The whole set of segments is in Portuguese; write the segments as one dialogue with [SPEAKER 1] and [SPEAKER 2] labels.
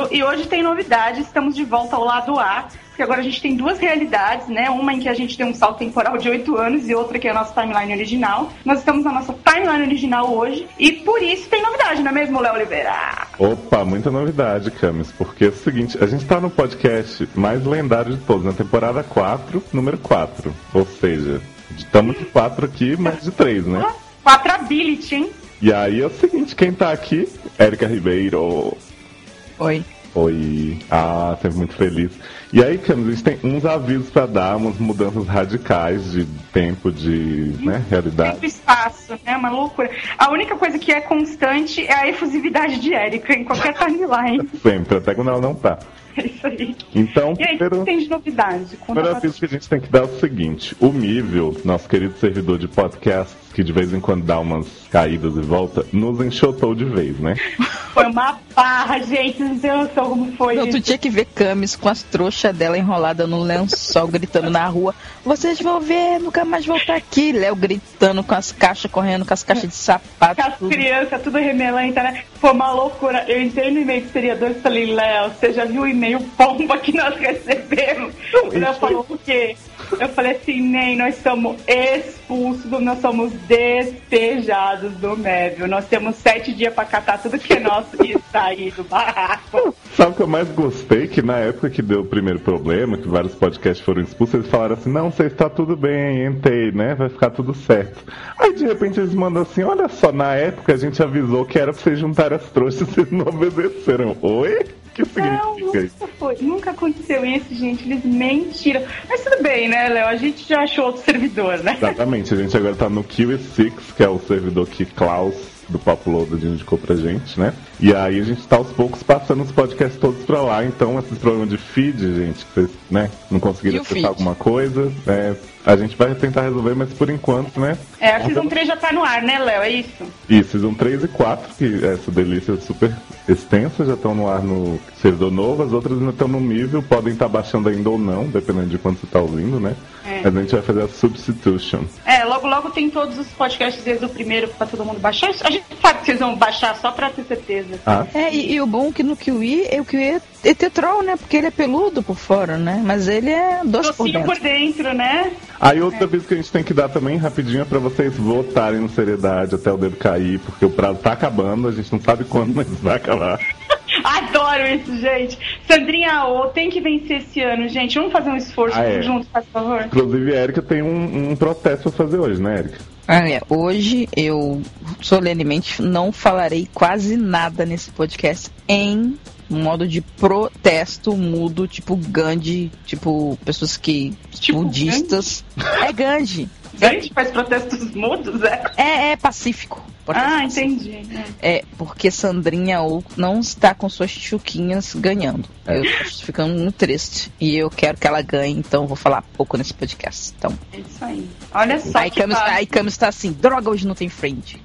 [SPEAKER 1] Lu. E hoje tem novidade, estamos de volta ao lado A, porque agora a gente tem duas realidades, né? Uma em que a gente tem um salto temporal de 8 anos e outra que é a nossa timeline original. Nós estamos na nossa timeline original hoje e por isso tem novidade, não é mesmo, Léo Oliveira?
[SPEAKER 2] Opa, muita novidade, Camis, porque é o seguinte, a gente tá no podcast mais lendário de todos, na temporada 4, número 4. Ou seja, estamos de 4 aqui, mas de 3, né?
[SPEAKER 1] 4 ability, hein?
[SPEAKER 2] E aí é o seguinte, quem tá aqui? Érica Ribeiro.
[SPEAKER 3] Oi.
[SPEAKER 2] Oi. Ah, sempre muito feliz. E aí, Camis, a gente tem uns avisos pra dar, umas mudanças radicais de tempo, de realidade.
[SPEAKER 1] Tempo e espaço, né? Uma loucura. A única coisa que é constante é a efusividade de Érica em qualquer timeline.
[SPEAKER 2] Sempre, até quando ela não tá.
[SPEAKER 1] É isso aí.
[SPEAKER 2] Então,
[SPEAKER 1] e aí, o que tem de novidade?
[SPEAKER 2] O primeiro aviso que a gente tem que dar é o seguinte: o Mívil, nosso querido servidor de podcasts, que de vez em quando dá umas caídas e volta, nos enxotou de vez, né?
[SPEAKER 1] Foi uma barra, gente, não sei noção como foi.
[SPEAKER 3] Não, tu tinha que ver Camis com as trouxas dela enrolada no lençol, gritando na rua: vocês vão ver, nunca mais voltar aqui. Léo gritando com as caixas, correndo com as caixas de sapato.
[SPEAKER 1] Com as crianças, tudo remelenta, né? Foi uma loucura. Eu entrei no e-mail do seriador e falei: Léo, você já viu o e-mail bomba que nós recebemos? O Léo falou o quê? Eu falei assim: nem, nós somos expulsos, nós somos despejados do Mévio. Nós temos 7 dias pra catar tudo que é nosso e sair do barraco.
[SPEAKER 2] Sabe o que eu mais gostei? Que na época que deu o primeiro problema, que vários podcasts foram expulsos, eles falaram assim: não, você está tudo bem, entrei, né? Vai ficar tudo certo. Aí de repente eles mandam assim: olha só, na época a gente avisou que era pra vocês juntarem as trouxas e vocês não obedeceram. Oi? Que significa isso?
[SPEAKER 1] Nunca aconteceu isso, gente. Eles mentiram. Mas tudo bem, né, Léo? A gente já achou outro servidor, né?
[SPEAKER 2] Exatamente. A gente agora tá no QE6, que é o servidor que Klaus do Papo Loaded indicou pra gente, né? E aí a gente tá aos poucos passando os podcasts todos pra lá. Então esses problemas de feed, gente, que vocês, né, não conseguiram acessar alguma coisa, a gente vai tentar resolver, mas por enquanto, né?
[SPEAKER 1] A Season 3 já tá no ar, né, Léo? É isso?
[SPEAKER 2] Isso, Season 3 e 4, que essa delícia é super extensa, já estão no ar no servidor novo, as outras ainda estão no nível, podem estar baixando ainda ou não, dependendo de quando você tá ouvindo, né? Mas a gente vai fazer a substitution.
[SPEAKER 1] Logo tem todos os podcasts desde o primeiro pra todo mundo baixar. A gente sabe que vocês vão baixar só pra ter certeza.
[SPEAKER 3] E o bom que no Kiwi é tetrol, né? Porque ele é peludo por fora, né? Mas ele é doce
[SPEAKER 1] por dentro, né?
[SPEAKER 2] Aí outra vez que a gente tem que dar também rapidinho é pra vocês votarem no Seriedade até o dedo cair, porque o prazo tá acabando, a gente não sabe quando, mas vai acabar.
[SPEAKER 1] Adoro isso, gente. Sandrinha tem que vencer esse ano, gente. Vamos fazer um esforço juntos, por favor.
[SPEAKER 2] Inclusive, a Érica tem um protesto pra fazer hoje, né, Érica?
[SPEAKER 3] Hoje eu solenemente não falarei quase nada nesse podcast em modo de protesto mudo, tipo Gandhi, tipo pessoas que budistas.
[SPEAKER 1] Gandhi?
[SPEAKER 3] É Gandhi.
[SPEAKER 1] Gandhi faz protestos mudos,
[SPEAKER 3] é pacífico.
[SPEAKER 1] Entendi.
[SPEAKER 3] Porque Sandrinha não está com suas chuquinhas ganhando. Eu estou ficando muito triste. E eu quero que ela ganhe, então eu vou falar pouco nesse podcast. Então.
[SPEAKER 1] É isso aí. Olha só.
[SPEAKER 3] Aí Camis está assim: droga, hoje não tem frente.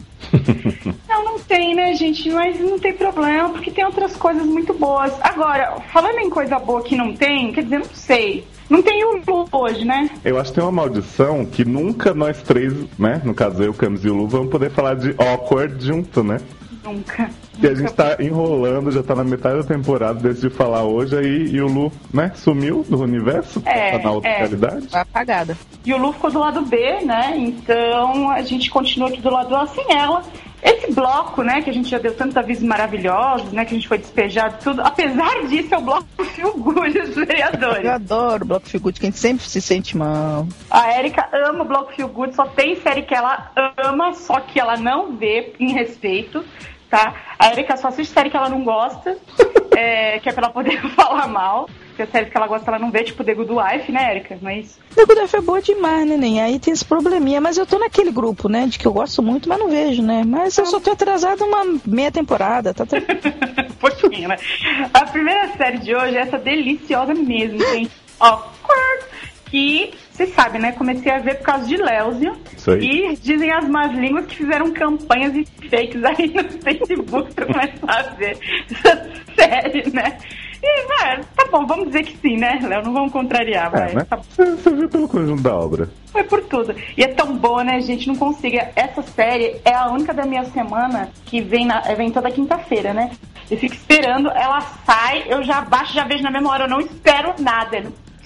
[SPEAKER 1] Não tem, né, gente? Mas não tem problema, porque tem outras coisas muito boas. Agora, falando em coisa boa que não tem, quer dizer, não sei. Não tem o Lu hoje, né?
[SPEAKER 2] Eu acho que tem uma maldição que nunca nós três, né? No caso eu, Camis e o Lu, vamos poder falar de awkward junto, né?
[SPEAKER 1] Nunca.
[SPEAKER 2] E a gente tá enrolando, já tá na metade da temporada, decidi falar hoje aí, e o Lu, né, sumiu do universo, tá na outra realidade.
[SPEAKER 3] Tá apagada.
[SPEAKER 1] E o Lu ficou do lado B, né? Então a gente continua aqui do lado A sem ela. Esse bloco, né, que a gente já deu tantos avisos maravilhosos, né, que a gente foi despejado tudo, apesar disso, é o bloco Feel Good dos vereadores.
[SPEAKER 3] Eu adoro o bloco Feel Good, que a gente sempre se sente mal.
[SPEAKER 1] A Érica ama o bloco Feel Good, só tem série que ela ama, só que ela não vê em respeito, tá? A Érica só assiste série que ela não gosta, que é pra ela poder falar mal. Porque as séries que ela gosta, ela não vê, tipo The Good Wife, né, Érica? Não é isso?
[SPEAKER 3] The Good Wife é boa demais, né, nem? Aí tem esse probleminha. Mas eu tô naquele grupo, né, de que eu gosto muito, mas não vejo, né? Mas eu só tô atrasada uma meia temporada, tá tranquilo.
[SPEAKER 1] Pouquinho, né? A primeira série de hoje é essa deliciosa mesmo, gente. Que, vocês sabem, né? Comecei a ver por causa de Léozio. E dizem as más línguas que fizeram campanhas e fakes aí no Facebook pra começar a ver essa série, né? E, tá bom, vamos dizer que sim, né, Léo? Não vamos contrariar, vai.
[SPEAKER 2] Né?
[SPEAKER 1] Tá...
[SPEAKER 2] Você viu pelo conjunto da obra.
[SPEAKER 1] Foi por tudo. E é tão boa, né, gente? Não consiga. Essa série é a única da minha semana que vem toda quinta-feira, né? Eu fico esperando, ela sai, eu já baixo, já vejo na mesma hora, eu não espero nada.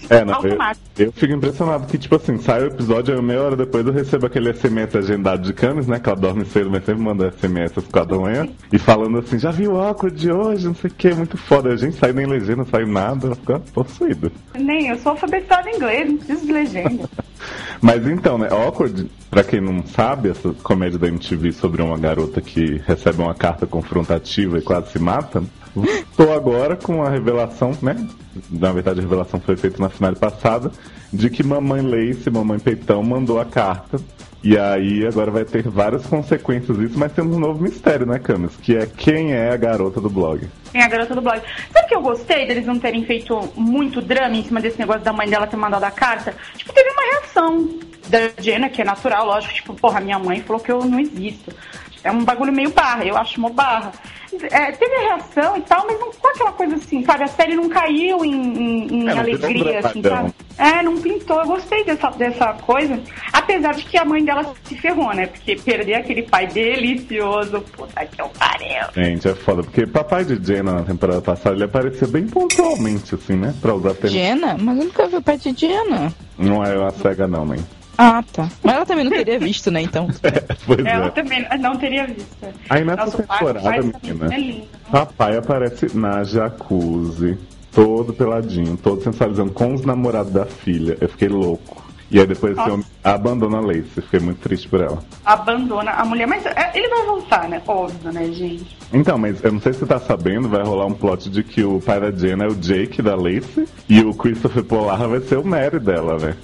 [SPEAKER 2] Eu fico impressionado que, tipo assim, sai o episódio, aí meia hora depois eu recebo aquele SMS agendado de Camis, né? Que ela dorme cedo, mas sempre manda SMS às 4 da manhã. E falando assim, já viu o Awkward de hoje? Não sei o que, muito foda. A gente sai nem legenda, não sai nada, ela fica possuída.
[SPEAKER 1] Nem, eu sou alfabetizada em inglês, não preciso de legenda.
[SPEAKER 2] Mas então, né, Awkward, pra quem não sabe, essa comédia da MTV sobre uma garota que recebe uma carta confrontativa e quase se mata, estou agora com a revelação, né? Na verdade, a revelação foi feita na final passada, de que Mamãe Lace, Mamãe Peitão, mandou a carta. E aí agora vai ter várias consequências isso, mas temos um novo mistério, né, Camis? Que é quem é a garota do blog.
[SPEAKER 1] Quem é a garota do blog? Sabe que eu gostei deles não terem feito muito drama em cima desse negócio da mãe dela ter mandado a carta? Tipo, teve uma reação da Jenna, que é natural, lógico, tipo, porra, minha mãe falou que eu não existo. É um bagulho meio barra, eu acho uma barra. Teve a reação e tal, mas não foi aquela coisa assim, sabe? A série não caiu em alegria, assim, sabe? Não pintou. Eu gostei dessa coisa. Apesar de que a mãe dela se ferrou, né? Porque perder aquele pai delicioso, puta que eu pariu.
[SPEAKER 2] Gente, é foda, porque papai de Jenna na temporada passada, ele aparecia bem pontualmente, assim, né? Pra usar termo.
[SPEAKER 3] Jenna? Mas eu nunca vi o pai de Jenna.
[SPEAKER 2] Não é uma cega não, mãe.
[SPEAKER 3] Ah, tá. Mas ela também não teria visto, né, então?
[SPEAKER 1] Ela também não teria visto.
[SPEAKER 2] Aí nessa temporada, menina, papai aparece na jacuzzi, todo peladinho, todo sensualizando com os namorados da filha. Eu fiquei louco. E aí depois esse homem abandona a Lace. Eu fiquei muito triste por ela.
[SPEAKER 1] Abandona a mulher, mas ele vai voltar, né? Óbvio, né, gente?
[SPEAKER 2] Então, mas eu não sei se você tá sabendo, vai rolar um plot de que o pai da Jenna é o Jake da Lace e o Christopher Polarra vai ser o Mary dela, né?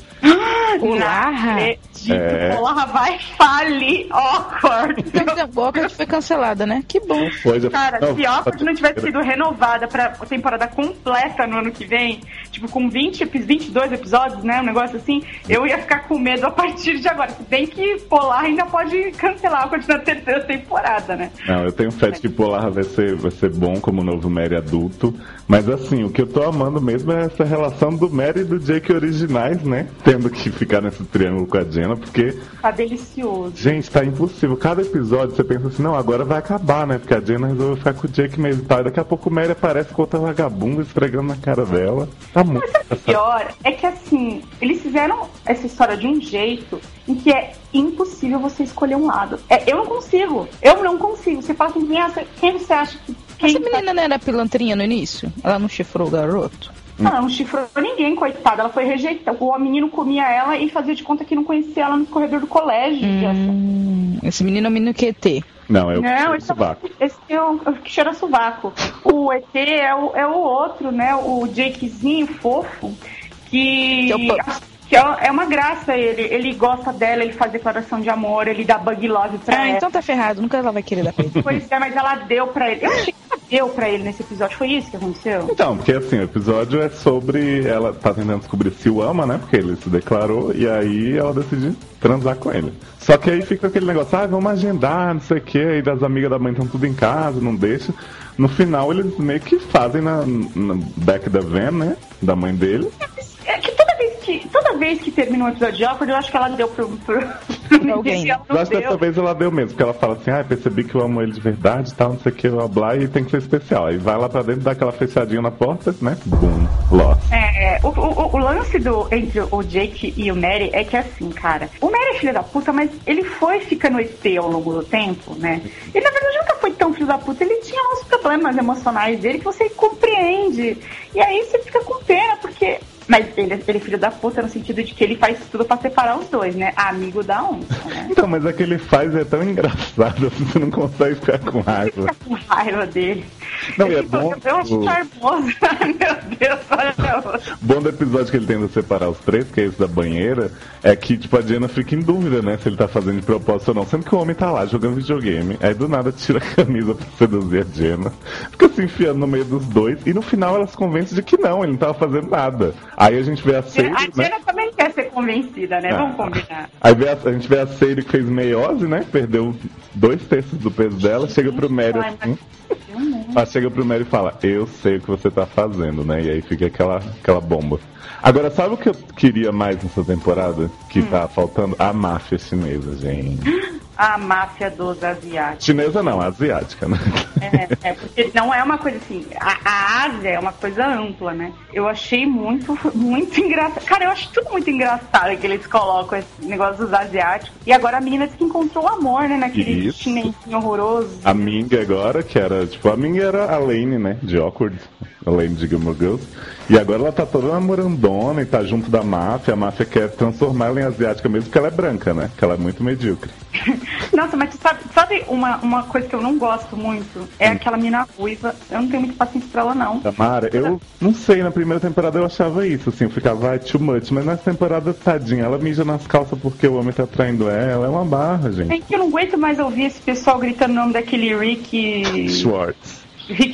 [SPEAKER 3] Polarra?
[SPEAKER 1] Polarra vai falir. Awkward.
[SPEAKER 3] Awkward foi cancelada, né? Que bom.
[SPEAKER 1] Cara, se Awkward não tivesse sido renovada pra temporada completa no ano que vem, tipo com 22 episódios, né? Um negócio assim, eu ia ficar com medo a partir de agora. Se bem que Polarra ainda pode cancelar Awkward na terceira temporada, né?
[SPEAKER 2] Não, eu tenho fé de que Polarra vai ser bom como novo Mary adulto. Mas assim, o que eu tô amando mesmo é essa relação do Mary e do Jake originais, né? Tendo que ficar nesse triângulo com a Jenna, porque...
[SPEAKER 1] Tá delicioso.
[SPEAKER 2] Gente, tá impossível. Cada episódio você pensa assim, não, agora vai acabar, né? Porque a Jenna resolveu ficar com o Jake mesmo e tal. E daqui a pouco o Mary aparece com outra vagabunda esfregando na cara dela. Tá muito...
[SPEAKER 1] Mas o pior é que, assim, eles fizeram essa história de um jeito em que é impossível você escolher um lado. Eu não consigo. Você fala assim, quem você acha que...
[SPEAKER 3] Essa menina não era pilantrinha no início? Ela não chifrou o garoto?
[SPEAKER 1] Ela não chifrou ninguém, coitada. Ela foi rejeitada. O menino comia ela e fazia de conta que não conhecia ela no corredor do colégio.
[SPEAKER 3] Esse menino é o menino QT.
[SPEAKER 2] Não, é o que cheira sovaco.
[SPEAKER 1] Esse é o que cheira sovaco. O ET é o outro, né? O Jakezinho fofo. Que é uma graça ele gosta dela, ele faz declaração de amor, ele dá bug love pra ela.
[SPEAKER 3] Então tá ferrado, nunca ela vai querer dar pra ele.
[SPEAKER 1] Pois é, mas ela deu pra ele. Eu achei que ela deu pra ele nesse episódio, foi isso que aconteceu?
[SPEAKER 2] Então, porque assim, o episódio é sobre ela tá tentando descobrir se o ama, né, porque ele se declarou, e aí ela decide transar com ele. Só que aí fica aquele negócio, vamos agendar, não sei o que, aí das amigas da mãe estão tudo em casa, não deixa. No final eles meio que fazem na back da van, né, da mãe dele.
[SPEAKER 1] É que toda vez que termina um episódio de Awkward, eu acho que ela deu pro
[SPEAKER 3] alguém.
[SPEAKER 2] Eu acho que dessa vez ela deu mesmo, porque ela fala assim, percebi que eu amo ele de verdade e tal, não sei o que, blá blá, e tem que ser especial. Aí vai lá pra dentro, dá aquela fechadinha na porta, né? Boom, lost.
[SPEAKER 1] O lance entre o Jake e o Mary é que assim, cara, o Mary é filho da puta, mas ele foi ficando ET ao longo do tempo, né? Ele na verdade nunca foi tão filho da puta, ele tinha uns problemas emocionais dele que você compreende. E aí você fica com pena, porque... Mas ele é filho da puta no sentido de que ele faz tudo pra separar os dois, né? Amigo da onça, né?
[SPEAKER 2] Então, mas é que ele faz é tão engraçado, você não consegue ficar com raiva.
[SPEAKER 1] Você fica com raiva dele.
[SPEAKER 2] Não, e é bom...
[SPEAKER 1] Eu acho charmoso. Meu Deus, olha.
[SPEAKER 2] Bom do episódio que ele tenta separar os três, que é esse da banheira, é que, tipo, a Jenna fica em dúvida, né? Se ele tá fazendo de propósito ou não. Sendo que o homem tá lá jogando videogame. Aí do nada tira a camisa pra seduzir a Jenna. Fica se enfiando no meio dos dois. E no final ela se convence de que não, ele não tava fazendo nada. Aí a gente vê a Sadie,
[SPEAKER 1] a Jenna também quer ser convencida, né? Vamos combinar.
[SPEAKER 2] Aí a gente vê a Sadie que fez meiose, né? Perdeu 2/3 do peso dela. Chega pro Mary assim. Ela chega pro Mary e fala, eu sei o que você tá fazendo, né? E aí fica aquela bomba. Agora, sabe o que eu queria mais nessa temporada? Que tá faltando? A máfia chinesa, gente.
[SPEAKER 1] A máfia dos asiáticos.
[SPEAKER 2] Chinesa não, asiática, né?
[SPEAKER 1] Porque não é uma coisa assim, a Ásia é uma coisa ampla, né? Eu achei muito engraçado. Cara, eu acho tudo muito engraçado que eles colocam esse negócio dos asiáticos. E agora a menina disse que encontrou o amor, né? Naquele chinês horroroso.
[SPEAKER 2] A Ming agora, que era, tipo, a Ming era a Lane, né? De Awkward, a Lane de Gilmore Girls. E agora ela tá toda namorandona e tá junto da máfia. A máfia quer transformar ela em asiática mesmo, porque ela é branca, né? Que ela é muito medíocre.
[SPEAKER 1] Nossa, mas tu sabe uma coisa que eu não gosto muito? É aquela mina ruiva. Eu não tenho muita paciência pra ela, não.
[SPEAKER 2] Tamara, eu não sei, na primeira temporada eu achava isso, assim, eu ficava too much, mas nessa temporada, tadinha, ela mija nas calças porque o homem tá traindo ela, é uma barra, gente.
[SPEAKER 1] É que eu não aguento mais ouvir esse pessoal gritando o nome daquele Rick Schwartz,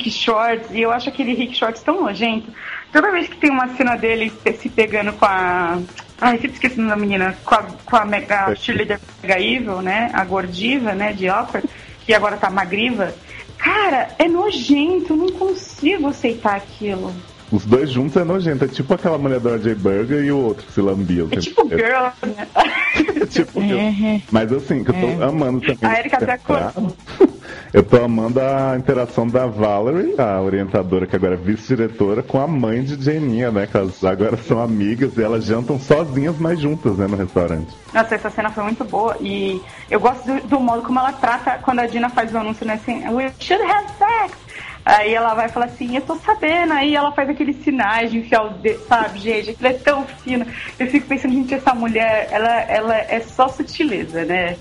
[SPEAKER 1] e eu acho aquele Rick Schwartz tão nojento. Toda vez que tem uma cena dele se pegando com a... Ai, sempre esqueci o nome da menina. Com a cheerleader Mega Evil, né? A gordiva, né? De Awkward, que agora tá magriva. Cara, é nojento. Eu não consigo aceitar aquilo.
[SPEAKER 2] Os dois juntos é nojento. É tipo aquela mulher do RJ Burger e o outro que se lambia.
[SPEAKER 1] É tipo girl, né?
[SPEAKER 2] É tipo girl. Mas assim, que eu tô amando também.
[SPEAKER 1] A Erika até cortou.
[SPEAKER 2] Eu tô amando a interação da Valerie, a orientadora que agora é vice-diretora, com a mãe de Janinha, né? Que elas agora são amigas e elas jantam sozinhas, mas juntas, né? No restaurante.
[SPEAKER 1] Nossa, essa cena foi muito boa e eu gosto do modo como ela trata quando a Dina faz o anúncio, né? Assim, we should have sex. Aí ela vai falar assim, eu tô sabendo. Aí ela faz aqueles sinais de enfiar o dedo, sabe, gente? Aquilo é tão fino. Eu fico pensando, gente, essa mulher, ela é só sutileza, né?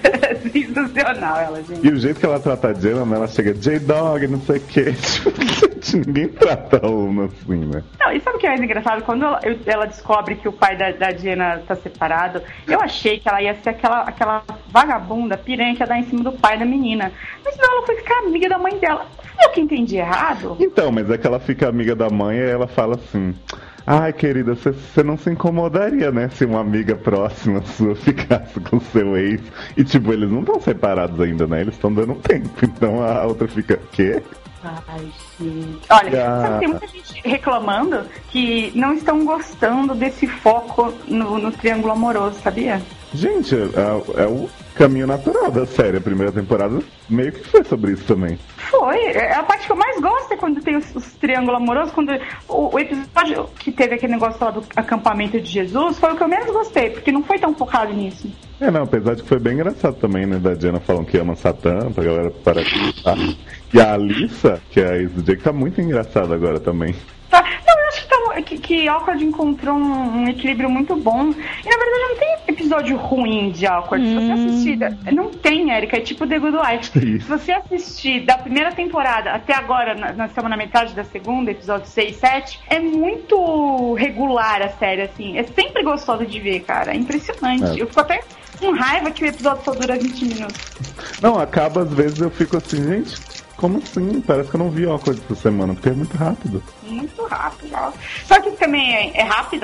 [SPEAKER 1] Sensacional ela, gente.
[SPEAKER 2] E o jeito que ela trata a Jenna, né? Ela chega, J-Dog, não sei o quê. Ninguém trata a Uma assim, né?
[SPEAKER 1] Não, e sabe o que é mais engraçado? Quando ela descobre que o pai da Jenna tá separado, eu achei que ela ia ser aquela vagabunda, piranha que ia dar em cima do pai da menina. Mas não, ela foi ficar amiga da mãe dela. Eu que entendi errado?
[SPEAKER 2] Então, mas é que ela fica amiga da mãe e ela fala assim... Ai, querida, você não se incomodaria, né? Se uma amiga próxima sua ficasse com seu ex. E, tipo, eles não estão separados ainda, né? Eles estão dando tempo. Então a outra fica... Quê?
[SPEAKER 1] Ai, gente. Olha, sabe, tem muita gente reclamando que não estão gostando desse foco no triângulo amoroso, sabia?
[SPEAKER 2] Gente, é o caminho natural da série. A primeira temporada meio que foi sobre isso também.
[SPEAKER 1] Foi. A parte que eu mais gosto é quando tem os triângulos amorosos. Quando o episódio que teve aquele negócio lá do acampamento de Jesus foi o que eu menos gostei, porque não foi tão focado nisso.
[SPEAKER 2] Não, apesar de que foi bem engraçado também, né? Da Jenna falando que ama Satã, pra galera parar de gritar. E a Alissa, que é a ex do Jake, tá muito engraçada agora também.
[SPEAKER 1] Tá. Não, eu acho que Awkward encontrou um equilíbrio muito bom. E na verdade não tem episódio ruim de Awkward. Se você assistir, não tem, Erika, é tipo The Good Wife. Se você assistir da primeira temporada até agora, nós estamos na metade da segunda, episódio 6 e 7, é muito regular a série, assim. É sempre gostoso de ver, cara. É impressionante. Eu fico até com raiva que o episódio só dura 20 minutos.
[SPEAKER 2] Não, acaba às vezes eu fico assim, gente... Como assim? Parece que eu não vi uma coisa essa semana, porque é muito rápido.
[SPEAKER 1] Muito rápido. Só que também é rápido.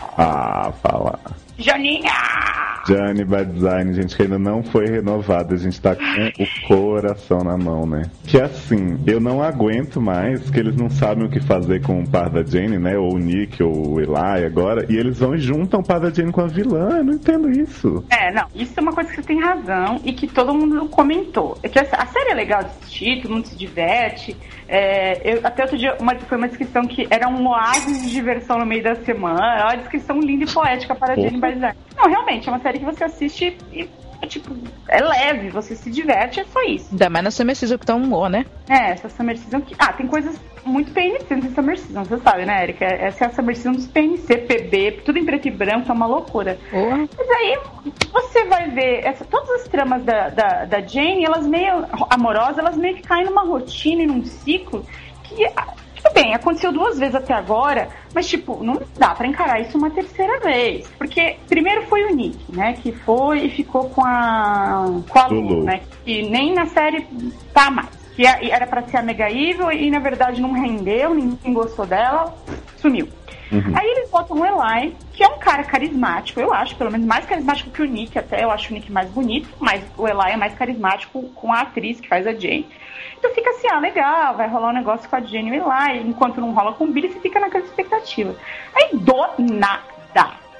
[SPEAKER 2] Ah, fala.
[SPEAKER 1] Janinha!
[SPEAKER 2] Gianni by Design, gente, que ainda não foi renovada. A gente tá com o coração na mão, né? Que assim, eu não aguento mais que eles não sabem o que fazer com o par da Jane, né? Ou o Nick, ou o Eli agora. E eles vão e juntam o par da Jane com a vilã. Eu não entendo isso.
[SPEAKER 1] Não. Isso é uma coisa que você tem razão e que todo mundo comentou. É que a série é legal de assistir, todo mundo se diverte. Até outro dia foi uma descrição que era um oásis de diversão no meio da semana. É uma descrição linda e poética para a Jane by Design. Não, realmente, é uma série que você assiste e é leve, você se diverte, é só isso.
[SPEAKER 3] Ainda mais na Summer Season que tá um humor, né?
[SPEAKER 1] Essa Summer Season que... tem coisas muito PNC nessa Summer Season, você sabe, né, Erika? Essa é a Summer Season dos PNC, PB, tudo em preto e branco, é uma loucura. Mas aí, você vai ver, todas as tramas da Jane, elas meio amorosas, elas meio que caem numa rotina e num ciclo que... Tudo bem, aconteceu 2 vezes até agora, mas, não dá pra encarar isso uma terceira vez. Porque, primeiro foi o Nick, né, que foi e ficou com a Lu, né, que nem na série tá mais. Que era pra ser a Mega Evil e, na verdade, não rendeu, ninguém gostou dela, sumiu. Aí eles botam o Eli, que é um cara carismático, eu acho, pelo menos mais carismático que o Nick, até eu acho o Nick mais bonito, mas o Eli é mais carismático com a atriz que faz a Jane. Então fica assim, legal, vai rolar um negócio com a Jane e o Eli, enquanto não rola com o Billy, você fica naquela expectativa. Aí do nada,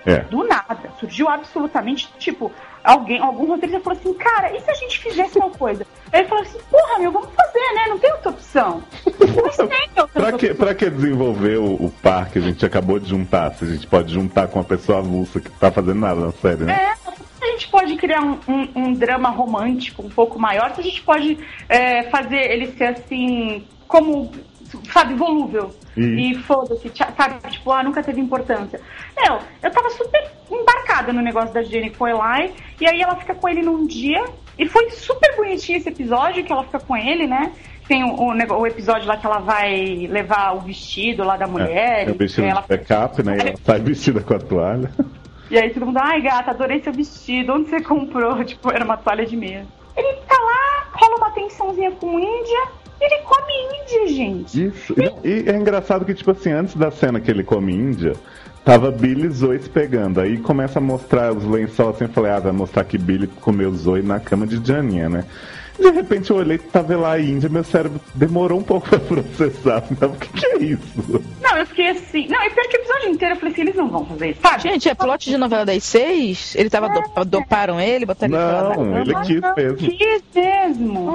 [SPEAKER 1] Do nada. Surgiu absolutamente, tipo, algum roteirista falou assim, cara, e se a gente fizesse uma coisa? Aí ele falou assim, porra, vamos fazer, né? Não tem outra opção. Mas tem outra opção.
[SPEAKER 2] Pra que desenvolver o par que a gente acabou de juntar? Se a gente pode juntar com uma pessoa avulsa que tá fazendo nada na série, né?
[SPEAKER 1] A gente pode criar um drama romântico um pouco maior, a gente pode fazer ele ser assim, como, sabe, volúvel. E foda-se, sabe, tipo, nunca teve importância. Eu tava super embarcada no negócio da Jenny, foi lá, e aí ela fica com ele num dia, e foi super bonitinho esse episódio, que ela fica com ele, né? Tem o episódio lá que ela vai levar o vestido lá da mulher.
[SPEAKER 2] O vestido de backup, né? E ela sai vestida com a toalha.
[SPEAKER 1] E aí todo mundo, ai gata, adorei seu vestido, onde você comprou? Tipo, era uma toalha de mesa. Ele tá lá, rola uma tensãozinha com Índia, ele come Índia, gente.
[SPEAKER 2] Isso, e é engraçado que, tipo assim, antes da cena que ele come Índia, tava Billy e Zoe se pegando. Aí começa a mostrar os lençóis assim, eu falei, vai mostrar que Billy comeu Zoe na cama de Janinha, né? De repente eu olhei que tava lá a Índia, meu cérebro demorou um pouco pra processar. Então, o que é isso?
[SPEAKER 1] Não, eu fiquei assim. Não, e pior que o episódio inteiro eu falei assim, eles não vão fazer isso, sabe?
[SPEAKER 3] Gente, é plot de novela das 6? Ele tava doparam ele, botaram ele pra lá.
[SPEAKER 2] Não, ele quis mesmo.
[SPEAKER 1] Quis mesmo.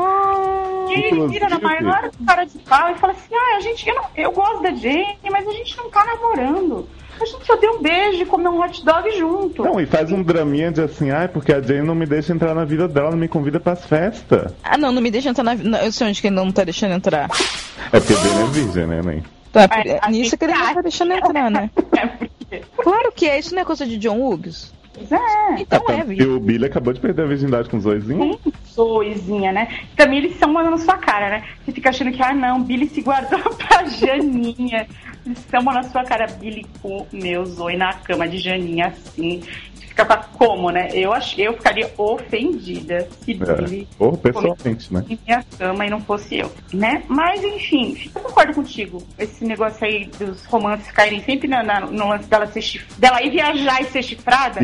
[SPEAKER 1] Ele vira na maior cara de pau e fala assim, eu gosto da Jane, mas a gente não tá namorando. A gente só deu um beijo e comeu um hot dog junto.
[SPEAKER 2] Não, e faz um draminha de assim, porque a Jane não me deixa entrar na vida dela, não me convida pras festas.
[SPEAKER 3] Não me deixa entrar na vida. Eu sei onde que ele não tá deixando entrar.
[SPEAKER 2] É porque Jane é virgem, né, nem?
[SPEAKER 3] Nisso que ele não tá deixando entrar, né? Claro que é, isso não é coisa de John Hughes. Então
[SPEAKER 2] E o Billy acabou de perder a virgindade com Zoezinha.
[SPEAKER 1] Zoezinha, né? Também eles são mandando na sua cara, né? Você fica achando que, Billy se guardou pra Janinha. Eles são mandando na sua cara, Billy comeu Zoe na cama de Janinha, assim. Você fica como, né? Eu ficaria ofendida se Billy
[SPEAKER 2] pessoalmente, né?
[SPEAKER 1] Em minha cama e não fosse eu, né? Mas, enfim, eu concordo contigo. Esse negócio aí dos romances caírem sempre no lance dela ir viajar e ser chifrada.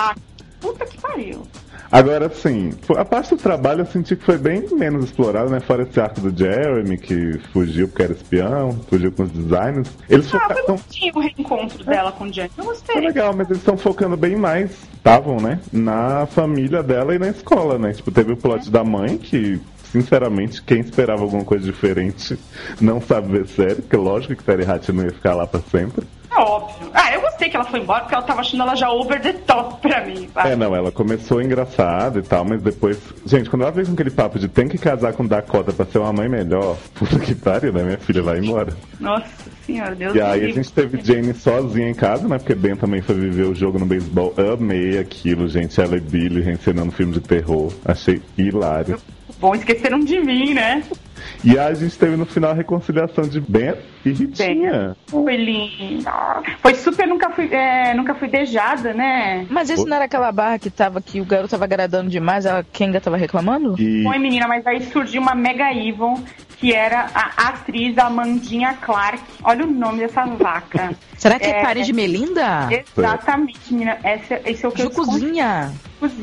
[SPEAKER 1] Puta que pariu.
[SPEAKER 2] Agora, assim, a parte do trabalho eu senti que foi bem menos explorada, né? Fora esse arco do Jeremy, que fugiu porque era espião, fugiu com os designers. Eles
[SPEAKER 1] focaram... Foi bonitinho o reencontro dela com o Jeremy, eu gostei.
[SPEAKER 2] Foi legal, mas eles estão focando bem mais, né? Na família dela e na escola, né? Tipo, teve o plot da mãe, que... Sinceramente, quem esperava alguma coisa diferente não sabe ver série, porque lógico que Terry Hatch não ia ficar lá pra sempre.
[SPEAKER 1] É óbvio. Eu gostei que ela foi embora, porque eu tava achando ela já over the top pra mim.
[SPEAKER 2] Ela começou engraçada e tal, mas depois... Gente, quando ela veio com aquele papo de tem que casar com Dakota pra ser uma mãe melhor, puta que pariu, né? Minha filha vai embora.
[SPEAKER 1] Nossa senhora, Deus.
[SPEAKER 2] E aí a gente teve Jane sozinha em casa, né? Porque Ben também foi viver o jogo no beisebol. Amei aquilo, gente. Ela e Billy reencenando filme de terror. Achei hilário.
[SPEAKER 1] Bom, esqueceram de mim, né?
[SPEAKER 2] E a gente teve no final a reconciliação de Ben e Ritinha.
[SPEAKER 1] Foi lindo. Foi super, nunca fui beijada, né?
[SPEAKER 3] Mas esse não era aquela barra que o garoto tava agradando demais, a Kenga tava reclamando?
[SPEAKER 1] Foi, menina, mas aí surgiu uma Mega Evil, que era a atriz Amandinha Clark. Olha o nome dessa vaca.
[SPEAKER 3] Será que é parente de Melinda?
[SPEAKER 1] Exatamente, menina. Esse é o que
[SPEAKER 3] Jucuzinha.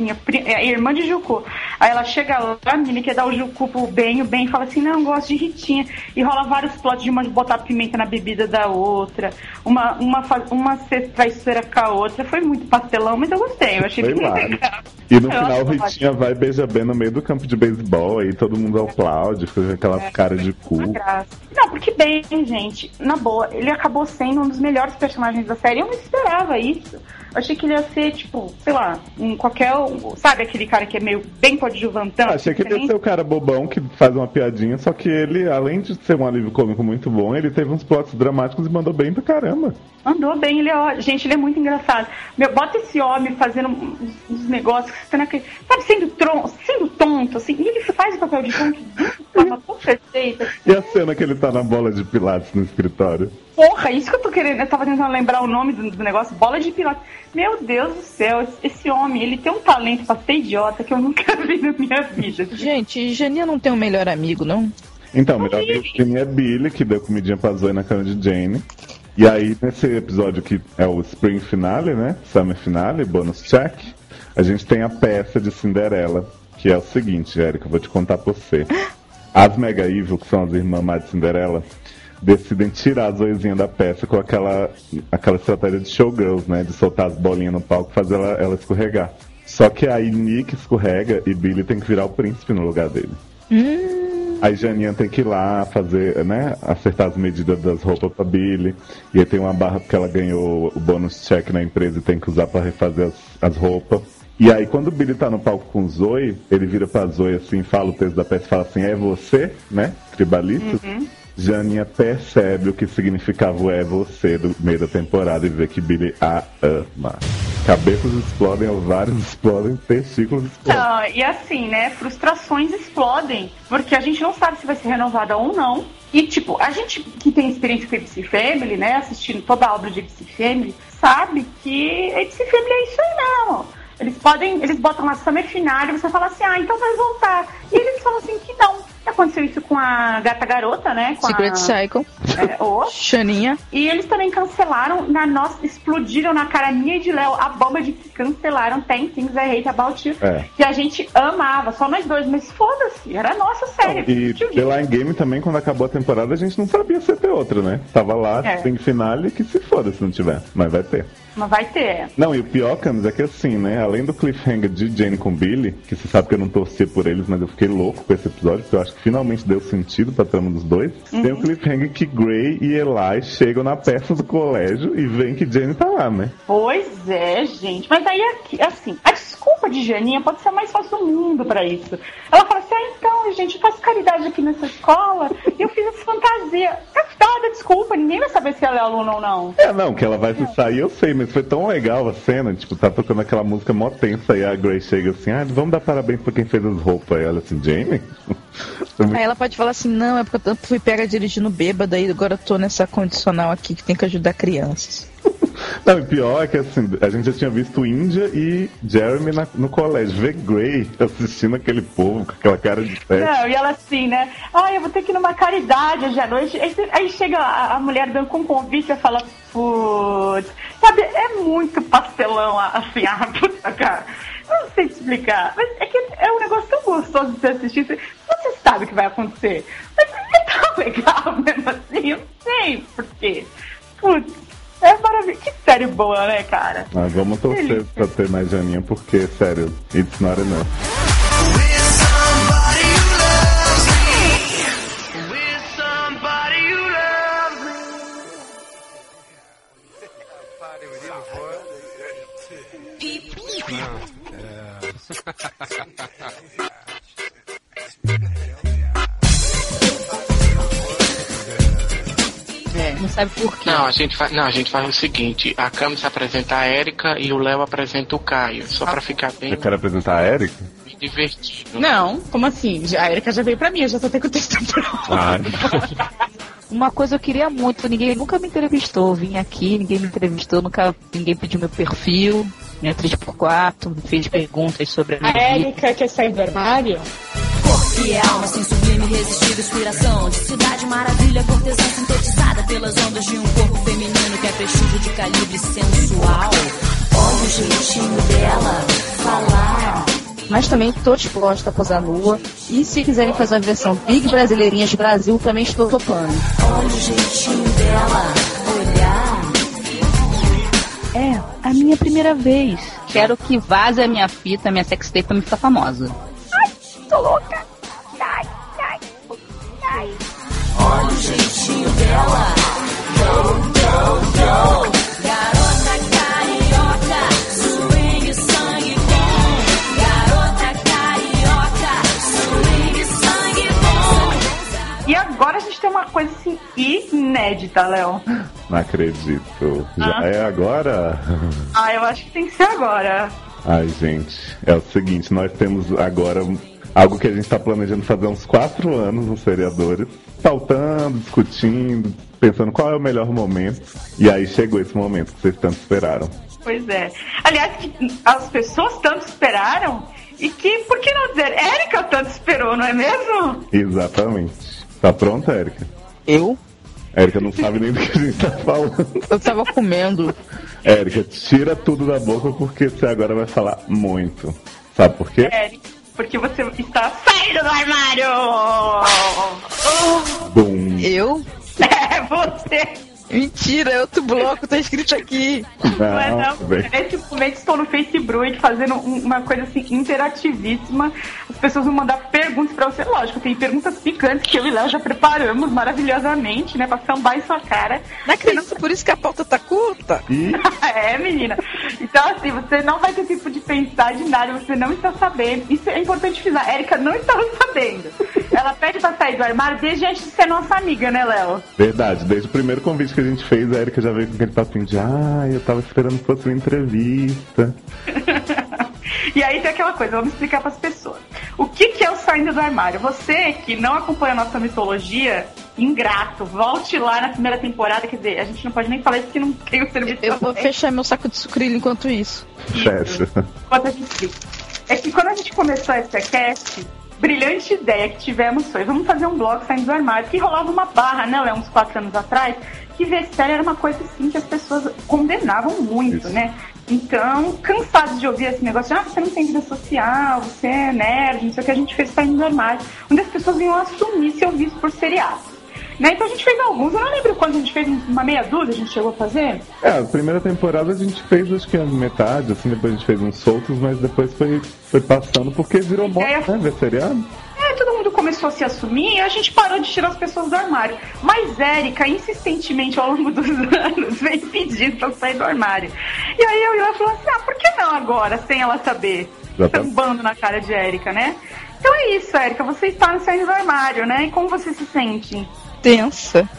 [SPEAKER 1] Irmã de Jucu. Aí ela chega lá, a menina quer dar o Jucu pro Ben, o Ben fala assim, não, eu gosto de Ritinha. E rola vários plots de uma botar pimenta na bebida da outra, uma ser traiçoeira com a outra. Foi muito pastelão, mas eu gostei, eu achei muito legal.
[SPEAKER 2] E no final, Ritinha vai e beija Ben no meio do campo de beisebol, aí todo mundo aplaude, fica aquela cara de cu.
[SPEAKER 1] Não, porque Ben, gente, na boa, ele acabou sendo um dos melhores personagens da série. Eu não esperava isso. Eu achei que ele ia ser, tipo, sei lá, sabe aquele cara que é meio bem coadjuvantão?
[SPEAKER 2] Achei que ele ia ser o cara bobão que faz uma piadinha, só que ele, além de ser um alívio cômico muito bom, ele teve uns plots dramáticos e mandou bem pra caramba.
[SPEAKER 1] Mandou bem, gente, ele é muito engraçado. Bota esse homem fazendo uns negócios, sabe, sendo tonto, assim, e ele faz o papel de tonto de forma tão perfeita.
[SPEAKER 2] E a cena que ele tá na bola de pilates no escritório?
[SPEAKER 1] Porra, isso que eu tô querendo, eu tava tentando lembrar o nome do negócio, bola de pilates. Meu Deus do céu, esse homem, ele tem um talento pra ser idiota que eu nunca vi na minha vida.
[SPEAKER 3] Gente, Janinha não tem um melhor amigo, não?
[SPEAKER 2] Então, o melhor amigo de mim é Billy, que deu comidinha pra Zoe na cama de Jane. E aí, nesse episódio que é o Spring Finale, né? Summer Finale, bonus check, a gente tem a peça de Cinderela, que é o seguinte, Érica, eu vou te contar pra você. As Mega Evil, que são as irmãs de Cinderela, decidem tirar a Zoezinha da peça com aquela estratégia de showgirls, né? De soltar as bolinhas no palco e fazer ela escorregar. Só que aí Nick escorrega e Billy tem que virar o príncipe no lugar dele. Aí Janinha tem que ir lá fazer, né? Acertar as medidas das roupas pra Billy. E aí tem uma barra porque ela ganhou o bônus check na empresa e tem que usar pra refazer as roupas. E aí quando o Billy tá no palco com Zoe, ele vira pra Zoe assim, fala o texto da peça e fala assim, é você, né? Tribalista. Janinha percebe o que significava o é você do meio da temporada e vê que Billy a ama. Cabeças explodem, ovários explodem, testículos explodem.
[SPEAKER 1] Não, e assim, né, frustrações explodem, porque a gente não sabe se vai ser renovada ou não. E, tipo, a gente que tem experiência com ABC Family, né, assistindo toda a obra de ABC Family, sabe que ABC Family é isso aí mesmo. Eles botam lá Summer Finale e você fala assim, então vai voltar. E eles falam assim que não. Aconteceu isso com a Gata Garota, né? Com
[SPEAKER 3] Secret Cycle. Xaninha.
[SPEAKER 1] E eles também cancelaram, explodiram na cara minha e de Léo a bomba de que cancelaram 10 Things I Hate About You, que a gente amava, só nós dois, mas foda-se, era a nossa série.
[SPEAKER 2] E pela Endgame também, quando acabou a temporada, a gente não sabia se ia ter outra, né? Tava lá, tem finale, que se foda se não tiver, mas vai ter.
[SPEAKER 1] Mas vai ter.
[SPEAKER 2] Não, e o pior, Camis, é que assim, né? Além do cliffhanger de Jane com Billy, que você sabe que eu não torcia por eles, mas eu fiquei louco com esse episódio, porque eu acho que finalmente deu sentido pra trama dos dois. Tem o cliffhanger que Gray e Eli chegam na peça do colégio e veem que Jane tá lá, né?
[SPEAKER 1] Pois é, gente. Mas aí, assim, a desculpa de Janinha pode ser a mais fácil do mundo pra isso. Ela fala assim, então, gente, eu faço caridade aqui nessa escola e eu fiz essa fantasia. Tá dada desculpa, ninguém vai saber se ela é aluna ou não.
[SPEAKER 2] Não, que ela vai se sair, eu sei, mas foi tão legal a cena, tipo, tá tocando aquela música mó tensa e a Gray chega assim, vamos dar parabéns pra quem fez as roupas. Aí ela assim, Jane?
[SPEAKER 3] Aí ela pode falar assim, não, é porque eu fui pega dirigindo bêbada e agora eu tô nessa condicional aqui que tem que ajudar crianças.
[SPEAKER 2] Não, e pior é que assim, a gente já tinha visto Índia e Jeremy no colégio. Ver Gray assistindo aquele povo com aquela cara de sexo.
[SPEAKER 1] Não, e ela assim, né? Eu vou ter que ir numa caridade hoje à noite. Aí chega a mulher dando com um convite e fala, putz, sabe, é muito pastelão assim, puta cara. Não sei te explicar, mas é que é um negócio tão gostoso de você assistir. Você sabe o que vai acontecer, mas é tão legal mesmo assim, eu não sei por quê. Putz, é maravilhoso. Que série boa, né, cara?
[SPEAKER 2] Vamos torcer pra ter mais Janinha, porque, sério, it's not enough.
[SPEAKER 3] Não sabe por quê.
[SPEAKER 4] Não, a gente faz o seguinte, a Camis apresenta a Erika e o Léo apresenta o Caio, só pra ficar bem...
[SPEAKER 2] Eu quero apresentar a Erika?
[SPEAKER 4] Divertido.
[SPEAKER 5] Não, como assim? A Erika já veio pra mim, eu já tô até com o texto pronto.
[SPEAKER 3] Uma coisa eu queria muito, ninguém nunca me entrevistou, vim aqui, ninguém me entrevistou, ninguém pediu meu perfil, minha 3x4, me fez perguntas sobre a minha vida.
[SPEAKER 5] A Erika quer sair do armário?
[SPEAKER 6] Corpo e alma, sem sublime, irresistível inspiração de cidade maravilha, cortesã sintetizada pelas ondas de um corpo feminino que é festivo de calibre sensual. Olha o jeitinho dela falar.
[SPEAKER 3] Mas também estou disposta a posar nua. E se quiserem fazer uma versão Big Brasileirinhas Brasil, também estou topando.
[SPEAKER 6] Olha o jeitinho dela olhar.
[SPEAKER 3] É, a minha primeira vez. Quero que vaze a minha fita, a minha sextape pra me ficar famosa.
[SPEAKER 6] Ai, tô louca. Ai. Olha o jeitinho dela. Go, go, go. Garota carioca, swing, sangue bom. Garota carioca, swing, sangue bom.
[SPEAKER 1] E agora a gente tem uma coisa assim inédita, Léo.
[SPEAKER 2] Não acredito. Já é agora?
[SPEAKER 1] Eu acho que tem que ser agora.
[SPEAKER 2] Ai, gente, é o seguinte, nós temos agora algo que a gente tá planejando fazer há uns 4 anos nos Seriadores, pautando, discutindo, pensando qual é o melhor momento. E aí chegou esse momento que vocês tanto esperaram.
[SPEAKER 1] Pois é. Aliás, que as pessoas tanto esperaram e que, por que não dizer, Erika tanto esperou, não é mesmo?
[SPEAKER 2] Exatamente. Tá pronta, Erika?
[SPEAKER 3] Eu?
[SPEAKER 2] Erika não sabe nem do que a gente tá falando.
[SPEAKER 3] Eu tava comendo.
[SPEAKER 2] Erika, tira tudo da boca porque você agora vai falar muito. Sabe por quê?
[SPEAKER 1] Erika, porque você está saindo do armário!
[SPEAKER 2] Bum.
[SPEAKER 3] Eu?
[SPEAKER 1] É, você.
[SPEAKER 3] Mentira, é outro bloco, tá escrito aqui.
[SPEAKER 1] Não é não. Nesse momento estou no Facebook fazendo uma coisa assim interativíssima. As pessoas vão mandar perguntas pra você. Lógico, tem perguntas picantes que eu e Léo já preparamos maravilhosamente, né? Pra sambar em sua cara.
[SPEAKER 3] Não acredito, por isso que a pauta tá curta.
[SPEAKER 1] É, menina. Então, assim, você não vai ter tempo de pensar de nada, você não está sabendo. Isso é importante frisar. A Erika não estava sabendo. Ela pede pra sair do armário desde antes de ser nossa amiga, né, Léo?
[SPEAKER 2] Verdade, desde o primeiro convite que a gente fez, a Erika já veio com aquele papinho de eu tava esperando que fosse uma entrevista.
[SPEAKER 1] E aí tem aquela coisa, vamos explicar pras pessoas. O que é o saindo do armário? Você que não acompanha a nossa mitologia, ingrato, volte lá na primeira temporada, quer dizer, a gente não pode nem falar isso porque não tem o serviço.
[SPEAKER 3] Eu vou fechar meu saco de sucrilho enquanto isso.
[SPEAKER 2] Fecha.
[SPEAKER 1] Enquanto a gente explica. É que quando a gente começou essa cast, brilhante ideia que tivemos foi, vamos fazer um blog saindo do armário, que rolava uma barra, né, Léo, uns 4 anos atrás, que ver série era uma coisa assim que as pessoas condenavam muito, isso, né? Então, cansados de ouvir esse negócio de, você não tem vida social, você é nerd, não sei o que, a gente fez saindo do armário, onde as pessoas iam assumir ser ouvidos por seriados. Né? Então a gente fez alguns, eu não lembro quando a gente fez, uma meia dúzia a gente chegou a fazer.
[SPEAKER 2] A primeira temporada a gente fez acho que a metade, assim, depois a gente fez uns soltos, mas depois foi passando porque virou moda, né, ver seriado.
[SPEAKER 1] Todo mundo começou a se assumir e a gente parou de tirar as pessoas do armário. Mas Erika, insistentemente ao longo dos anos, veio pedindo pra eu sair do armário. E aí eu e ela falou assim, por que não agora, sem ela saber? Sambando na cara de Erika, né? Então é isso, Erika, você está saindo do armário, né? E como você se sente?
[SPEAKER 3] Tensa.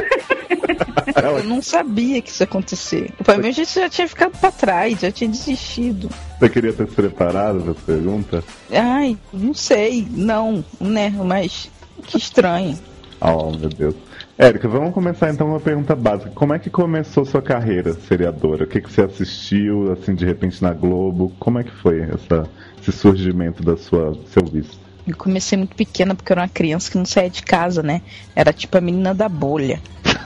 [SPEAKER 3] Eu não sabia que isso ia acontecer. Pra mim a gente já tinha ficado pra trás, já tinha desistido.
[SPEAKER 2] Você queria ter se preparado para essa pergunta?
[SPEAKER 3] Ai, não sei, não, né? Mas que estranho.
[SPEAKER 2] Oh, meu Deus. Erika, vamos começar então com uma pergunta básica. Como é que começou sua carreira seriadora? O que você assistiu, assim, de repente na Globo? Como é que foi esse surgimento do seu vício?
[SPEAKER 3] Eu comecei muito pequena porque eu era uma criança que não saía de casa, né? Era tipo a menina da bolha.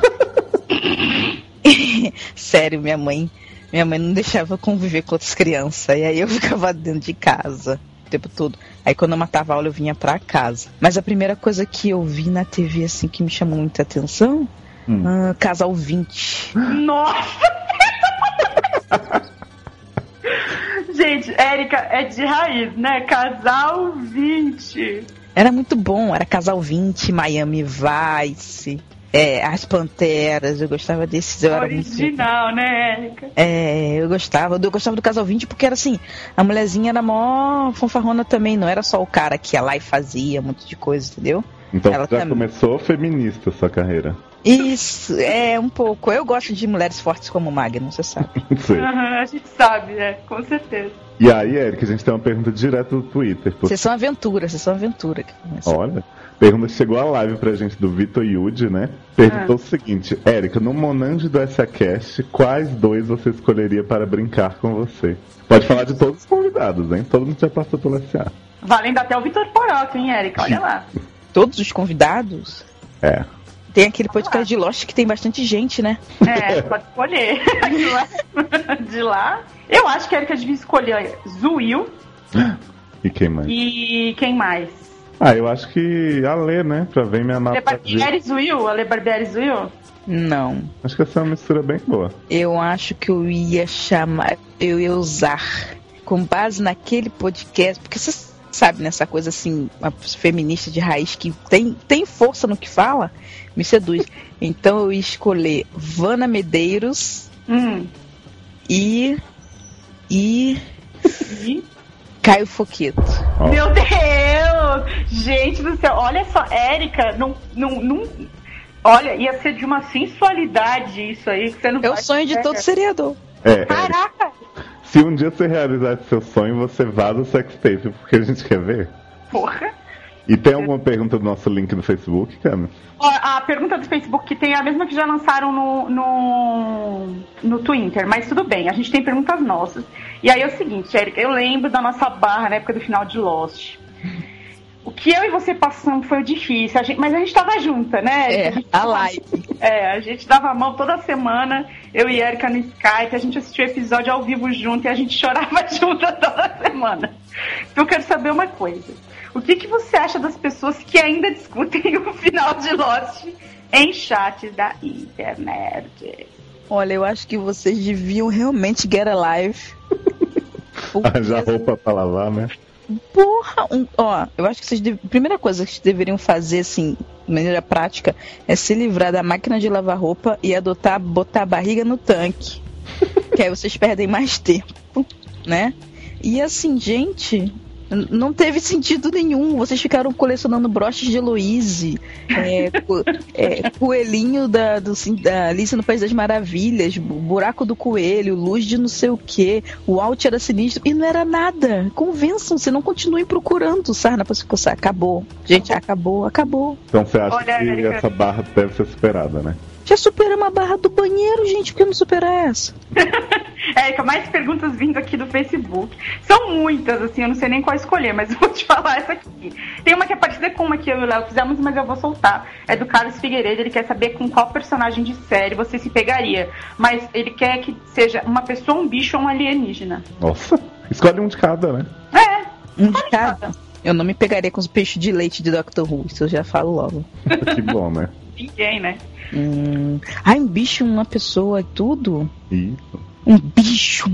[SPEAKER 3] Sério, minha mãe não deixava eu conviver com outras crianças. E aí eu ficava dentro de casa o tempo todo. Aí quando eu matava a aula eu vinha pra casa. Mas a primeira coisa que eu vi na TV assim que me chamou muita atenção, Casal 20.
[SPEAKER 1] Nossa! Gente, Erika é de raiz, né? Casal 20.
[SPEAKER 3] Era muito bom, era Casal 20, Miami Vice, As Panteras, eu gostava desses.
[SPEAKER 1] Original, né, Erika?
[SPEAKER 3] Eu gostava do Casal 20 porque era assim, a mulherzinha era mó fanfarrona também, não era só o cara que ia lá e fazia um monte de coisa, entendeu?
[SPEAKER 2] Então ela já começou feminista sua carreira.
[SPEAKER 3] Isso, um pouco. Eu gosto de mulheres fortes como Magnum, você sabe.
[SPEAKER 1] A gente sabe, com certeza.
[SPEAKER 2] E aí, Erika, a gente tem uma pergunta direto do Twitter.
[SPEAKER 3] Sessão Aventura.
[SPEAKER 2] Olha, pergunta que chegou a live pra gente do Vitor Yudi, né? Perguntou o seguinte, Erika, no Monange do SAcast, quais 2 você escolheria para brincar com você? Pode falar de todos os convidados, hein? Todo mundo já passou pelo SA.
[SPEAKER 1] Valendo até o Vitor Poroca, hein, Erika? Olha lá.
[SPEAKER 3] Todos os convidados? Tem aquele podcast de Lost que tem bastante gente, né?
[SPEAKER 1] Pode escolher. De lá. Eu acho que a Erika devia escolher Zuil.
[SPEAKER 2] E quem mais? Eu acho que a Lê, né? Pra ver minha nota.
[SPEAKER 1] Ale Barbieri Zuil?
[SPEAKER 3] Não.
[SPEAKER 2] Acho que essa é uma mistura bem boa.
[SPEAKER 3] Eu acho que eu ia usar com base naquele podcast, porque você sabe, nessa coisa assim, uma feminista de raiz que tem força no que fala, me seduz. Então eu ia escolher Vana Medeiros e Caio Foqueto.
[SPEAKER 1] Meu Deus! Gente do céu, olha só, Erika, não, olha, ia ser de uma sensualidade isso aí que você não.
[SPEAKER 3] É o sonho de todo seriador.
[SPEAKER 1] Caraca!
[SPEAKER 2] Se um dia você realizar esse seu sonho, você vaza o sextape, porque a gente quer ver.
[SPEAKER 1] Porra!
[SPEAKER 2] E tem alguma pergunta do nosso link do Facebook, Camis?
[SPEAKER 1] A pergunta do Facebook que tem é a mesma que já lançaram no Twitter, mas tudo bem, a gente tem perguntas nossas. E aí é o seguinte, Erika, eu lembro da nossa barra na época do final de Lost. O que eu e você passamos foi difícil, mas a gente tava junta, né?
[SPEAKER 3] A live.
[SPEAKER 1] A gente dava a mão toda semana, eu e Erika no Skype, a gente assistia o episódio ao vivo junto e a gente chorava junto toda semana. Então eu quero saber uma coisa. O que você acha das pessoas que ainda discutem o final de Lost em chats da internet.
[SPEAKER 3] Olha, eu acho que vocês deviam realmente get a live.
[SPEAKER 2] Já roupa pra lavar, né?
[SPEAKER 3] Porra! Eu acho que a primeira coisa que vocês deveriam fazer, assim, de maneira prática, é se livrar da máquina de lavar roupa e botar a barriga no tanque. Que aí vocês perdem mais tempo, né? E assim, gente, não teve sentido nenhum. Vocês ficaram colecionando broches de Heloise, coelhinho da Alice no País das Maravilhas, buraco do coelho, luz de não sei o que, o Alt era sinistro, e não era nada. Convençam-se, não continuem procurando sarna pra se coçar. Acabou. Gente, acabou.
[SPEAKER 2] Então você acha que essa barra deve ser superada, né?
[SPEAKER 3] Já superamos a barra do banheiro, gente. Por que não supera essa?
[SPEAKER 1] Érica, mais perguntas vindo aqui do Facebook. São muitas, assim, eu não sei nem qual escolher, mas eu vou te falar essa aqui. Tem uma que é parecida com uma que eu e o Léo fizemos, mas eu vou soltar. É do Carlos Figueiredo, ele quer saber com qual personagem de série você se pegaria. Mas ele quer que seja uma pessoa, um bicho ou um alienígena.
[SPEAKER 2] Nossa, escolhe um de cada, né?
[SPEAKER 3] Um de cada. Eu não me pegaria com os peixes de leite de Dr. Who, isso eu já falo logo.
[SPEAKER 2] Que bom, né?
[SPEAKER 1] Ninguém, né?
[SPEAKER 3] Um bicho, uma pessoa, tudo?
[SPEAKER 2] Isso.
[SPEAKER 3] Um bicho.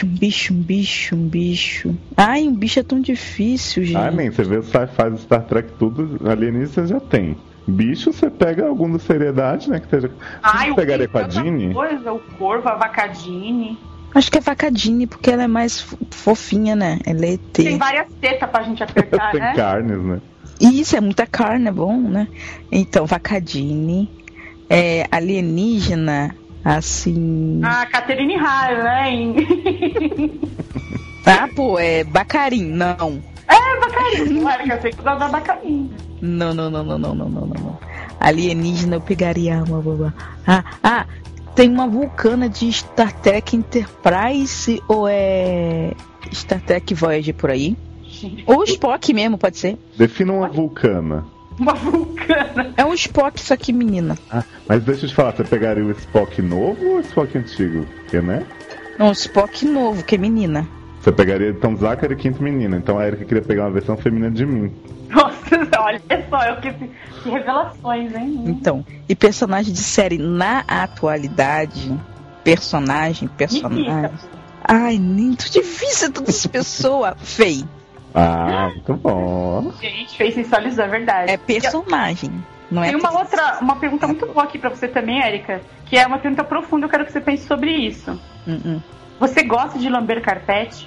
[SPEAKER 3] Ai, um bicho é tão difícil, gente.
[SPEAKER 2] Nem, você vê o sci-fi do Star Trek, tudo, alienígena já tem. Bicho, você pega algum do Seriedade, né? Que seja. Você pegaria com a Jeannie?
[SPEAKER 1] O corvo, a vacadine.
[SPEAKER 3] Acho que é vacadine, porque ela é mais fofinha, né? Ela é ET.
[SPEAKER 1] Tem várias tetas pra gente apertar,
[SPEAKER 2] tem
[SPEAKER 1] né?
[SPEAKER 2] Tem carnes, né?
[SPEAKER 3] Isso, é muita carne, é bom, né? Então, vacadine, alienígena, assim...
[SPEAKER 1] Catherine Hahn, né?
[SPEAKER 3] É Bacarin, não.
[SPEAKER 1] Bacarin, claro que eu sei que dá Bacarin.
[SPEAKER 3] Não. Alienígena eu pegaria uma boba. Tem uma vulcana de Star Trek Enterprise ou é Star Trek Voyager por aí? Ou Spock mesmo, pode ser.
[SPEAKER 2] Defina uma vulcana.
[SPEAKER 1] Uma vulcana.
[SPEAKER 3] É um Spock, só que menina.
[SPEAKER 2] Mas deixa eu te falar, você pegaria o Spock novo ou o Spock antigo? Que, né?
[SPEAKER 3] Não, o Spock novo, que é menina.
[SPEAKER 2] Você pegaria, então, Zachary Quinto menina. Então a Erika queria pegar uma versão feminina de mim.
[SPEAKER 1] Nossa, olha só, que revelações, hein?
[SPEAKER 3] Então, e personagem de série na atualidade, personagem. Ai, muito difícil tudo isso, pessoa. Fei.
[SPEAKER 2] Muito bom.
[SPEAKER 1] Gente, fez sensualizar, é verdade.
[SPEAKER 3] É personagem, não é?
[SPEAKER 1] Tem uma pergunta muito boa aqui pra você também, Erika, que é uma pergunta profunda, eu quero que você pense sobre isso. Você gosta de lamber carpete?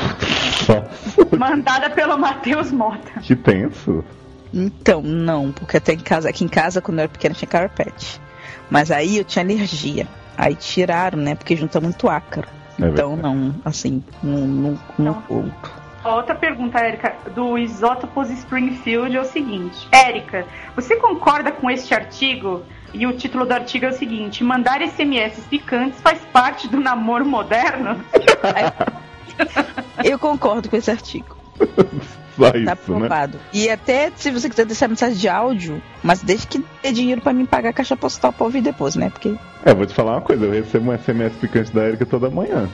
[SPEAKER 1] Mandada pelo Matheus Mota.
[SPEAKER 2] Que tenso.
[SPEAKER 3] Então, não, porque aqui em casa, quando eu era pequena, tinha carpete. Mas aí eu tinha alergia. Aí tiraram, né, porque junta muito ácaro. Então, não, assim, não curto.
[SPEAKER 1] Outra pergunta, Erika, do Isótopos Springfield é o seguinte. Erika, você concorda com este artigo? E o título do artigo é o seguinte: mandar SMS picantes faz parte do namoro moderno?
[SPEAKER 3] Eu concordo com esse artigo.
[SPEAKER 2] Só
[SPEAKER 3] tá
[SPEAKER 2] isso,
[SPEAKER 3] aprovado.
[SPEAKER 2] Né?
[SPEAKER 3] E até se você quiser deixar mensagem de áudio, mas desde que dê dinheiro pra mim pagar a caixa postal pra ouvir depois, né? Porque...
[SPEAKER 2] vou te falar uma coisa, eu recebo um SMS picante da Erika toda manhã.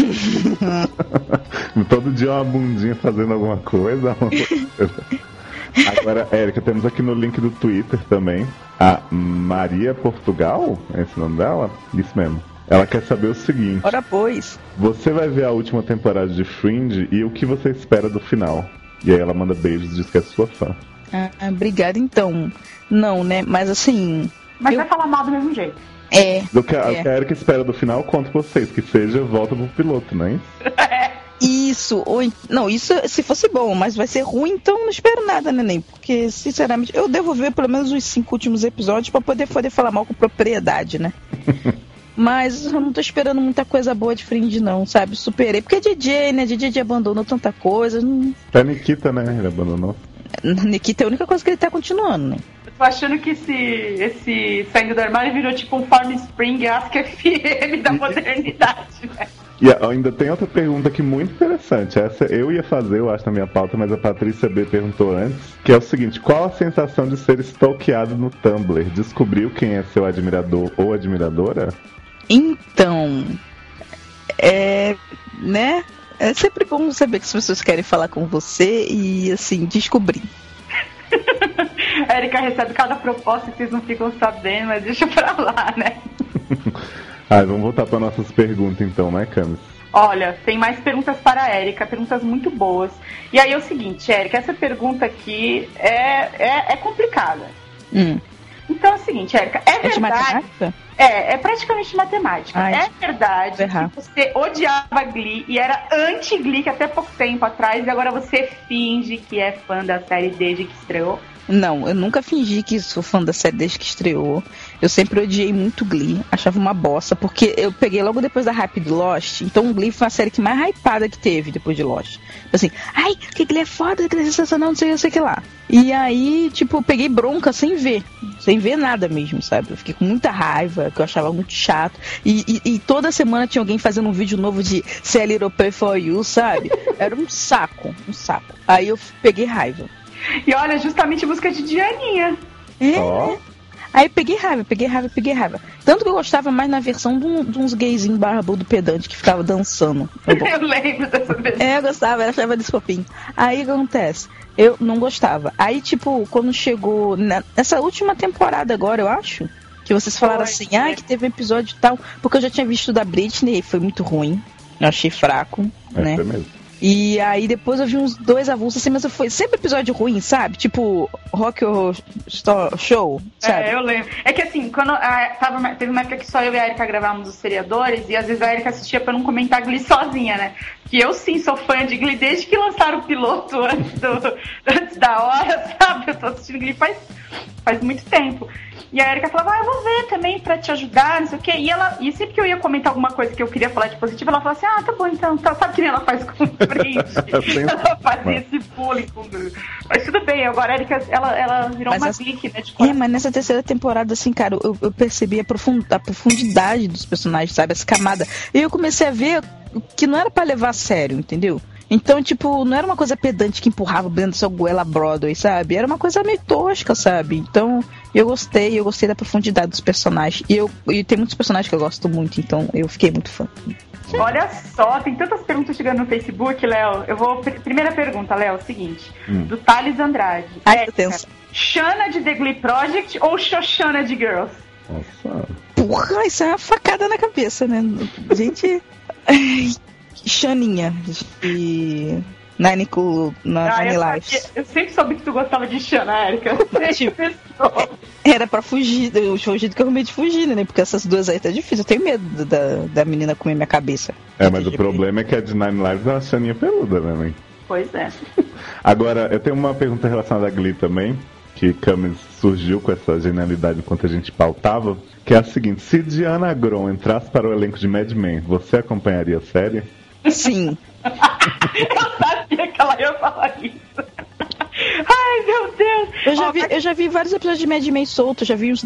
[SPEAKER 2] Todo dia uma bundinha fazendo alguma coisa. Agora, Erika, temos aqui no link do Twitter também a Maria Portugal, é esse o nome dela? Isso mesmo. Ela quer saber o seguinte:
[SPEAKER 3] ora pois,
[SPEAKER 2] você vai ver a última temporada de Fringe e o que você espera do final? E aí ela manda beijos e diz que é sua fã.
[SPEAKER 3] Obrigada, então. Não, né? Mas assim...
[SPEAKER 1] Mas vai falar mal do mesmo jeito.
[SPEAKER 2] O que a Erika espera do final, eu conto pra vocês, que seja volta pro piloto, não é isso?
[SPEAKER 3] Isso se fosse bom, mas vai ser ruim, então não espero nada, neném. Porque, sinceramente, eu devo ver pelo menos os 5 últimos episódios pra poder falar mal com propriedade, né? Mas eu não tô esperando muita coisa boa de Fringe, não, sabe? Superei. Porque é DJ, né? DJ abandonou tanta coisa.
[SPEAKER 2] Até a Nikita, né? Ele abandonou.
[SPEAKER 3] Nikita é a única coisa que ele tá continuando, né?
[SPEAKER 1] Eu tô achando que esse saindo do armário virou tipo um Farm Spring Ask FM da modernidade, né?
[SPEAKER 2] E ainda tem outra pergunta aqui muito interessante. Essa eu ia fazer, eu acho, na minha pauta, mas a Patrícia B perguntou antes, que é o seguinte: qual a sensação de ser stalkeado no Tumblr? Descobriu quem é seu admirador ou admiradora?
[SPEAKER 3] Então, né? É sempre bom saber que as pessoas querem falar com você e, assim, descobrir.
[SPEAKER 1] A Erika recebe cada proposta que vocês não ficam sabendo, mas deixa pra lá, né?
[SPEAKER 2] Vamos voltar para nossas perguntas então, né, Camis?
[SPEAKER 1] Olha, tem mais perguntas para a Erika, perguntas muito boas. E aí é o seguinte, Erika, essa pergunta aqui é complicada. Então é o seguinte, Erika, é verdade...
[SPEAKER 3] de matemática?
[SPEAKER 1] É praticamente matemática.
[SPEAKER 3] Ai,
[SPEAKER 1] é verdade que você odiava Glee e era anti-Glee até pouco tempo atrás, e agora você finge que é fã da série desde que estreou?
[SPEAKER 3] Não, eu nunca fingi que sou fã da série desde que estreou. Eu sempre odiei muito Glee, achava uma bosta, porque eu peguei logo depois da hype de Lost, então Glee foi a série que mais hypada que teve depois de Lost. Assim, ai, que Glee é foda, Glee é sensacional, não sei o que lá. E aí, tipo, eu peguei bronca sem ver nada mesmo, sabe? Eu fiquei com muita raiva, que eu achava muito chato. E toda semana tinha alguém fazendo um vídeo novo de Say a Little Prayer for You, sabe? Era um saco. Aí eu peguei raiva.
[SPEAKER 1] E olha, justamente música de Dianinha.
[SPEAKER 3] Aí eu peguei raiva. Tanto que eu gostava mais na versão de uns gayzinhos barbudo pedante que ficava dançando.
[SPEAKER 1] Eu lembro dessa versão.
[SPEAKER 3] Eu gostava, eu achava desse fofinho. Aí o que acontece? Eu não gostava. Aí, tipo, quando chegou nessa última temporada agora, eu acho, que vocês falaram assim, que teve um episódio e tal, porque eu já tinha visto da Britney e foi muito ruim. Eu achei fraco, né?
[SPEAKER 2] Foi mesmo.
[SPEAKER 3] E aí depois eu vi uns 2 avulsos assim, mas foi sempre episódio ruim, sabe? Tipo, Rock Horror Show, sabe?
[SPEAKER 1] Eu lembro. É que assim, quando teve uma época que só eu e a Erika gravávamos os seriadores, e às vezes a Erika assistia pra não comentar Glee sozinha, né? Que eu sim sou fã de Glee desde que lançaram o piloto antes da hora, sabe? Eu tô assistindo Glee faz muito tempo. E a Erika falava, eu vou ver também pra te ajudar, não sei o quê. E sempre que eu ia comentar alguma coisa que eu queria falar de positivo, ela falava assim, tá bom, então, sabe que nem ela faz com o Brinde? Ela fazia esse bullying com o Brinde. Mas tudo bem, agora a Erika, ela virou uma geek, né, de coração.
[SPEAKER 3] Mas nessa terceira temporada, assim, cara, eu percebi a profundidade dos personagens, sabe, essa camada. E eu comecei a ver que não era pra levar a sério, entendeu? Então, tipo, não era uma coisa pedante que empurrava dentro da sua goela Broadway, sabe? Era uma coisa meio tosca, sabe? Então, eu gostei da profundidade dos personagens. E tem muitos personagens que eu gosto muito, então eu fiquei muito fã.
[SPEAKER 1] Olha só, tem tantas perguntas chegando no Facebook, Léo. Primeira pergunta, Léo, é o seguinte. Do Thales Andrade. Xana de The Glee Project ou Xoxana de Girls?
[SPEAKER 2] Nossa.
[SPEAKER 3] Porra, isso é uma facada na cabeça, né? Gente... Xaninha de Nine Lives.
[SPEAKER 1] Eu sempre soube que tu gostava de Xana, Erika.
[SPEAKER 3] Era pra fugir, o jeito que eu arrumei de fugir, né? Porque essas duas aí tá difícil. Eu tenho medo da menina comer minha cabeça.
[SPEAKER 2] Mas o problema é que a de Nine Lives é uma Xaninha peluda, né, mãe?
[SPEAKER 1] Pois é.
[SPEAKER 2] Agora, eu tenho uma pergunta relacionada a Glee também, que Camis surgiu com essa genialidade enquanto a gente pautava, que é a seguinte: se Diana Agron entrasse para o elenco de Mad Men, você acompanharia a série?
[SPEAKER 3] Sim.
[SPEAKER 1] Eu sabia que ela ia falar isso. Ai, meu Deus.
[SPEAKER 3] Eu já vi vários episódios de Mad Men soltos. Já vi uns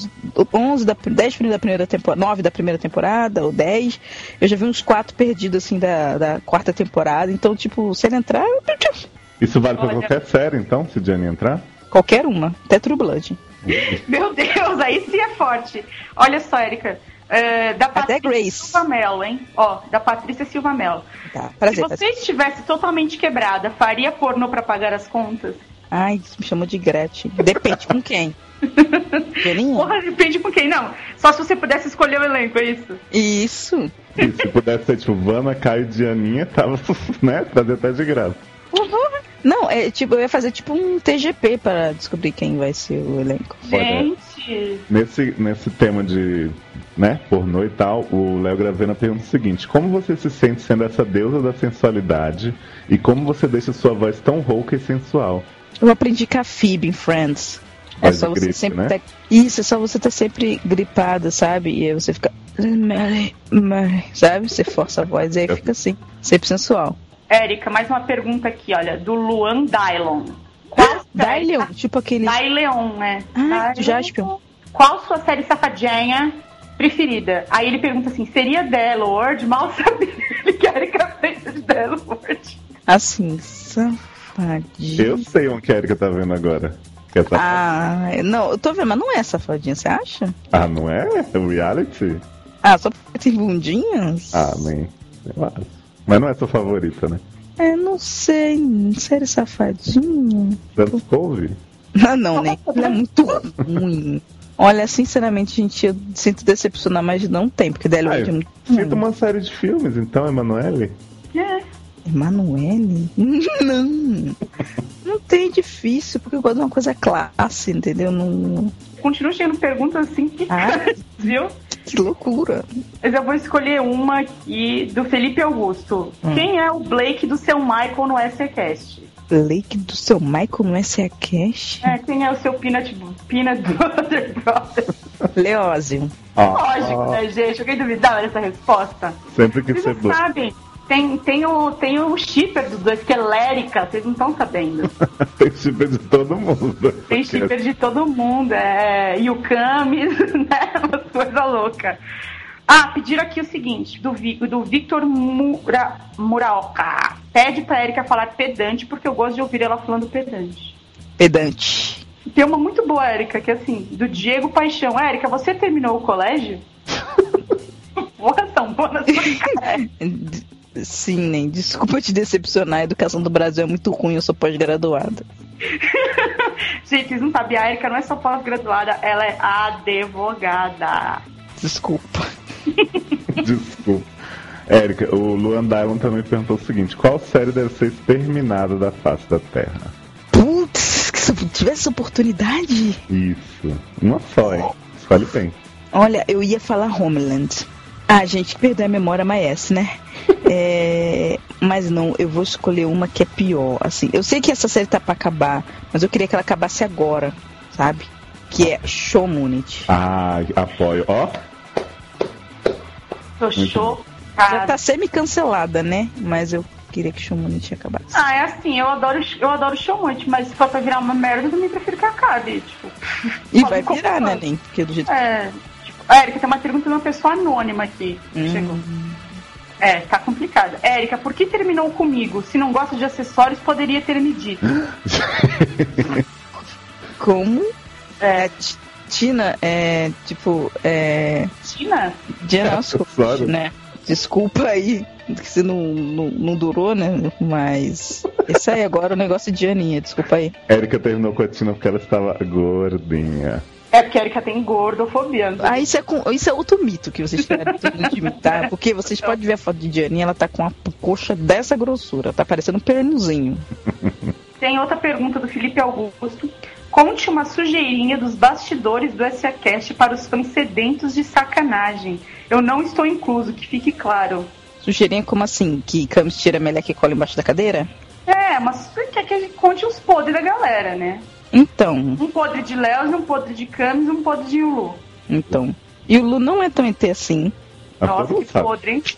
[SPEAKER 3] 10 da primeira temporada, 9 da primeira temporada, ou 10. Eu já vi uns 4 perdidos, assim, da quarta temporada. Então, tipo, se ele entrar...
[SPEAKER 2] Isso vale pra qualquer série, então, se Diana entrar?
[SPEAKER 3] Qualquer uma. Até True Blood.
[SPEAKER 1] Meu Deus, aí sim é forte. Olha só, Erika. Da
[SPEAKER 3] Patrícia
[SPEAKER 1] Grace. Silva Mello, hein? Da Patrícia Silva Mello.
[SPEAKER 3] Tá, prazer,
[SPEAKER 1] se você estivesse totalmente quebrada, faria pornô pra pagar as contas?
[SPEAKER 3] Ai, me chamou de Gretchen. Depende com quem.
[SPEAKER 1] Porra, depende com quem. Não, só se você pudesse escolher o elenco, é isso?
[SPEAKER 3] Isso.
[SPEAKER 2] E se pudesse ser tipo Vanna, Caio e Dianinha, tava, né? Trazer até de graça.
[SPEAKER 3] Não, eu ia fazer tipo um TGP para descobrir quem vai ser o elenco.
[SPEAKER 1] Gente!
[SPEAKER 2] Nesse tema de, né, pornô e tal, o Léo Gravena pergunta o seguinte: como você se sente sendo essa deusa da sensualidade e como você deixa sua voz tão rouca e sensual?
[SPEAKER 3] Eu aprendi com a Phoebe em Friends. É só você sempre, né? Isso, é só você tá sempre gripada, sabe? E aí você fica... Mary, sabe? Você força a voz e aí fica assim, sempre sensual.
[SPEAKER 1] Érica, mais uma pergunta aqui, olha, do Luan Dylon.
[SPEAKER 3] Dylion? Tipo aquele...
[SPEAKER 1] Dylion, né?
[SPEAKER 3] Do Jaspion.
[SPEAKER 1] Qual sua série safadinha preferida? Aí ele pergunta assim, seria The L-Word? Mal sabia ele que a Érica fez de The L-Word.
[SPEAKER 3] Assim, safadinha...
[SPEAKER 2] Eu sei onde que a Érica tá vendo agora.
[SPEAKER 3] Não, eu tô vendo, mas não é safadinha, você acha?
[SPEAKER 2] Não é? É reality?
[SPEAKER 3] Só porque tem bundinhas?
[SPEAKER 2] Nem eu acho. Mas não é sua favorita, né?
[SPEAKER 3] Não sei. Série safadinha.
[SPEAKER 2] Dance Cove?
[SPEAKER 3] Não, né? Ele é muito ruim. Olha, sinceramente, gente, eu sinto decepcionar, mas não tem, porque Délio é muito ruim.
[SPEAKER 2] Cita uma série de filmes, então, Emanuele?
[SPEAKER 3] Emanuele? Não tem, difícil, porque eu gosto de uma coisa classe, entendeu? Não...
[SPEAKER 1] Continua chegando perguntas assim, viu?
[SPEAKER 3] Que loucura.
[SPEAKER 1] Mas eu vou escolher uma aqui do Felipe Augusto. Quem é o Blake do seu Michael no SCCast?
[SPEAKER 3] Blake do seu Michael no SCCast?
[SPEAKER 1] Quem é o seu Peanut Butter Brother?
[SPEAKER 3] Leózio.
[SPEAKER 1] Lógico, né, gente? Alguém duvidava dessa resposta?
[SPEAKER 2] Sempre que você
[SPEAKER 1] sabe. Tem o shipper dos dois, que é Lérica, vocês não estão sabendo.
[SPEAKER 2] Tem shipper de todo mundo.
[SPEAKER 1] Tem shipper de todo mundo, e o Camis, né? Uma coisa louca. Pediram aqui o seguinte, do Victor Muraoka. Pede pra Erika falar pedante, porque eu gosto de ouvir ela falando pedante.
[SPEAKER 3] Pedante.
[SPEAKER 1] Tem uma muito boa, Erika, que é assim, do Diego Paixão. Erika, você terminou o colégio? Porra, tão boa na sua cara.
[SPEAKER 3] Sim, nem. Desculpa te decepcionar, a educação do Brasil é muito ruim, eu sou pós-graduada.
[SPEAKER 1] Gente, vocês não sabem, a Erika não é só pós-graduada, ela é advogada.
[SPEAKER 3] Desculpa.
[SPEAKER 2] Erika, o Luan Dylan também perguntou o seguinte: qual série deve ser exterminada da face da Terra?
[SPEAKER 3] Putz, se eu tivesse oportunidade.
[SPEAKER 2] Isso, uma só, hein? Escolhe bem.
[SPEAKER 3] Olha, eu ia falar Homeland. Gente, perder a memória, mas né? Mas não, eu vou escolher uma que é pior, assim. Eu sei que essa série tá pra acabar, mas eu queria que ela acabasse agora, sabe? Que é Showmunity.
[SPEAKER 2] Apoio, ó.
[SPEAKER 1] Tô chocada.
[SPEAKER 3] Já tá semi-cancelada, né? Mas eu queria que Showmunity acabasse.
[SPEAKER 1] É assim, eu adoro Showmunity, mas se for pra virar uma merda, eu também prefiro que acabe, tipo.
[SPEAKER 3] E vai virar, né, nem? Porque do jeito
[SPEAKER 1] Erika, tem uma pergunta de uma pessoa anônima aqui. Chegou. Tá complicado. Érica, por que terminou comigo? Se não gosta de acessórios, poderia ter me dito.
[SPEAKER 3] Como? Tina,
[SPEAKER 1] Tina?
[SPEAKER 3] Diana, né? Desculpa aí, que você não durou, né? Mas esse aí agora é o negócio de Dianinha, desculpa aí.
[SPEAKER 2] Érica terminou com a Tina porque ela estava gordinha.
[SPEAKER 1] Porque a Erika tem gordofobia.
[SPEAKER 3] Isso é outro mito que vocês querem de imitar. Porque vocês podem ver a foto de Dianinha, ela tá com uma coxa dessa grossura. Tá parecendo um pernuzinho.
[SPEAKER 1] Tem outra pergunta do Felipe Augusto. Conte uma sujeirinha dos bastidores do SAcast para os fãs sedentos de sacanagem. Eu não estou incluso, que fique claro.
[SPEAKER 3] Sujeirinha como assim? Que Camis tira a meleca e cola embaixo da cadeira?
[SPEAKER 1] Mas quer que a gente conte os podres da galera, né?
[SPEAKER 3] Então.
[SPEAKER 1] Um podre de Léo, um podre de Camis e um podre de Yulu.
[SPEAKER 3] Então. E o Lu não é tão ET assim.
[SPEAKER 1] Nossa, que podre, hein?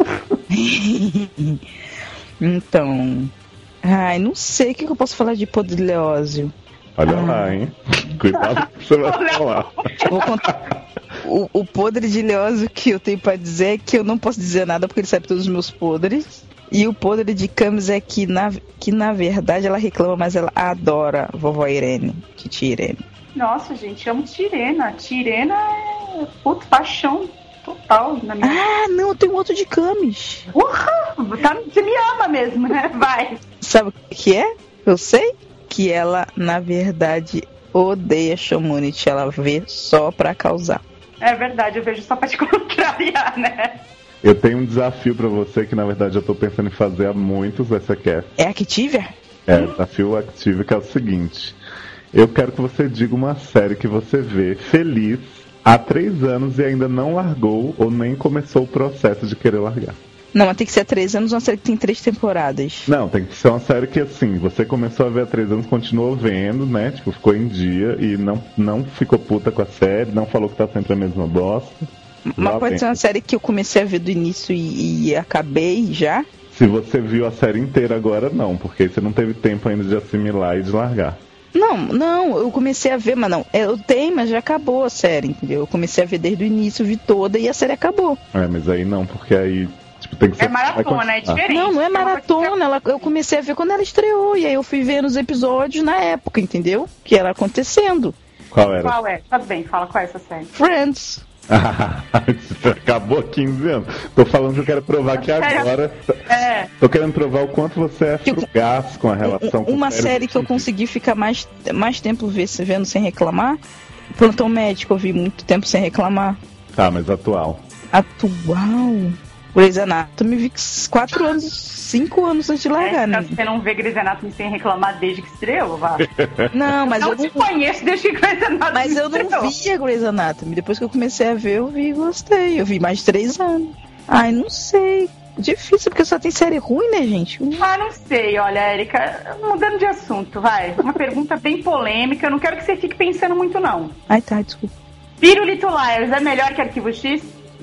[SPEAKER 3] Então. Não sei o que eu posso falar de podre de Leózio.
[SPEAKER 2] Olha lá, hein? Cuidado que você vai falar.
[SPEAKER 3] Vou contar. O podre de Leózio que eu tenho pra dizer é que eu não posso dizer nada porque ele sabe todos os meus podres. E o podre de Camis é que na verdade ela reclama, mas ela adora a vovó Irene, titia Irene.
[SPEAKER 1] Nossa, gente, amo Tirena. Tirena é paixão total na minha...
[SPEAKER 3] não, tem um outro de Camis.
[SPEAKER 1] Você me ama mesmo, né? Vai.
[SPEAKER 3] Sabe o que é? Eu sei que ela, na verdade, odeia Showmunity. Ela vê só pra causar.
[SPEAKER 1] É verdade, eu vejo só pra te contrariar, né?
[SPEAKER 2] Eu tenho um desafio pra você que, na verdade, eu tô pensando em fazer há muitos SAcast.
[SPEAKER 3] É Activia?
[SPEAKER 2] Desafio Activia, que é o seguinte. Eu quero que você diga uma série que você vê feliz há 3 anos e ainda não largou ou nem começou o processo de querer largar.
[SPEAKER 3] Não, mas tem que ser há 3 anos, uma série que tem 3 temporadas.
[SPEAKER 2] Não, tem que ser uma série que, assim, você começou a ver há 3 anos, continuou vendo, né? Tipo, ficou em dia e não ficou puta com a série, não falou que tá sempre a mesma bosta.
[SPEAKER 3] Mas pode ser uma série que eu comecei a ver do início e acabei já?
[SPEAKER 2] Se você viu a série inteira agora, não, porque você não teve tempo ainda de assimilar e de largar.
[SPEAKER 3] Não, eu comecei a ver, mas não. Eu tenho, mas já acabou a série, entendeu? Eu comecei a ver desde o início, vi toda e a série acabou.
[SPEAKER 2] Mas aí não, porque aí... Tipo, tem que ser...
[SPEAKER 1] É maratona, é diferente.
[SPEAKER 3] Não é maratona, eu comecei a ver quando ela estreou, e aí eu fui vendo os episódios na época, entendeu? Que era acontecendo.
[SPEAKER 2] Qual era?
[SPEAKER 1] Qual é? Tá bem, fala qual é essa série.
[SPEAKER 3] Friends.
[SPEAKER 2] Acabou há 15 anos. Tô falando que eu quero provar que agora. Tô querendo provar o quanto você é fugaz com a relação com
[SPEAKER 3] uma série que eu consegui ficar mais tempo vendo sem reclamar. Plantão Médico, eu vi muito tempo sem reclamar.
[SPEAKER 2] Tá, mas atual.
[SPEAKER 3] Grey's Anatomy, vi 4 anos, 5 anos antes de largar, né?
[SPEAKER 1] Você não vê Grey's Anatomy sem reclamar desde que estreou, Vá?
[SPEAKER 3] Não, mas eu
[SPEAKER 1] não conheço desde que Grey's Anatomy
[SPEAKER 3] Mas eu não via Grey's Anatomy. Depois que eu comecei a ver, eu vi e gostei. Eu vi mais de 3 anos. Ai, não sei. Difícil, porque só tem série ruim, né, gente?
[SPEAKER 1] Não sei, olha, Érica, mudando de assunto, vai. Uma pergunta bem polêmica, eu não quero que você fique pensando muito, não.
[SPEAKER 3] Ai, tá, desculpa.
[SPEAKER 1] Pirulito Liars é melhor que Arquivo X?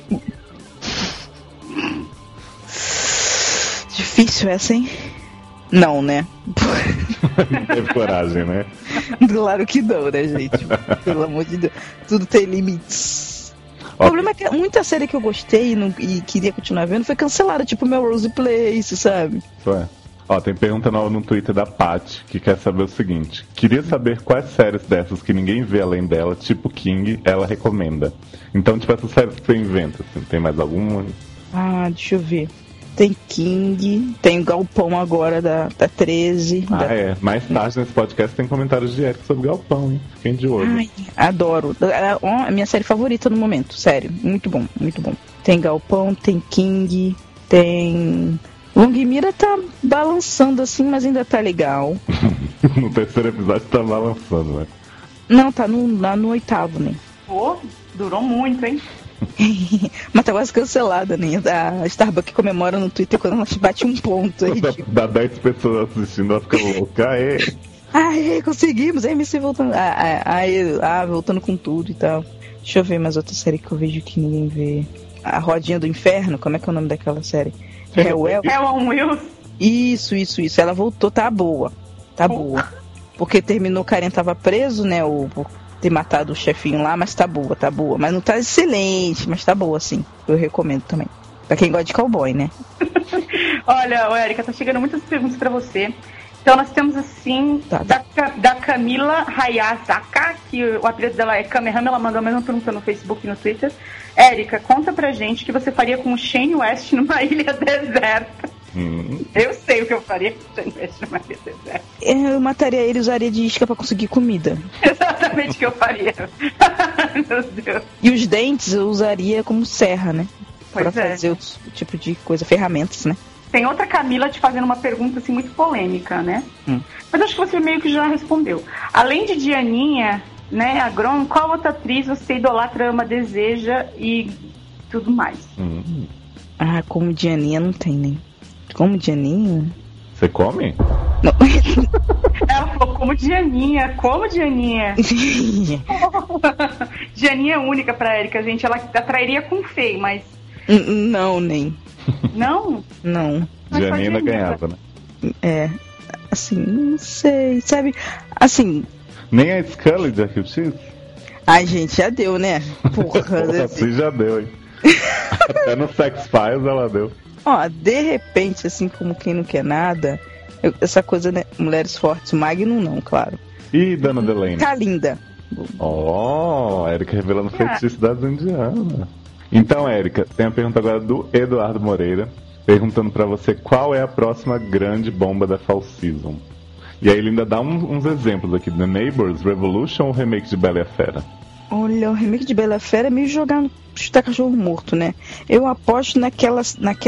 [SPEAKER 3] Difícil essa, hein? Não, né?
[SPEAKER 2] Não teve coragem, né?
[SPEAKER 3] Claro que não, né, gente? Pelo amor de Deus. Tudo tem limites. O problema é que muita série que eu gostei e queria continuar vendo foi cancelada, tipo Melrose Place, sabe?
[SPEAKER 2] Foi. Tem pergunta nova no Twitter da Paty, que quer saber o seguinte: queria saber quais séries dessas que ninguém vê além dela, tipo King, ela recomenda. Então, tipo, essas séries que você inventa, assim, tem mais alguma?
[SPEAKER 3] Deixa eu ver. Tem King, tem Galpão agora da 13.
[SPEAKER 2] Mais tarde nesse podcast tem comentários de Érica sobre Galpão, hein? Fiquem de olho.
[SPEAKER 3] Ai, adoro. A minha série favorita no momento, sério. Muito bom, muito bom. Tem Galpão, tem King, tem... Longmira tá balançando assim, mas ainda tá legal.
[SPEAKER 2] No terceiro episódio tá balançando, né?
[SPEAKER 3] Não, tá no 8º, né?
[SPEAKER 1] Durou muito, hein?
[SPEAKER 3] Mas tá quase cancelada, né? A Starbucks comemora no Twitter quando ela bate um ponto. Aí,
[SPEAKER 2] dá 10 pessoas assistindo, ela fica louca.
[SPEAKER 3] Conseguimos! A MC voltando. Voltando com tudo e tal. Deixa eu ver mais outra série que eu vejo que ninguém vê. A Rodinha do Inferno, como é que é o nome daquela série?
[SPEAKER 1] Helen Wills.
[SPEAKER 3] Isso. Ela voltou, tá boa. Tá boa. Porque terminou, o Karen tava preso, né? Por ter matado o chefinho lá, mas tá boa. Mas não tá excelente, mas tá boa, sim. Eu recomendo também. Pra quem gosta de cowboy, né?
[SPEAKER 1] Olha, Érica, tá chegando muitas perguntas pra você. Então nós temos assim, da Camila Hayazaka, que o apelido dela é Kamehameha, ela mandou a mesma pergunta no Facebook e no Twitter. Érica, conta pra gente o que você faria com o Shane West numa ilha deserta. Eu sei o que eu faria com o Shane West numa ilha deserta.
[SPEAKER 3] Eu mataria ele e usaria de isca pra conseguir comida.
[SPEAKER 1] Exatamente o que eu faria. Meu Deus.
[SPEAKER 3] E os dentes eu usaria como serra, né? Pra fazer outro tipo de coisa, ferramentas, né?
[SPEAKER 1] Tem outra Camila te fazendo uma pergunta assim muito polêmica, né? Mas acho que você meio que já respondeu. Além de Dianinha, né, a Grom, qual outra atriz você idolatra, ama, deseja e tudo mais?
[SPEAKER 3] Como Dianinha não tem, nem. Como Dianinha?
[SPEAKER 2] Você come?
[SPEAKER 3] Não.
[SPEAKER 1] Ela falou, como Dianinha. Dianinha é única pra Érica, gente. Ela atrairia com feio, mas...
[SPEAKER 3] Não, nem.
[SPEAKER 1] Não?
[SPEAKER 3] Não.
[SPEAKER 2] Dianinha ainda ganhava, né?
[SPEAKER 3] Assim, não sei, sabe? Assim...
[SPEAKER 2] Nem a Scully de Arquivo X?
[SPEAKER 3] Ai, gente, já deu, né? Porra,
[SPEAKER 2] assim já deu, hein? Até no Sex Files ela deu.
[SPEAKER 3] De repente, assim, como quem não quer nada, essa coisa, né? Mulheres fortes, Magnum não, claro.
[SPEAKER 2] E Dana Delaney?
[SPEAKER 3] Tá linda.
[SPEAKER 2] Érica revelando feitiços indianas. Então, Érica, tem a pergunta agora do Eduardo Moreira, perguntando pra você qual é a próxima grande bomba da Fall Season. E aí ele ainda dá uns exemplos aqui: The Neighbors, Revolution ou remake de Bela e a Fera?
[SPEAKER 3] Olha, o remake de Bela e a Fera é meio chutar cachorro morto, né? Eu aposto naquela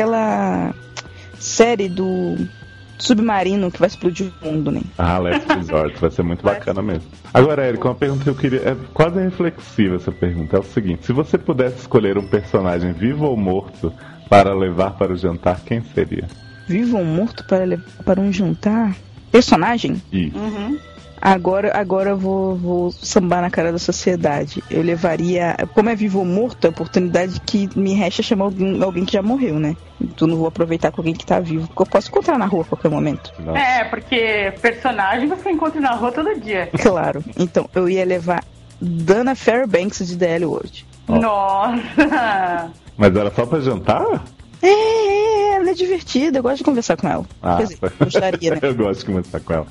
[SPEAKER 3] série do submarino que vai explodir o mundo, né?
[SPEAKER 2] Last Resort, vai ser muito bacana mesmo. Agora, Érica, uma pergunta que eu queria... É quase reflexiva essa pergunta. É o seguinte: se você pudesse escolher um personagem vivo ou morto para levar para o jantar, quem seria?
[SPEAKER 3] Vivo ou morto para levar para um jantar? Personagem?
[SPEAKER 2] Isso.
[SPEAKER 3] Agora eu vou sambar na cara da sociedade. Eu levaria... Como é vivo ou morto, a oportunidade que me resta é chamar alguém que já morreu, né? Então não vou aproveitar com alguém que tá vivo, porque eu posso encontrar na rua a qualquer momento.
[SPEAKER 1] Porque personagem você encontra na rua todo dia.
[SPEAKER 3] Claro. Então, eu ia levar Dana Fairbanks de The L Word.
[SPEAKER 1] Nossa!
[SPEAKER 2] Mas era só pra jantar?
[SPEAKER 3] Ela é divertida, eu gosto de conversar com ela. Quer dizer, gostaria, né?
[SPEAKER 2] Eu gosto de conversar com ela.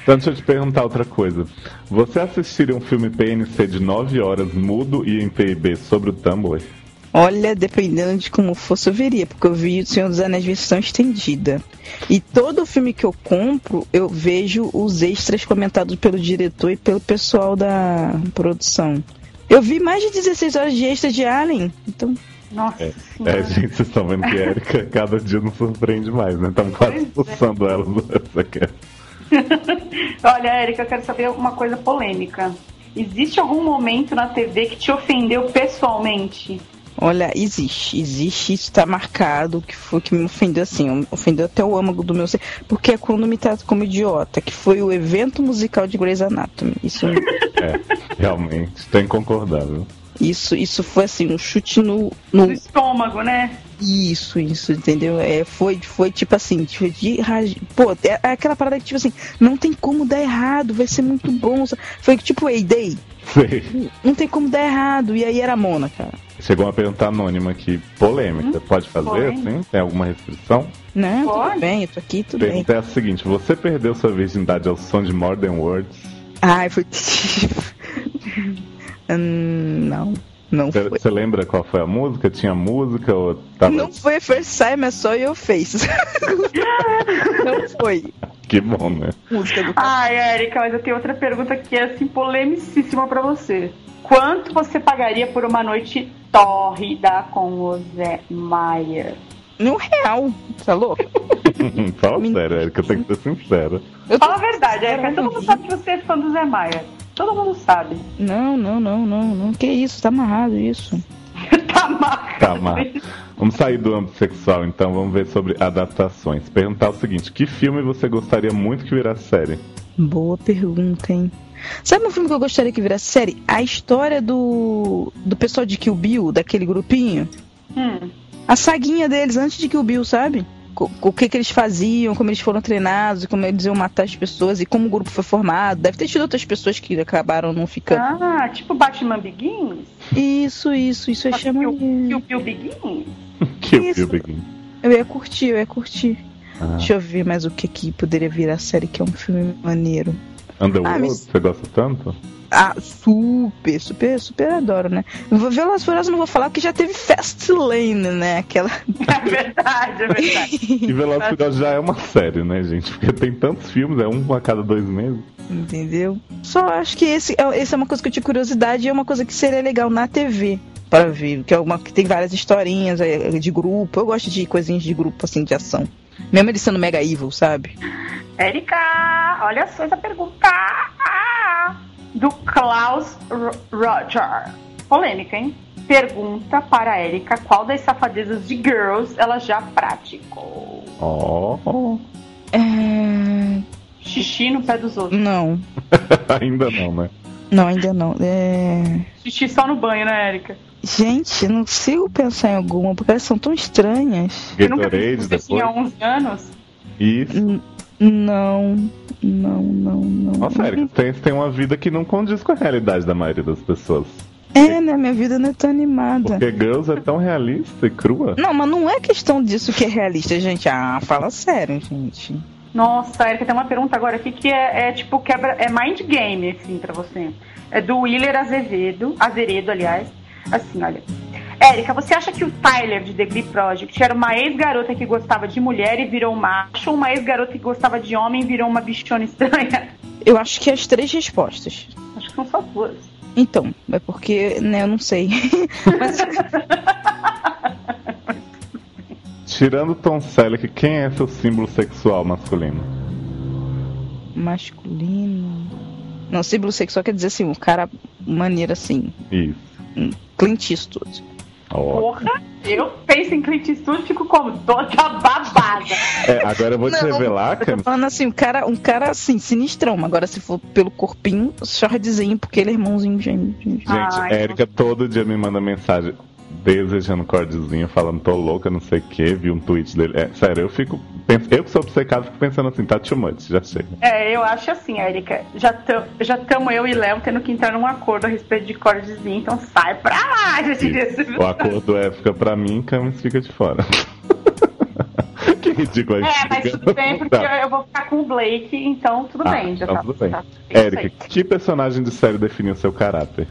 [SPEAKER 2] Então deixa eu te perguntar outra coisa. Você assistiria um filme PNC de 9 horas, mudo e em PIB sobre o Tumblr?
[SPEAKER 3] Olha, dependendo de como fosse, eu veria, porque eu vi o Senhor dos Anéis versão estendida. E todo filme que eu compro, eu vejo os extras comentados pelo diretor e pelo pessoal da produção. Eu vi mais de 16 horas de extra de Alien, então...
[SPEAKER 1] Nossa
[SPEAKER 2] gente, vocês estão vendo que a Erika cada dia nos surpreende mais, né? Estamos quase expulsando ela dessa questão.
[SPEAKER 1] Olha, Erika, eu quero saber uma coisa polêmica. Existe algum momento na TV que te ofendeu pessoalmente?
[SPEAKER 3] Olha, existe, isso tá marcado, que foi que me ofendeu assim, ofendeu até o âmago do meu ser, porque é quando me trata como idiota, que foi o evento musical de Grey's Anatomy. Isso
[SPEAKER 2] realmente, tem que concordar, viu?
[SPEAKER 3] Isso foi assim, um chute no
[SPEAKER 1] estômago, né?
[SPEAKER 3] Isso, entendeu? Foi tipo assim, pô, é aquela parada que tipo assim, não tem como dar errado, vai ser muito bom. Foi tipo Day. Não tem como dar errado, e aí era a Mona, cara.
[SPEAKER 2] Chegou uma pergunta anônima aqui, polêmica. Pode fazer, assim? Tem alguma restrição?
[SPEAKER 3] Não, tudo bem, eu tô aqui, tudo bem.
[SPEAKER 2] É a seguinte, você perdeu sua virgindade ao som de More Than Words?
[SPEAKER 3] Ai, foi... Não foi.
[SPEAKER 2] Você lembra qual foi a música? Tinha música ou tava...
[SPEAKER 3] Não foi First Time, é só Your Face. Não foi.
[SPEAKER 2] Que bom, né?
[SPEAKER 3] Música do
[SPEAKER 1] Ai, Erika, mas eu tenho outra pergunta que é assim, polemicíssima pra você. Quanto você pagaria por uma noite tórrida com o Zé Maia?
[SPEAKER 3] R$1, tá louco?
[SPEAKER 2] Fala sério, Erika, eu tenho que ser sincera.
[SPEAKER 1] Fala a verdade, Erika, todo mundo sabe que você é fã do Zé Maia. Todo mundo sabe.
[SPEAKER 3] Não, que isso, tá amarrado isso.
[SPEAKER 1] Tá amarrado.
[SPEAKER 2] Vamos sair do âmbito sexual, então, vamos ver sobre adaptações. Perguntar o seguinte, que filme você gostaria muito que virasse série?
[SPEAKER 3] Boa pergunta, hein? Sabe um filme que eu gostaria que virasse série? A história do pessoal de Kill Bill, daquele grupinho. A saguinha deles antes de Kill Bill, sabe? O que eles faziam, como eles foram treinados, como eles iam matar as pessoas e como o grupo foi formado. Deve ter tido outras pessoas que acabaram não ficando.
[SPEAKER 1] Ah, tipo Batman Begins?
[SPEAKER 3] Isso eu chamo
[SPEAKER 1] Kill Bill Begins?
[SPEAKER 2] Kill Bill Begins.
[SPEAKER 3] Eu ia curtir. Deixa eu ver mais o que poderia virar série, que é um filme maneiro.
[SPEAKER 2] Underworld, você gosta tanto?
[SPEAKER 3] Ah, super adoro, né? Velozes e Furiosos não vou falar porque já teve Fastlane, né? Aquela...
[SPEAKER 1] É verdade.
[SPEAKER 2] E Velozes e Furiosos já é uma série, né, gente? Porque tem tantos filmes, é um a cada 2 meses.
[SPEAKER 3] Entendeu? Só acho que esse é uma coisa que eu tinha curiosidade e é uma coisa que seria legal na TV para ver, que tem várias historinhas de grupo. Eu gosto de coisinhas de grupo, assim, de ação. Mesmo ele sendo mega evil, sabe?
[SPEAKER 1] Erika, olha só essa pergunta do Klaus Roger. Polêmica, hein? Pergunta para a Erika qual das safadezas de Girls ela já praticou. Xixi no pé dos outros.
[SPEAKER 3] Não.
[SPEAKER 2] Ainda não, né?
[SPEAKER 3] Não, ainda não.
[SPEAKER 1] Xixi só no banho, né, Erika?
[SPEAKER 3] Gente, eu não consigo pensar em alguma, porque elas são tão estranhas.
[SPEAKER 2] Gatorade depois?
[SPEAKER 1] Tinha 11 anos?
[SPEAKER 2] Isso.
[SPEAKER 3] Não.
[SPEAKER 2] Nossa, Erika, você tem uma vida que não condiz com a realidade da maioria das pessoas.
[SPEAKER 3] Né? Minha vida não é tão animada.
[SPEAKER 2] Porque Girls é tão realista e crua.
[SPEAKER 3] Não, mas não é questão disso que é realista, gente. Fala sério, gente.
[SPEAKER 1] Nossa, Erika, tem uma pergunta agora aqui que é tipo quebra, é mind game, assim, pra você. É do Willer Azeredo, aliás. Assim, olha. Erika, você acha que o Tyler de The Glee Project era uma ex-garota que gostava de mulher e virou um macho, ou uma ex-garota que gostava de homem e virou uma bichona estranha?
[SPEAKER 3] Eu acho que as 3 respostas.
[SPEAKER 1] Acho que são só 2.
[SPEAKER 3] Então, é porque, né, eu não sei. Mas...
[SPEAKER 2] Tirando Tom Selleck, quem é seu símbolo sexual masculino?
[SPEAKER 3] Masculino? Não, símbolo sexual quer dizer assim, um cara maneiro assim.
[SPEAKER 2] Isso.
[SPEAKER 3] Clint Eastwood.
[SPEAKER 1] Porra, eu penso em Clint Eastwood e fico como? Toda babada.
[SPEAKER 2] Agora eu vou te revelar,
[SPEAKER 3] cara. Eu tô falando assim, um cara assim, sinistrão. Agora se for pelo corpinho, shortzinho, porque ele é irmãozinho gêmeo.
[SPEAKER 2] Gente, Erika todo dia me manda mensagem desejando cordezinho, falando tô louca, não sei o que, vi um tweet dele. Sério, eu que sou obcecado, fico pensando assim, tá too much, já chega.
[SPEAKER 1] Eu acho assim, Erika, já estamos eu e Léo tendo que entrar num acordo a respeito de cordezinho, então sai pra lá, gente.
[SPEAKER 2] O acordo fica pra mim e Camis fica de fora. Que achei ridículo.
[SPEAKER 1] Mas tudo bem, porque eu vou ficar com o Blake, então tudo bem. Já tá,
[SPEAKER 2] tudo bem.
[SPEAKER 1] Tá,
[SPEAKER 2] Érica, que personagem de série definiu seu caráter?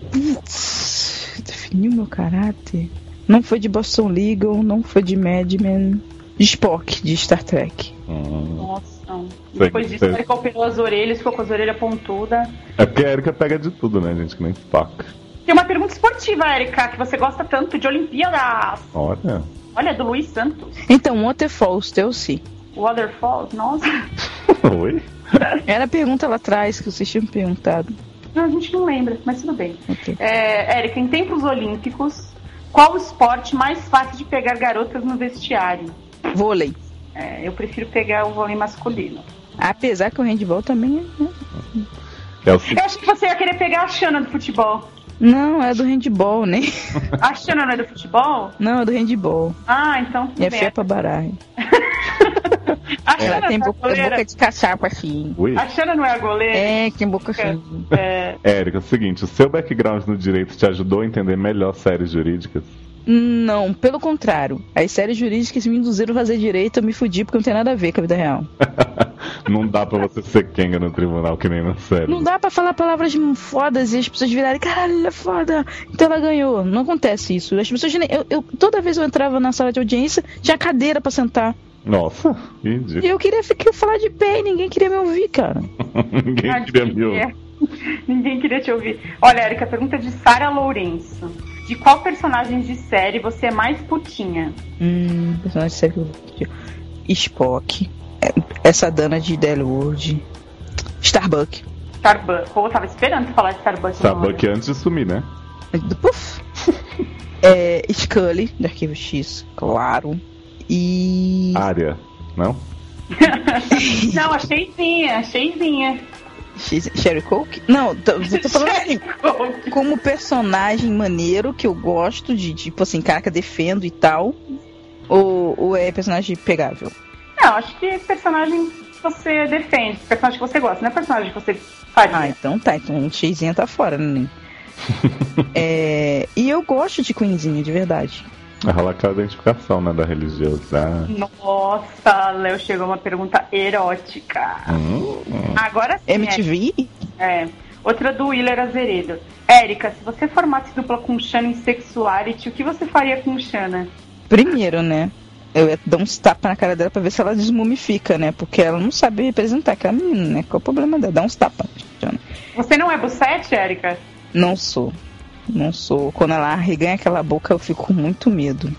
[SPEAKER 3] Definiu meu caráter? Não foi de Boston Legal, não foi de Mad Men. Spock, de Star Trek.
[SPEAKER 1] Nossa. Depois disso, ele operou as orelhas, ficou com as orelhas pontudas.
[SPEAKER 2] É porque a Érica pega de tudo, né, gente? Que nem Spock.
[SPEAKER 1] Tem uma pergunta esportiva, Érica, que você gosta tanto de Olimpíadas. Olha, do Luiz Santos.
[SPEAKER 3] Então, Waterfalls, eu sim.
[SPEAKER 1] Waterfalls? Nossa.
[SPEAKER 2] Oi?
[SPEAKER 3] Era a pergunta lá atrás que vocês tinham perguntado.
[SPEAKER 1] Não, a gente não lembra, mas tudo bem.
[SPEAKER 3] Okay.
[SPEAKER 1] Érica, em tempos olímpicos, qual o esporte mais fácil de pegar garotas no vestiário?
[SPEAKER 3] Vôlei.
[SPEAKER 1] Eu prefiro pegar o vôlei masculino.
[SPEAKER 3] Apesar que o handball também é...
[SPEAKER 1] Eu achei que você ia querer pegar a Xana do futebol.
[SPEAKER 3] Não, é do handball, né?
[SPEAKER 1] A Xana não é do futebol?
[SPEAKER 3] Não, é do handball.
[SPEAKER 1] Então tudo
[SPEAKER 3] bem. É
[SPEAKER 1] bem.
[SPEAKER 3] feia pra baralho.
[SPEAKER 1] A Xana
[SPEAKER 3] ela tem boca de caçapa, assim.
[SPEAKER 2] Ui.
[SPEAKER 1] A Xana não é a goleira?
[SPEAKER 3] Tem boca assim.
[SPEAKER 2] Érica, é o seguinte, o seu background no direito te ajudou a entender melhor séries jurídicas?
[SPEAKER 3] Não, pelo contrário. As séries jurídicas me induziram a fazer direito, eu me fudi porque não tem nada a ver com a vida real.
[SPEAKER 2] Não dá pra você ser quenga no tribunal que nem na série.
[SPEAKER 3] Não dá pra falar palavras fodas e as pessoas virarem, caralho, ela é foda, então ela ganhou. Não acontece isso. As pessoas, toda vez eu entrava na sala de audiência, tinha cadeira pra sentar.
[SPEAKER 2] Nossa, ridículo.
[SPEAKER 3] E eu queria falar de pé e ninguém queria me ouvir, cara.
[SPEAKER 2] Ninguém queria me ouvir.
[SPEAKER 1] Ninguém queria te ouvir. Olha, Érica, pergunta de Sara Lourenço. De qual personagem de série você é mais putinha?
[SPEAKER 3] Personagem de série Spock. Essa Dana de Delwood. Starbuck.
[SPEAKER 1] Pô, eu tava esperando você falar de Starbuck.
[SPEAKER 2] Starbuck antes de sumir, né?
[SPEAKER 3] Puf. Scully, do Arquivo X, claro. E...
[SPEAKER 2] Arya, não?
[SPEAKER 1] Não, cheizinha.
[SPEAKER 3] Sherry Coke? Não, eu tô falando assim, como personagem maneiro que eu gosto de, tipo assim, caraca, defendo e tal, ou é personagem pegável?
[SPEAKER 1] Não, acho que personagem que você defende, personagem que você gosta, não é personagem que você faria.
[SPEAKER 3] Então um cheizinha tá fora, né? E eu gosto de Queenzinha, de verdade.
[SPEAKER 2] Rola aquela identificação, né, da religiosidade.
[SPEAKER 1] Nossa, Léo, chegou uma pergunta erótica. Agora sim.
[SPEAKER 3] MTV?
[SPEAKER 1] Outra do Willer Azeredo. Érica, se você formasse dupla com Xana em Sexuality, o que você faria com Xana?
[SPEAKER 3] Primeiro, né? Eu ia dar uns tapas na cara dela pra ver se ela desmumifica, né? Porque ela não sabe representar aquela menina, né? Qual o problema dela? Dá uns tapas.
[SPEAKER 1] Você não é bucete, Érica?
[SPEAKER 3] Não sou. Quando ela arreganha aquela boca, eu fico com muito medo.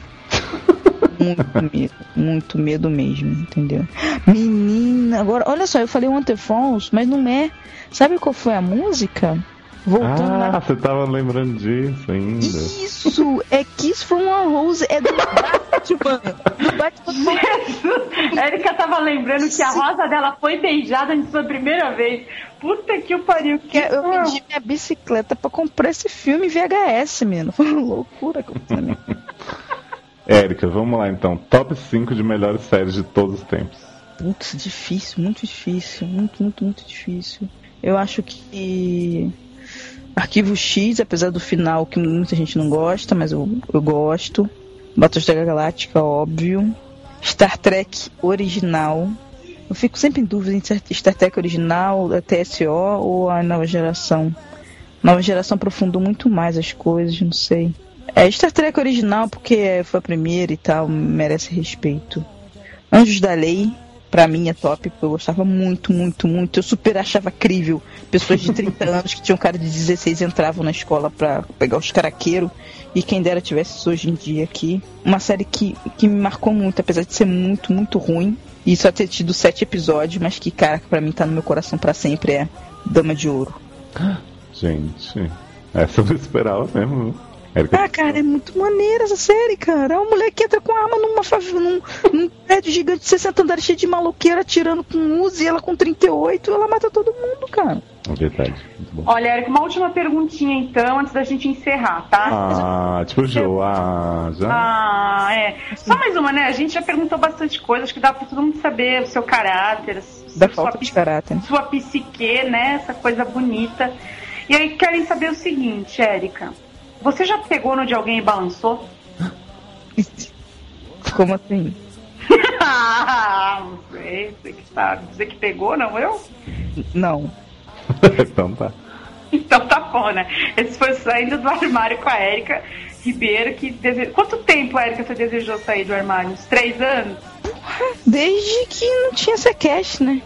[SPEAKER 3] Muito medo mesmo, entendeu? Menina, agora, olha só, eu falei Waterfalls, mas não é. Sabe qual foi a música?
[SPEAKER 2] Voltando você tava lembrando disso ainda.
[SPEAKER 3] Isso, é Kiss from a Rose, é do Batman.
[SPEAKER 1] Érica tava lembrando que a rosa dela foi beijada em sua primeira vez. Puta que o pariu.
[SPEAKER 3] Eu vendi minha bicicleta pra comprar esse filme VHS, mano. Foi uma loucura que eu fiz.
[SPEAKER 2] Érica, vamos lá então. Top 5 de melhores séries de todos os tempos.
[SPEAKER 3] Putz, difícil, muito difícil. Muito difícil. Eu acho que Arquivo X, apesar do final que muita gente não gosta, mas eu gosto. Battlestar Galáctica, óbvio. Star Trek original. Eu fico sempre em dúvida entre Star Trek original, a TSO ou a nova geração. Nova geração aprofundou muito mais as coisas, não sei. Star Trek original porque foi a primeira e tal, merece respeito. Anjos da Lei, pra mim é top, porque eu gostava muito. Eu super achava crível pessoas de 30 anos que tinham cara de 16 entravam na escola pra pegar os caraqueiros, e quem dera tivesse isso hoje em dia aqui. Uma série que me marcou muito, apesar de ser muito ruim, e só ter tido 7 episódios, mas que, cara, pra mim tá no meu coração pra sempre, é Dama de Ouro.
[SPEAKER 2] Gente, essa eu não esperava mesmo.
[SPEAKER 3] Cara, é muito maneira essa série, cara. É uma mulher que entra com arma num prédio gigante de 60 andares cheio de maloqueira atirando com Uzi, e ela com 38, ela mata todo mundo, cara.
[SPEAKER 2] É verdade. Muito bom.
[SPEAKER 1] Olha, Érica, uma última perguntinha então, antes da gente encerrar, tá?
[SPEAKER 2] Tipo o Jô, já.
[SPEAKER 1] Só mais uma, né? A gente já perguntou bastante coisa, acho que dá pra todo mundo saber o seu caráter,
[SPEAKER 3] da falta de caráter,
[SPEAKER 1] sua psique, né? Essa coisa bonita. E aí querem saber o seguinte, Érica. Você já pegou no de alguém e balançou?
[SPEAKER 3] Como assim?
[SPEAKER 1] Não sei, você que sabe. Dizer que pegou, não eu?
[SPEAKER 3] Não.
[SPEAKER 2] Então tá.
[SPEAKER 1] Então tá bom, né? Esse foi saindo do armário com a Érica Ribeiro, que Quanto tempo, Érica, você desejou sair do armário? Uns 3 anos?
[SPEAKER 3] Desde que não tinha Sequest, né?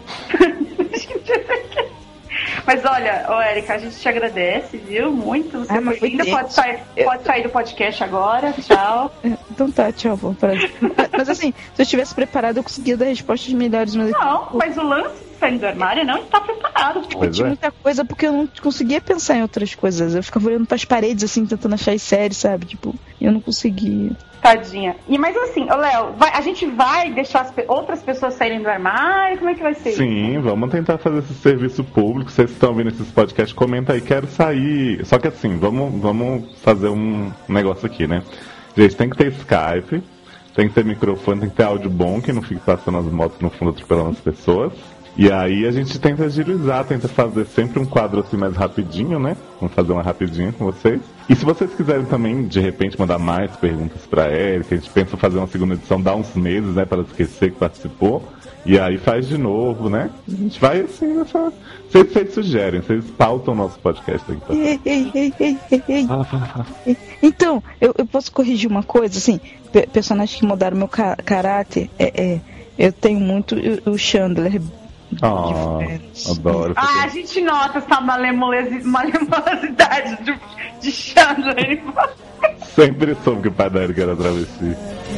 [SPEAKER 1] Mas olha, Érica, a gente te agradece, viu? Muito. Você ainda pode sair do podcast agora. Tchau.
[SPEAKER 3] Então tá, tchau. Bom prazer. Mas assim, se eu estivesse preparado, eu conseguia dar respostas melhores.
[SPEAKER 1] Mas o lance de sair do armário não está preparado.
[SPEAKER 3] Eu tinha muita coisa porque eu não conseguia pensar em outras coisas. Eu ficava olhando pras paredes, assim, tentando achar as séries, sabe? Tipo, eu não conseguia.
[SPEAKER 1] Tadinha. Mas assim, Léo, a gente vai deixar outras pessoas saírem do armário? Como é que vai ser isso?
[SPEAKER 2] Sim, vamos tentar fazer esse serviço público. Vocês estão ouvindo esses podcasts, comenta aí, quero sair. Só que assim, vamos fazer um negócio aqui, né? Gente, tem que ter Skype, tem que ter microfone, tem que ter áudio bom, que não fique passando as motos no fundo atropelando as pessoas. E aí a gente tenta agilizar, tenta fazer sempre um quadro assim mais rapidinho, né? Vamos fazer uma rapidinha com vocês. E se vocês quiserem também, de repente, mandar mais perguntas pra Érica, a gente pensa em fazer uma segunda edição, dar uns meses, né? Para esquecer que participou. E aí faz de novo, né? A gente vai assim, nessa... Vocês sugerem, vocês pautam o nosso podcast aqui.
[SPEAKER 3] Ei. Fala. Então, eu posso corrigir uma coisa, assim, personagens que mudaram meu caráter, eu tenho muito o Chandler.
[SPEAKER 2] Adoro.
[SPEAKER 1] A gente nota essa malemolosidade de Chandler.
[SPEAKER 2] Sempre soube que o pai da Érica era travesti.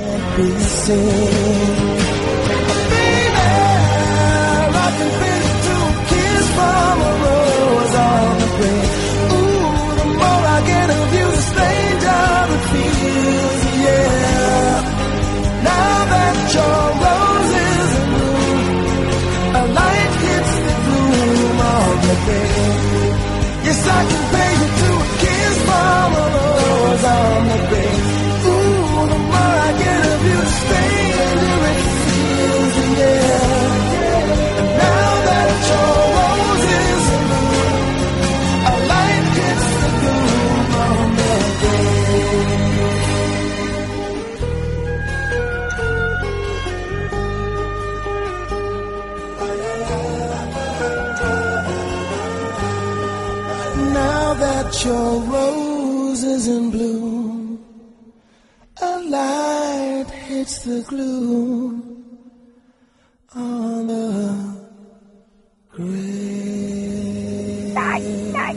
[SPEAKER 6] Yes, I can pay you to a kiss from a rose on the bay. Ooh, the more I get of you, the stranger it feels, yeah. And now that your rose is in bloom, a light hits the gloom on the bay. Now that your rose is in bloom, a light hits the gloom on the grave. Night.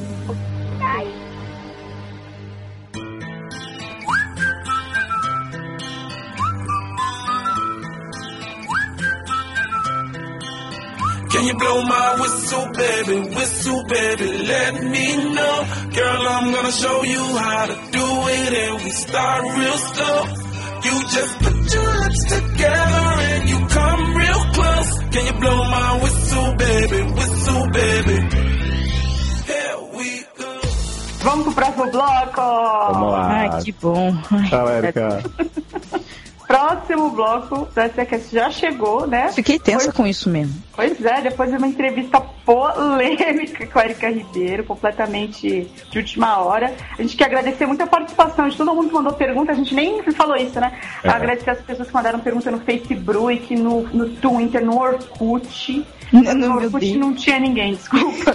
[SPEAKER 7] Can you blow my whistle, baby, let me know. Girl, I'm gonna show you how to do it, and we start real slow. You just put your lips together and you come real close. Can you blow my whistle, baby? Here we go.
[SPEAKER 1] Vamos pro próximo bloco.
[SPEAKER 2] Vamos lá.
[SPEAKER 3] Ai, que bom.
[SPEAKER 2] Tchau, Érica.
[SPEAKER 1] Próximo bloco da SciCast já chegou, né?
[SPEAKER 3] Fiquei tensa com isso mesmo.
[SPEAKER 1] Pois é, depois de uma entrevista polêmica com a Érica Ribeiro, completamente de última hora. A gente quer agradecer muito a participação de todo mundo que mandou pergunta, a gente nem falou isso, né? Agradecer as pessoas que mandaram pergunta no Facebook, no Twitter, no Orkut. No Orkut não tinha ninguém, desculpa.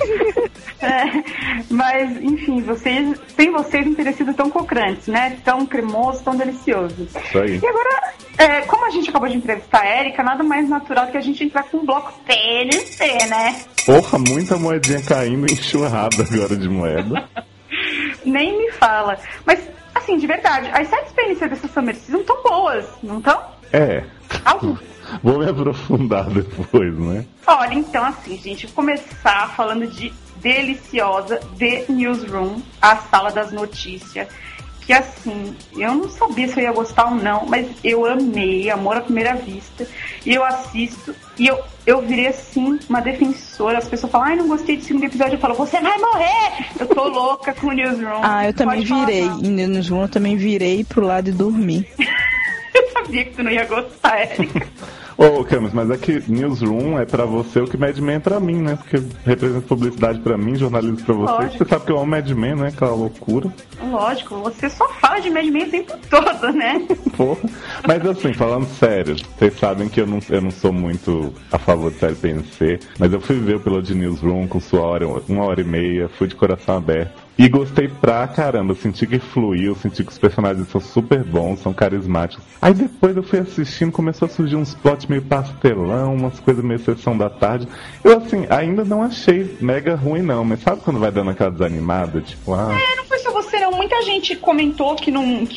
[SPEAKER 1] Mas, enfim, sem vocês não teria sido tão crocante, né? Tão cremoso, tão delicioso.
[SPEAKER 2] Isso aí.
[SPEAKER 1] E agora, como a gente acabou de entrevistar a Érica, nada mais natural do que a gente entrar com um bloco TNT, né?
[SPEAKER 2] Porra, muita moedinha caindo, enxurrada agora de moeda.
[SPEAKER 1] Nem me fala. Mas, assim, de verdade, as séries PNC dessa Summer Season estão boas, não estão?
[SPEAKER 2] Vou me aprofundar depois, né?
[SPEAKER 1] Olha, então assim, gente, vou começar falando de deliciosa The Newsroom, a sala das notícias. Que assim, eu não sabia se eu ia gostar ou não, mas eu amei, amor à primeira vista. E eu assisto, e eu virei assim, uma defensora. As pessoas falam, não gostei do segundo episódio. Eu falo, você vai morrer! Eu tô louca com o Newsroom.
[SPEAKER 3] Eu também virei. Em Newsroom eu também virei pro lado e dormi.
[SPEAKER 1] Eu sabia que tu não ia gostar, Érica.
[SPEAKER 2] Ô, Camis, mas é que Newsroom é pra você o que Mad Men é pra mim, né? Porque representa publicidade pra mim, jornalismo pra você. Lógico. Você sabe que eu amo Mad Men, né? Aquela loucura.
[SPEAKER 1] Lógico, você só fala de Mad Men o tempo todo, né?
[SPEAKER 2] Porra. Mas assim, falando sério, vocês sabem que eu não sou muito a favor de série PNC, mas eu fui ver o piloto de Newsroom com sua hora, 1h30, fui de coração aberto. E gostei pra caramba, senti que fluiu, senti que os personagens são super bons, são carismáticos. Aí depois eu fui assistindo, começou a surgir uns plots meio pastelão, umas coisas meio sessão da tarde. Eu assim, ainda não achei mega ruim não, mas sabe quando vai dando aquela desanimada, tipo,
[SPEAKER 1] não foi só você não, muita gente comentou que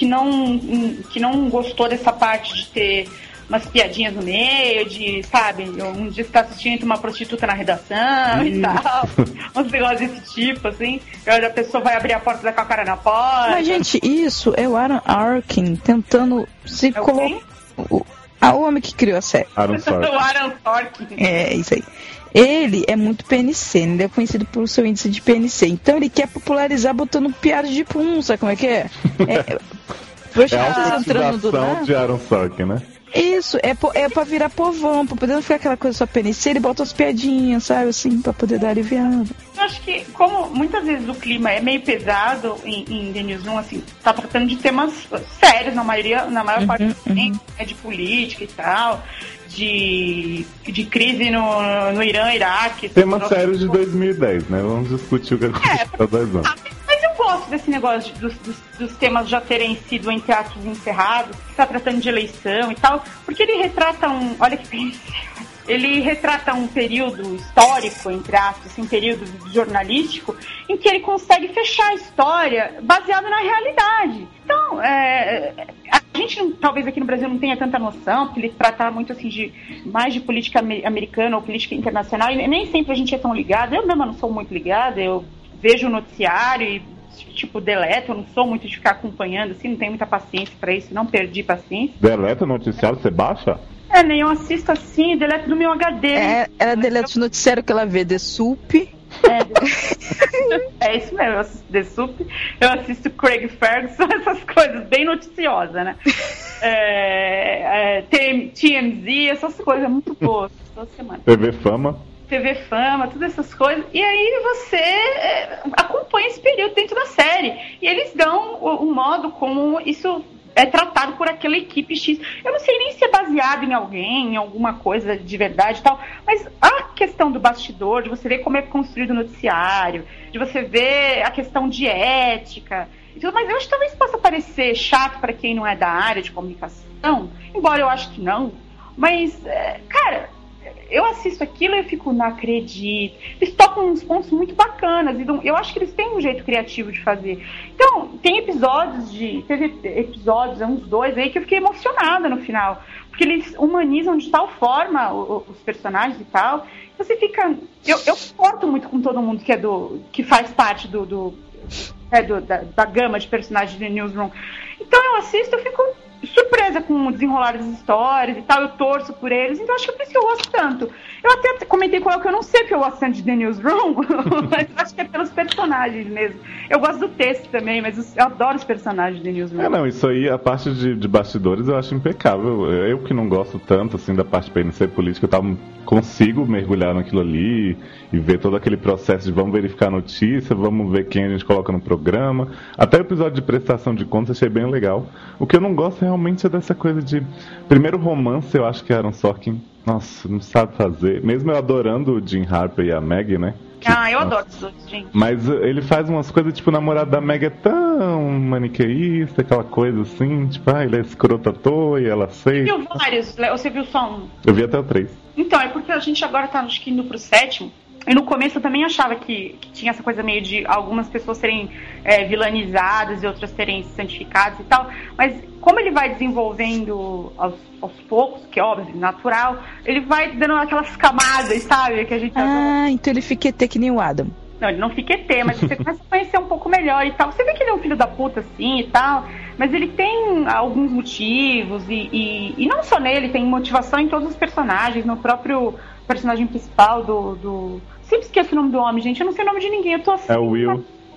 [SPEAKER 1] não gostou dessa parte de ter umas piadinhas no meio, de, sabe, um dia você tá assistindo uma prostituta na redação e tal, uns negócios desse tipo, assim, a pessoa vai abrir a porta e dar com a cara na porta.
[SPEAKER 3] Mas, gente, isso é o Aaron Sorkin tentando se colocar... O homem que criou a série.
[SPEAKER 2] Aaron Sorkin.
[SPEAKER 1] O Aaron Sorkin.
[SPEAKER 3] É, isso aí. Ele é muito PNC, ele é conhecido pelo seu índice de PNC, então ele quer popularizar botando piada de pum, sabe como é que é?
[SPEAKER 2] É a utilização de Aaron Sorkin, né?
[SPEAKER 3] Isso, é pra virar povão, pra poder não ficar aquela coisa só PNC, ele bota umas piadinhas, sabe, assim, pra poder dar aliviado.
[SPEAKER 1] Eu acho que, como muitas vezes o clima é meio pesado em The Newsroom, assim, tá tratando de temas sérios, na maior parte do tempo, né, de política e tal, de crise no Irã, Iraque.
[SPEAKER 2] Temas sérios de 2010, né? Vamos discutir o que aconteceu há 10 anos.
[SPEAKER 1] Mas eu gosto desse negócio dos temas já terem sido, entre aspas, encerrados, que está tratando de eleição e tal, porque ele retrata olha que bem, ele retrata um período histórico, entre aspas, um período jornalístico, em que ele consegue fechar a história baseado na realidade. Então, a gente talvez aqui no Brasil não tenha tanta noção, porque ele trata muito assim mais de política americana ou política internacional, e nem sempre a gente é tão ligado. Eu mesma não sou muito ligada, eu vejo o noticiário e tipo, deleto, eu não sou muito de ficar acompanhando, assim, não tenho muita paciência pra isso, não perdi paciência.
[SPEAKER 2] Deleta o noticiário, você baixa?
[SPEAKER 1] Nem eu assisto assim, deleto do meu HD.
[SPEAKER 3] Ela deleta o noticiário que ela vê, The Soup.
[SPEAKER 1] É isso mesmo, eu assisto The Soup, eu assisto Craig Ferguson, essas coisas, bem noticiosas, né? TMZ, essas coisas muito boas, toda semana.
[SPEAKER 2] TV Fama,
[SPEAKER 1] todas essas coisas. E aí você acompanha esse período dentro da série. E eles dão o modo como isso é tratado por aquela equipe X. Eu não sei nem se é baseado em alguém, em alguma coisa de verdade e tal, mas a questão do bastidor, de você ver como é construído o noticiário, de você ver a questão de ética e tudo, mas eu acho que talvez possa parecer chato para quem não é da área de comunicação, embora eu acho que não, mas, cara, eu assisto aquilo e eu fico, não acredito. Eles tocam uns pontos muito bacanas. E eu acho que eles têm um jeito criativo de fazer. Então, teve episódios, uns 2 aí, que eu fiquei emocionada no final. Porque eles humanizam de tal forma os personagens e tal. Você fica... Eu corto muito com todo mundo que faz parte da gama de personagens de Newsroom. Então eu assisto, eu fico surpresa com o desenrolar das histórias e tal, eu torço por eles, então acho que é por isso que eu gosto tanto. Eu até comentei com ela que eu não sei porque eu gosto tanto de The Newsroom, mas acho que é pelos personagens mesmo. Eu gosto do texto também, mas eu adoro os personagens de The Newsroom.
[SPEAKER 2] Não, isso aí, a parte de bastidores eu acho impecável. Eu que não gosto tanto, assim, da parte PNC política, eu consigo mergulhar naquilo ali e ver todo aquele processo de vamos verificar a notícia, vamos ver quem a gente coloca no programa. Até o episódio de prestação de contas achei bem legal. O que eu não gosto realmente é dessa coisa de... Primeiro romance, eu acho que Aaron Sorkin, nossa, não sabe fazer. Mesmo eu adorando o Jim Harper e a Maggie, né?
[SPEAKER 1] Eu adoro os outros, gente.
[SPEAKER 2] Mas ele faz umas coisas, tipo, o namorado da Maggie é tão maniqueísta, aquela coisa assim, tipo, ele é escroto à toa e ela aceita.
[SPEAKER 1] Você viu vários? Ou você viu só um?
[SPEAKER 2] Eu vi até o 3.
[SPEAKER 1] Então, é porque a gente agora tá, acho que, indo pro 7º. E no começo eu também achava que tinha essa coisa meio de algumas pessoas serem vilanizadas e outras serem santificadas e tal. Mas como ele vai desenvolvendo aos poucos, que é óbvio, natural, ele vai dando aquelas camadas, sabe? Que a gente
[SPEAKER 3] então ele fica ET que nem o Adam.
[SPEAKER 1] Não, ele não fica ET, mas você começa a conhecer um pouco melhor e tal. Você vê que ele é um filho da puta, assim, e tal, mas ele tem alguns motivos e não só nele, tem motivação em todos os personagens, no próprio personagem principal do... Sempre esqueço o nome do homem, gente, eu não sei o nome de ninguém, eu tô assim...
[SPEAKER 2] É o Will.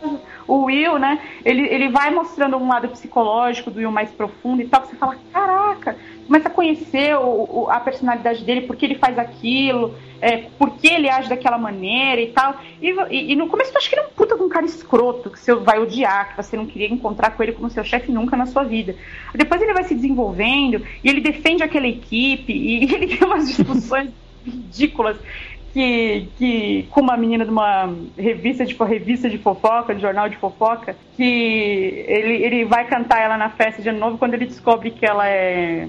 [SPEAKER 1] o Will, né, ele vai mostrando um lado psicológico do Will mais profundo e tal, que você fala, caraca, começa a conhecer a personalidade dele, por que ele faz aquilo, por que ele age daquela maneira e tal. E no começo tu acha que ele é um puta de um cara escroto, que você vai odiar, que você não queria encontrar com ele como seu chefe nunca na sua vida. Depois ele vai se desenvolvendo e ele defende aquela equipe e ele tem umas discussões ridículas que com uma menina de uma revista de fofoca, de jornal de fofoca, que ele vai cantar ela na festa de ano novo quando ele descobre que ela é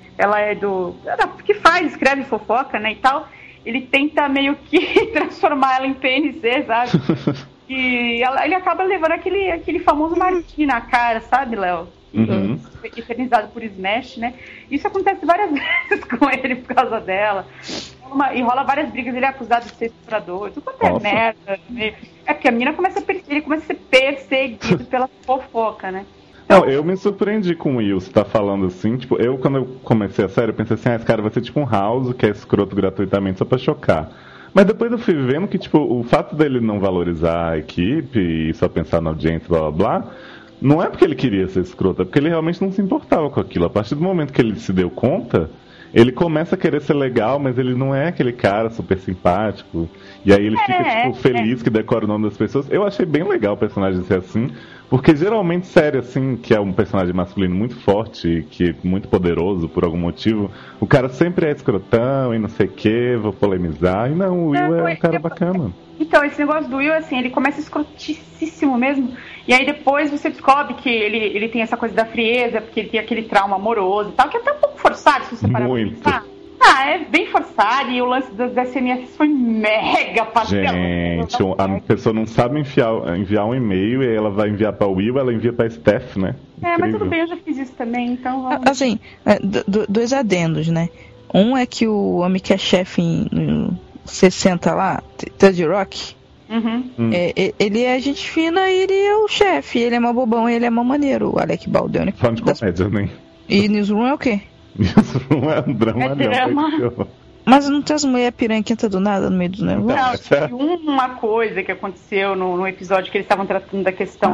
[SPEAKER 1] escreve fofoca, né, e tal. Ele tenta meio que transformar ela em PNC, sabe? E ele acaba levando aquele famoso martini na cara, sabe, Léo?
[SPEAKER 2] Uhum.
[SPEAKER 1] Eternizado por Smash, né? Isso acontece várias vezes com ele por causa dela. E rola várias brigas, ele é acusado de ser estuprador, tudo quanto é merda. É porque a mina ele começa a ser perseguido pela fofoca, né?
[SPEAKER 2] Não, eu me surpreendi com o Will, você tá falando assim, tipo, quando eu comecei a série, eu pensei assim, esse cara vai ser tipo um House, que é escroto gratuitamente só pra chocar. Mas depois eu fui vendo que, tipo, o fato dele não valorizar a equipe e só pensar na audiência, blá blá blá, não é porque ele queria ser escroto, é porque ele realmente não se importava com aquilo. A partir do momento que ele se deu conta, ele começa a querer ser legal, mas ele não é aquele cara super simpático. E aí ele fica, tipo, feliz que decora o nome das pessoas. Eu achei bem legal o personagem ser assim, porque geralmente série, assim, que é um personagem masculino muito forte, que é muito poderoso por algum motivo, o cara sempre é escrotão e não sei o que, vou polemizar. E não, o Will é um cara bacana.
[SPEAKER 1] Então, esse negócio do Will, assim, ele começa escroticíssimo mesmo, e aí depois você descobre que ele tem essa coisa da frieza, porque ele tem aquele trauma amoroso e tal, que é até um pouco forçado, se você parar pra pensar. É bem forçado, e o lance das SMS foi mega pastelão.
[SPEAKER 2] Gente, a pessoa não sabe enviar um e-mail, e ela vai enviar pra Will, ela envia pra Steph, né?
[SPEAKER 1] Incrível. Mas tudo bem, eu já fiz isso também, então vamos...
[SPEAKER 3] Assim, dois adendos, né? Um é que o homem que é chefe em 60 lá, Ted Rock, ele é gente fina e ele é o chefe, ele é mó bobão, ele é mó maneiro, o Alec Baldwin.
[SPEAKER 2] Fã de comédia, né?
[SPEAKER 3] E Newsroom é o quê?
[SPEAKER 2] Newsroom é um drama.
[SPEAKER 3] Mas não tem as mulheres piranquentas do nada no meio do negócio?
[SPEAKER 1] Não, uma coisa que aconteceu no episódio que eles estavam tratando da questão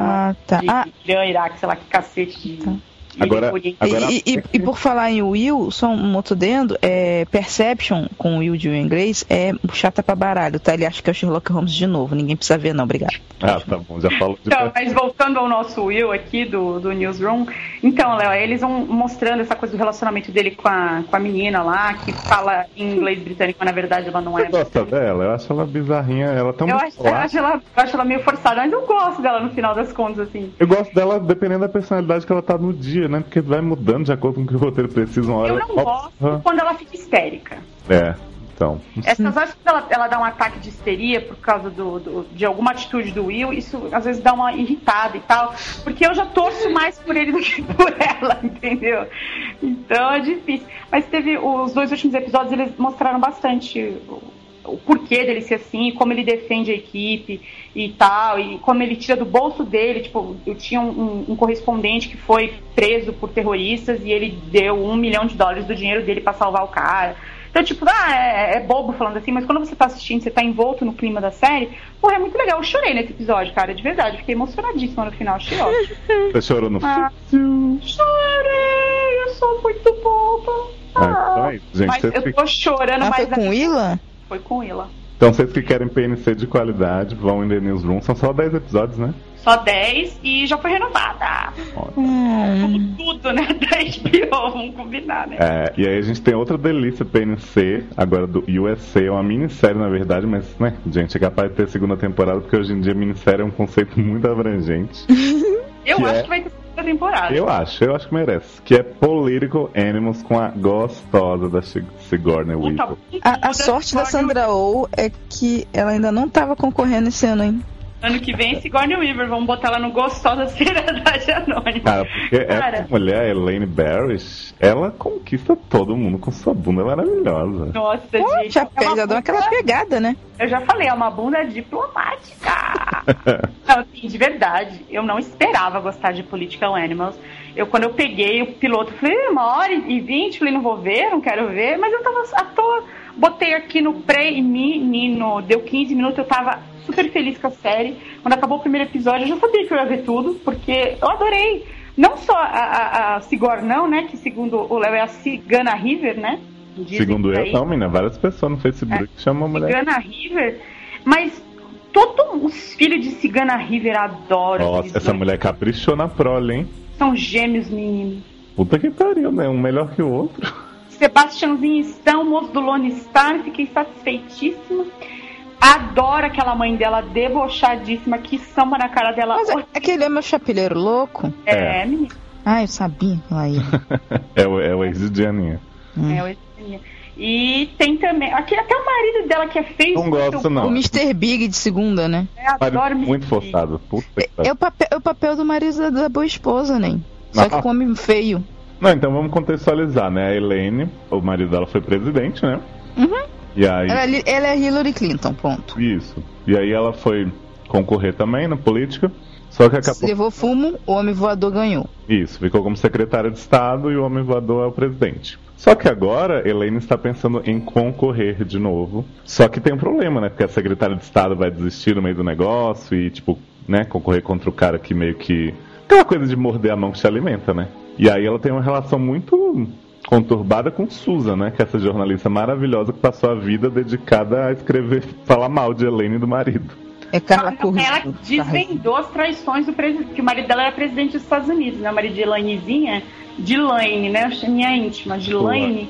[SPEAKER 1] de Irã, Iraque, sei lá que cacete de...
[SPEAKER 2] Agora...
[SPEAKER 3] E por falar em Will, só um outro dentro, Perception com o Will de inglês é chata pra baralho, tá? Ele acha que é o Sherlock Holmes de novo, ninguém precisa ver não, obrigado.
[SPEAKER 2] Tá bom, já falo de
[SPEAKER 1] Então, mas voltando ao nosso Will aqui do Newsroom, então, Léo, eles vão mostrando essa coisa do relacionamento dele com a menina lá, que fala em inglês britânico, mas na verdade ela não é.
[SPEAKER 2] Você gosta dela? Eu acho ela bizarrinha, ela tão
[SPEAKER 1] eu acho ela meio forçada, mas eu gosto dela no final das contas, assim.
[SPEAKER 2] Eu gosto dela dependendo da personalidade que ela tá no dia, né? Porque vai mudando de acordo com o que o roteiro precisa. Uma hora
[SPEAKER 1] eu não gosto quando ela fica histérica.
[SPEAKER 2] Então.
[SPEAKER 1] Essas horas que ela dá um ataque de histeria por causa de alguma atitude do Will, isso às vezes dá uma irritada e tal, porque eu já torço mais por ele do que por ela, entendeu? Então é difícil. Mas teve os 2 últimos episódios, eles mostraram bastante o porquê dele ser assim, como ele defende a equipe e tal, e como ele tira do bolso dele, tipo, eu tinha um correspondente que foi preso por terroristas e ele deu $1 milhão do dinheiro dele pra salvar o cara. Então, tipo, é bobo falando assim, mas quando você tá assistindo, você tá envolto no clima da série, porra, é muito legal. Eu chorei nesse episódio, cara, de verdade. Fiquei emocionadíssima no final, achei ótimo.
[SPEAKER 2] Você chorou no final?
[SPEAKER 1] Chorei, eu sou muito boba.
[SPEAKER 2] Então é isso, gente.
[SPEAKER 1] Mas eu tô chorando mais...
[SPEAKER 3] Foi com Willa?
[SPEAKER 1] Foi com Willa.
[SPEAKER 2] Então, vocês que querem PNC de qualidade, vão em The Newsroom. São só 10 episódios, né?
[SPEAKER 1] Só 10 e já foi renovada. Como tudo, né? Da HBO, vamos combinar, né?
[SPEAKER 2] E aí a gente tem outra delícia PNC, agora do USA, é uma minissérie na verdade, mas, né, gente, é capaz de ter segunda temporada, porque hoje em dia minissérie é um conceito muito abrangente.
[SPEAKER 1] Eu acho que vai ter segunda temporada.
[SPEAKER 2] Eu acho que merece. Que é Political Animals com a gostosa da Sigourney Weaver.
[SPEAKER 3] A sorte da Sandra Oh é que ela ainda não tava concorrendo esse ano, hein?
[SPEAKER 1] Ano que vem, Sigourney Weaver, vamos botar ela no Gostosa Seriedade Anônima.
[SPEAKER 2] Cara, porque essa mulher, Elaine Barrish, ela conquista todo mundo com sua bunda maravilhosa.
[SPEAKER 1] Nossa, gente.
[SPEAKER 3] Já deu aquela pegada, né?
[SPEAKER 1] Eu já falei, é uma bunda diplomática. Não, assim, de verdade, eu não esperava gostar de Political Animals. Quando eu peguei o piloto, falei, 1h20, falei, não vou ver, não quero ver, mas eu tava à toa. Botei aqui no menino, deu 15 minutos, eu tava super feliz com a série. Quando acabou o primeiro episódio, eu já sabia que eu ia ver tudo, porque eu adorei. Não só a Sigornão, né? Que segundo o Léo é a Cigana River, né?
[SPEAKER 2] Segundo eu, não, menina. Várias pessoas no Facebook chamam a mulher.
[SPEAKER 1] Cigana River. Mas todos os filhos de Cigana River adoram.
[SPEAKER 2] Nossa, essa mulher caprichou na prole, hein?
[SPEAKER 1] São gêmeos, menino.
[SPEAKER 2] Puta que pariu, né? Um melhor que o outro.
[SPEAKER 1] Sebastiãozinho Stão, moço do Lone Star, fiquei satisfeitíssima. Adoro aquela mãe dela debochadíssima, que samba na cara dela.
[SPEAKER 3] Mas aquele é meu chapeleiro louco?
[SPEAKER 1] Menino.
[SPEAKER 3] Ah, eu sabia que ela ia.
[SPEAKER 2] É o ex de Aninha.
[SPEAKER 1] É o ex de Aninha. E tem também. Até o marido dela que é feio.
[SPEAKER 2] Não gosto, não.
[SPEAKER 3] O Mr. Big de segunda, né?
[SPEAKER 1] Adoro
[SPEAKER 2] muito forçado. Puta que
[SPEAKER 3] é o papel do marido da boa esposa, né? Só que com homem feio.
[SPEAKER 2] Não, então vamos contextualizar, né? A Elaine, o marido dela foi presidente, né?
[SPEAKER 3] Uhum.
[SPEAKER 2] E aí...
[SPEAKER 3] Ela é Hillary Clinton, ponto.
[SPEAKER 2] Isso. E aí ela foi concorrer também na política, só que acabou...
[SPEAKER 3] Levou fumo, o homem voador ganhou.
[SPEAKER 2] Isso, ficou como secretária de Estado e o homem voador é o presidente. Só que agora, Elaine está pensando em concorrer de novo. Só que tem um problema, né? Porque a secretária de Estado vai desistir no meio do negócio e, tipo, né, concorrer contra o cara que meio que... Aquela coisa de morder a mão que te alimenta, né? E aí ela tem uma relação muito conturbada com Susan, né? Que é essa jornalista maravilhosa que passou a vida dedicada a escrever, falar mal de Elaine e do marido.
[SPEAKER 3] É Carla Corrêa.
[SPEAKER 1] Ela desvendou as traições do presidente, que o marido dela era presidente dos Estados Unidos, né? O marido de Elainezinha, Dylanne, né? Minha íntima, Dylanne,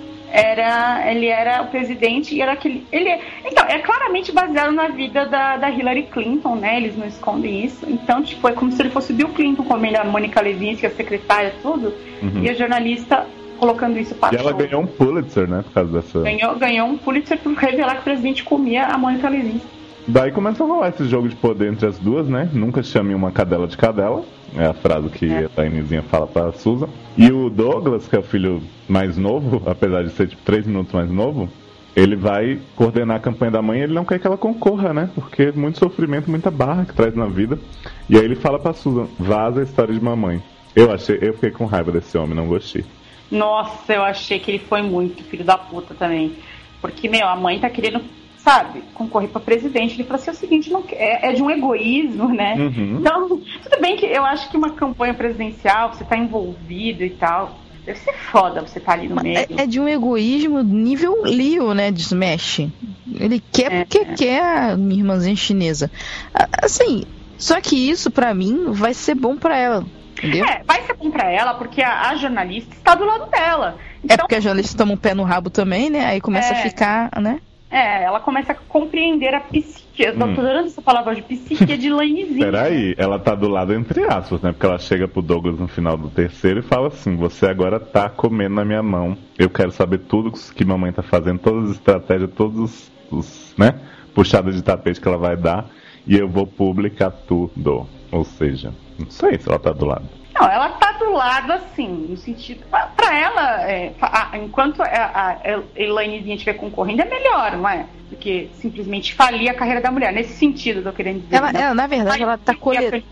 [SPEAKER 1] ele era o presidente e era aquele... Então, é claramente baseado na vida da Hillary Clinton, né? Eles não escondem isso. Então, tipo, é como se ele fosse Bill Clinton comendo a Mônica Lewinsky, a secretária, tudo. Uhum. E a jornalista colocando isso para...
[SPEAKER 2] E ela ganhou um Pulitzer, né? Por causa dessa...
[SPEAKER 1] Ganhou um Pulitzer por revelar que o presidente comia a Mônica Lewinsky.
[SPEAKER 2] Daí começou a rolar esse jogo de poder entre as duas, né? Nunca chame uma cadela de cadela. É a frase que a Tainezinha fala pra Susan. E o Douglas, que é o filho mais novo, apesar de ser tipo 3 minutos mais novo, ele vai coordenar a campanha da mãe e ele não quer que ela concorra, né? Porque muito sofrimento, muita barra que traz na vida. E aí ele fala pra Susan, vaza a história de mamãe. Eu fiquei com raiva desse homem, não gostei.
[SPEAKER 1] Nossa, eu achei que ele foi muito filho da puta também. Porque, a mãe tá querendo... sabe, concorrer para presidente. Ele falou assim, é o seguinte, não, é de um egoísmo, né?
[SPEAKER 2] Uhum.
[SPEAKER 1] Então, tudo bem que eu acho que uma campanha presidencial, você tá envolvido e tal, deve ser foda você tá ali no meio.
[SPEAKER 3] É de um egoísmo nível Leo, né, de Smash. Ele quer porque quer a minha irmãzinha chinesa. Assim, só que isso pra mim vai ser bom pra ela. Entendeu?
[SPEAKER 1] Vai ser bom pra ela porque a jornalista está do lado dela. Então,
[SPEAKER 3] porque a jornalista toma um pé no rabo também, né? Aí começa a ficar, né?
[SPEAKER 1] Ela começa a compreender a psique. Eu tô adorando essa palavra de psique de Lainezinha.
[SPEAKER 2] Peraí, ela tá do lado entre aspas, né? Porque ela chega pro Douglas no final do terceiro e fala assim, você agora tá comendo na minha mão. Eu quero saber tudo que mamãe tá fazendo, todas as estratégias, todos os né? Puxadas de tapete que ela vai dar. E eu vou publicar tudo. Ou seja, não sei se ela tá do lado.
[SPEAKER 1] Não, ela tá do lado, assim, no sentido... Pra ela, enquanto a Elainezinha estiver concorrendo, é melhor, não é? Do que simplesmente falir a carreira da mulher. Nesse sentido, eu tô querendo dizer.
[SPEAKER 3] Ela na verdade, ela tá coletando...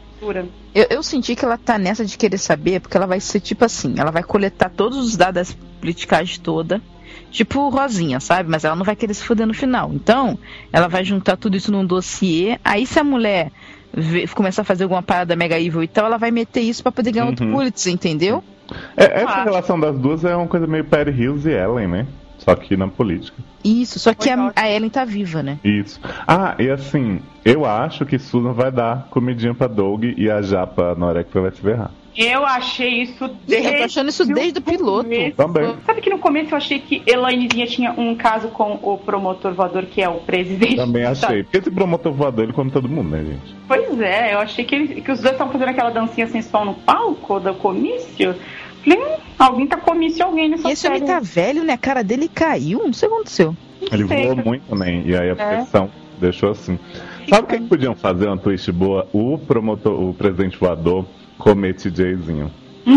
[SPEAKER 3] Eu senti que ela tá nessa de querer saber, porque ela vai ser tipo assim, ela vai coletar todos os dados das politicagem toda, tipo Rosinha, sabe? Mas ela não vai querer se foder no final. Então, ela vai juntar tudo isso num dossiê, aí se a mulher... começar a fazer alguma parada mega evil e tal, ela vai meter isso pra poder ganhar outro Pulitzer, entendeu?
[SPEAKER 2] Essa relação das duas é uma coisa meio Perry Hills e Ellen, né? Só que na política.
[SPEAKER 3] Isso, só que a Ellen tá viva, né?
[SPEAKER 2] Isso. E assim, eu acho que Susan vai dar comidinha pra Doug e a Japa na hora que vai se ferrar.
[SPEAKER 1] Eu achei isso
[SPEAKER 3] Eu tô achando isso desde o piloto.
[SPEAKER 2] Também.
[SPEAKER 1] Sabe que no começo eu achei que Elainezinha tinha um caso com o promotor voador, que é o presidente.
[SPEAKER 2] Também achei. Porque esse promotor voador, ele come todo mundo, né, gente?
[SPEAKER 1] Pois é, eu achei que os dois estavam fazendo aquela dancinha sensual no palco do comício. Falei, alguém tá comício alguém nessa série.
[SPEAKER 3] E esse homem tá velho, né? A cara dele caiu, não sei o que aconteceu.
[SPEAKER 2] Ele voou muito também, e aí a pressão deixou assim. Sabe o que podiam fazer uma twist boa? O presidente voador comer TJzinho.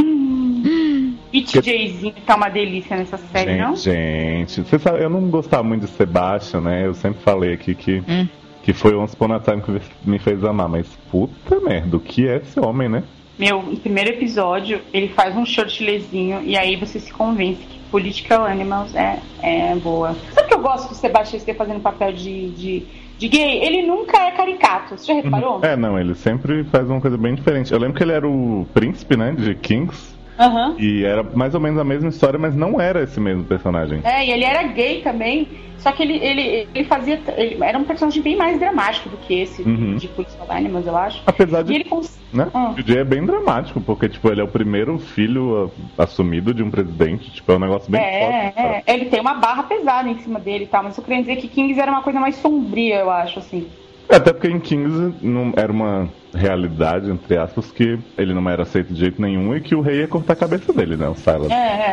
[SPEAKER 1] E TJzinho tá uma delícia nessa série, não?
[SPEAKER 2] Gente, você sabe, eu não gostava muito de Sebastian, né? Eu sempre falei aqui que foi Once Upon a Time que me fez amar, mas puta merda, o que é esse homem, né?
[SPEAKER 1] no primeiro episódio, ele faz um shortlezinho e aí você se convence que Political Animals é boa. Sabe que eu gosto do Sebastian Stan fazendo papel de gay? Ele nunca é caricato, você já reparou?
[SPEAKER 2] Não, ele sempre faz uma coisa bem diferente. Eu lembro que ele era o príncipe, né, de Kings. E era mais ou menos a mesma história, mas não era esse mesmo personagem.
[SPEAKER 1] E ele era gay também, só que ele fazia... Ele era um personagem bem mais dramático do que esse de Political Animals, eu acho.
[SPEAKER 2] Apesar de... né? O Jay é bem dramático, porque tipo, ele é o primeiro filho assumido de um presidente, tipo, é um negócio bem forte.
[SPEAKER 1] Ele tem uma barra pesada em cima dele e tal, mas eu queria dizer que Kings era uma coisa mais sombria, eu acho, assim.
[SPEAKER 2] Até porque em Kings não era uma realidade, entre aspas, que ele não era aceito de jeito nenhum e que o rei ia cortar a cabeça dele, né? O Silas.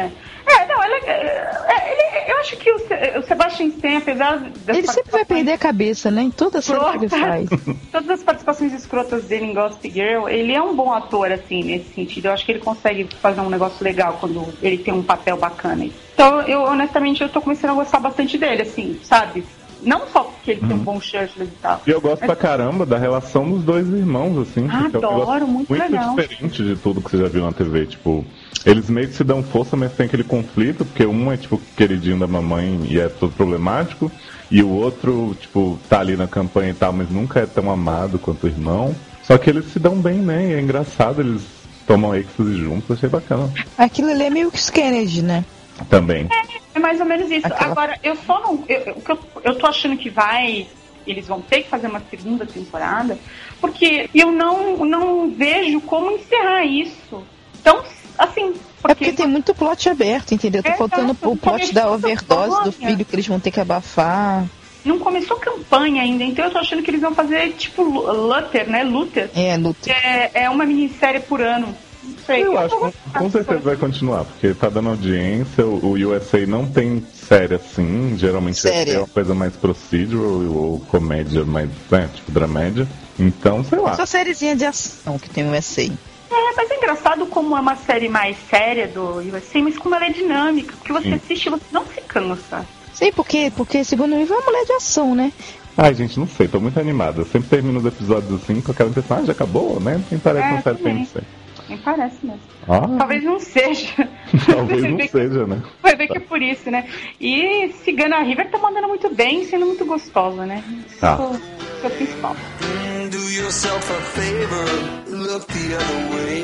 [SPEAKER 1] Eu acho que o Sebastian Stan, apesar
[SPEAKER 3] ele sempre vai perder a cabeça, né? Em toda a série que ele faz.
[SPEAKER 1] Todas as participações escrotas dele em Gossip Girl, ele é um bom ator, assim, nesse sentido. Eu acho que ele consegue fazer um negócio legal quando ele tem um papel bacana. Então, honestamente, eu tô começando a gostar bastante dele, assim, sabe? Não só porque ele tem um bom shirtless e tal.
[SPEAKER 2] E eu gosto pra caramba da relação dos dois irmãos, assim.
[SPEAKER 1] Adoro, muito legal.
[SPEAKER 2] Muito diferente de tudo que você já viu na TV, tipo... Eles meio que se dão força, mas tem aquele conflito, porque um é, tipo, queridinho da mamãe e é todo problemático, e o outro, tipo, tá ali na campanha e tal, mas nunca é tão amado quanto o irmão. Só que eles se dão bem, né? E é engraçado, eles tomam êxtase juntos, achei bacana.
[SPEAKER 3] Aquilo ali é meio que os Kennedy, né?
[SPEAKER 2] Também.
[SPEAKER 1] É mais ou menos isso. Agora, eu só não... Eu tô achando que eles vão ter que fazer uma segunda temporada, porque eu não vejo como encerrar isso. Então, assim...
[SPEAKER 3] Porque tem muito plot aberto, entendeu? Tá faltando o plot da overdose do filho que eles vão ter que abafar.
[SPEAKER 1] Não começou campanha ainda, então eu tô achando que eles vão fazer tipo Luther, né? Luther.
[SPEAKER 3] Luther.
[SPEAKER 1] É uma minissérie por ano.
[SPEAKER 2] Eu acho que com certeza vai continuar, porque tá dando audiência, o USA não tem série assim, geralmente é uma coisa mais procedural ou comédia mais, tipo dramédia, então sei lá.
[SPEAKER 3] Só sériezinha de ação que tem o USA.
[SPEAKER 1] Mas é engraçado como é uma série mais séria do USA, mas como ela é dinâmica, porque você assiste e você não se cansa.
[SPEAKER 3] Sim, porque segundo o Ivo é uma mulher de ação, né?
[SPEAKER 2] Ai, gente, não sei, tô muito animada. Eu sempre termino os episódios assim com aquela impressão, já acabou, né? Nem parece uma série PNC.
[SPEAKER 1] Nem parece mesmo. Talvez não seja.
[SPEAKER 2] Talvez não seja, né?
[SPEAKER 1] Vai ver que é por isso, né? E Cigana River tá mandando muito bem, sendo muito gostosa, né? Isso é o principal. Do yourself a favor, look the other way.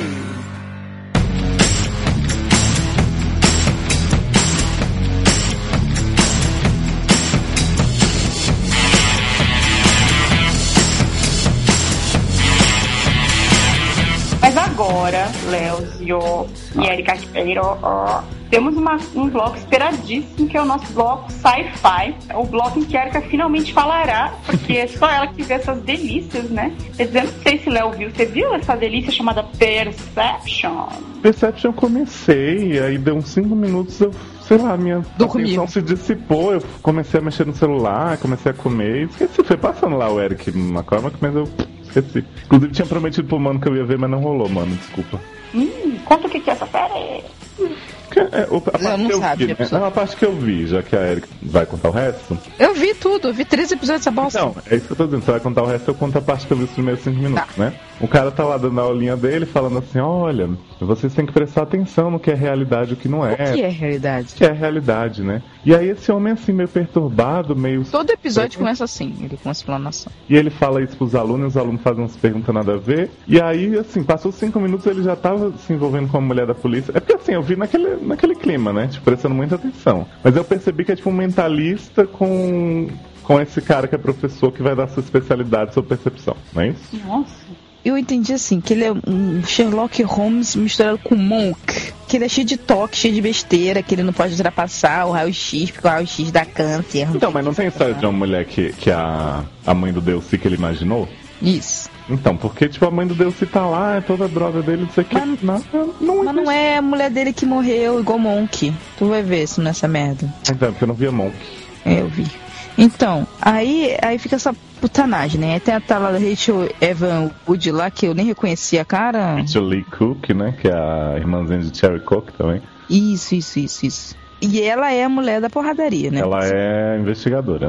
[SPEAKER 1] Mas agora, Léozio e Erika Ribeiro, temos um bloco esperadíssimo, que é o nosso bloco Sci-Fi. O bloco em que a Erika finalmente falará, porque é só ela que vê essas delícias, né? Quer dizer, não sei se Léo viu. Você viu essa delícia chamada Perception?
[SPEAKER 2] Perception eu comecei, aí deu uns 5 minutos, sei lá, minha atenção se dissipou, eu comecei a mexer no celular, comecei a comer, esqueci, foi passando lá o Eric McCormack, mas eu esqueci. Inclusive tinha prometido pro mano que eu ia ver, mas não rolou, mano, desculpa.
[SPEAKER 1] Conta o que é essa série.
[SPEAKER 2] A parte que eu vi, já que a Erika vai contar o resto.
[SPEAKER 3] Eu vi tudo, eu vi 3 episódios dessa bosta.
[SPEAKER 2] Não, é isso que eu tô dizendo, você vai contar o resto, eu conto a parte que eu vi os primeiros 5 minutos, né? O cara tá lá dando a aulinha dele, falando assim, olha, vocês têm que prestar atenção no que é realidade e o que não é.
[SPEAKER 3] O que é realidade?
[SPEAKER 2] O que é realidade, né? E aí esse homem assim, meio perturbado, meio...
[SPEAKER 3] Todo episódio começa assim, ele com uma explanação.
[SPEAKER 2] E ele fala isso pros alunos, os alunos fazem umas perguntas nada a ver. E aí, assim, passou 5 minutos, ele já tava se envolvendo com a mulher da polícia. É porque assim, eu vi naquele clima, né? Tipo, prestando muita atenção. Mas eu percebi que é tipo um mentalista com esse cara que é professor que vai dar sua especialidade sobre percepção, não é isso?
[SPEAKER 1] Nossa.
[SPEAKER 3] Eu entendi assim, que ele é um Sherlock Holmes misturado com Monk. Que ele é cheio de toque, cheio de besteira, que ele não pode ultrapassar o raio-x, porque o raio-x dá câncer.
[SPEAKER 2] Então, mas não tem história de uma mulher que a mãe do Deus que ele imaginou?
[SPEAKER 3] Isso.
[SPEAKER 2] Então, porque tipo, a mãe do Deus tá lá, é toda a droga dele, não sei o que.
[SPEAKER 3] Mas não é a mulher dele que morreu igual Monk. Tu vai ver isso nessa merda.
[SPEAKER 2] Então, porque eu não via Monk.
[SPEAKER 3] Eu vi. Então, aí fica essa putanagem, né? Tem a tal da Rachel Evan Wood lá, que eu nem reconheci a cara.
[SPEAKER 2] Rachel Lee Cook, né? Que é a irmãzinha de Cherry Cook também.
[SPEAKER 3] Isso. E ela é a mulher da porradaria, né?
[SPEAKER 2] Ela é investigadora, né?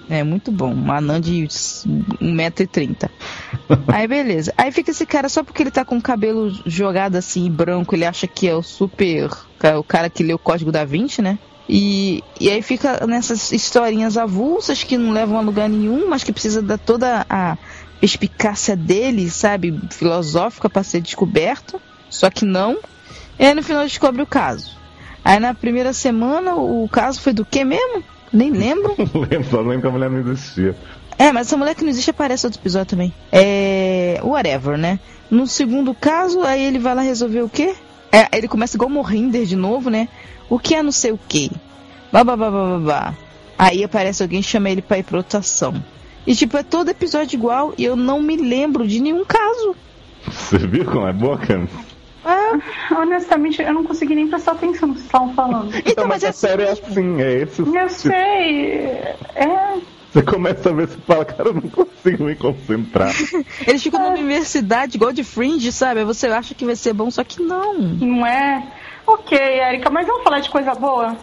[SPEAKER 3] É muito bom. Uma anã de 1,30 m. Aí beleza. Aí fica esse cara só porque ele tá com o cabelo jogado assim, branco, ele acha que é o cara que lê o Código da Vinci, né? E aí fica nessas historinhas avulsas que não levam a lugar nenhum, mas que precisa dar toda a perspicácia dele, sabe? Filosófica pra ser descoberto. Só que não. E aí no final descobre o caso. Aí na primeira semana o caso foi do quê mesmo? Nem lembro.
[SPEAKER 2] Só lembro que a mulher não existia.
[SPEAKER 3] Mas essa mulher que não existe aparece em outro episódio também. Whatever, né? No segundo caso, aí ele vai lá resolver o quê? Ele começa igual o Morrinder de novo, né? O que é não sei o quê? Babá. Aí aparece alguém e chama ele pra ir pra outra ação. E tipo, é todo episódio igual e eu não me lembro de nenhum caso.
[SPEAKER 2] Você viu como é boa, Cam?
[SPEAKER 1] Honestamente, eu não consegui nem prestar atenção no que vocês estavam falando.
[SPEAKER 3] Então, mas
[SPEAKER 2] a série é assim, é esse.
[SPEAKER 1] Eu sei.
[SPEAKER 2] Você começa a ver, você fala, cara, eu não consigo me concentrar.
[SPEAKER 3] Eles ficam na universidade, igual de Fringe, sabe? Aí você acha que vai ser bom, só que não.
[SPEAKER 1] Não é? Ok, Erika, mas vamos falar de coisa boa?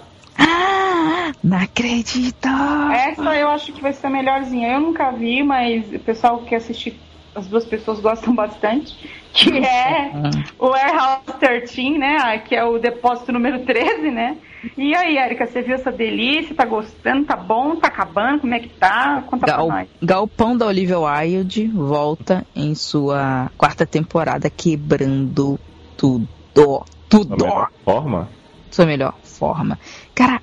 [SPEAKER 3] Não acredito!
[SPEAKER 1] Essa eu acho que vai ser a melhorzinha. Eu nunca vi, mas o pessoal que assistir, as duas pessoas gostam bastante. Que é o Warehouse 13, né? Que é o depósito número 13, né? E aí, Erika, você viu essa delícia? Tá gostando? Tá bom? Tá acabando? Como é que tá? Conta pra nós.
[SPEAKER 3] Galpão da Olivia Wilde volta em sua 4ª temporada, quebrando tudo.
[SPEAKER 2] Sua melhor forma?
[SPEAKER 3] Sua melhor forma. Cara,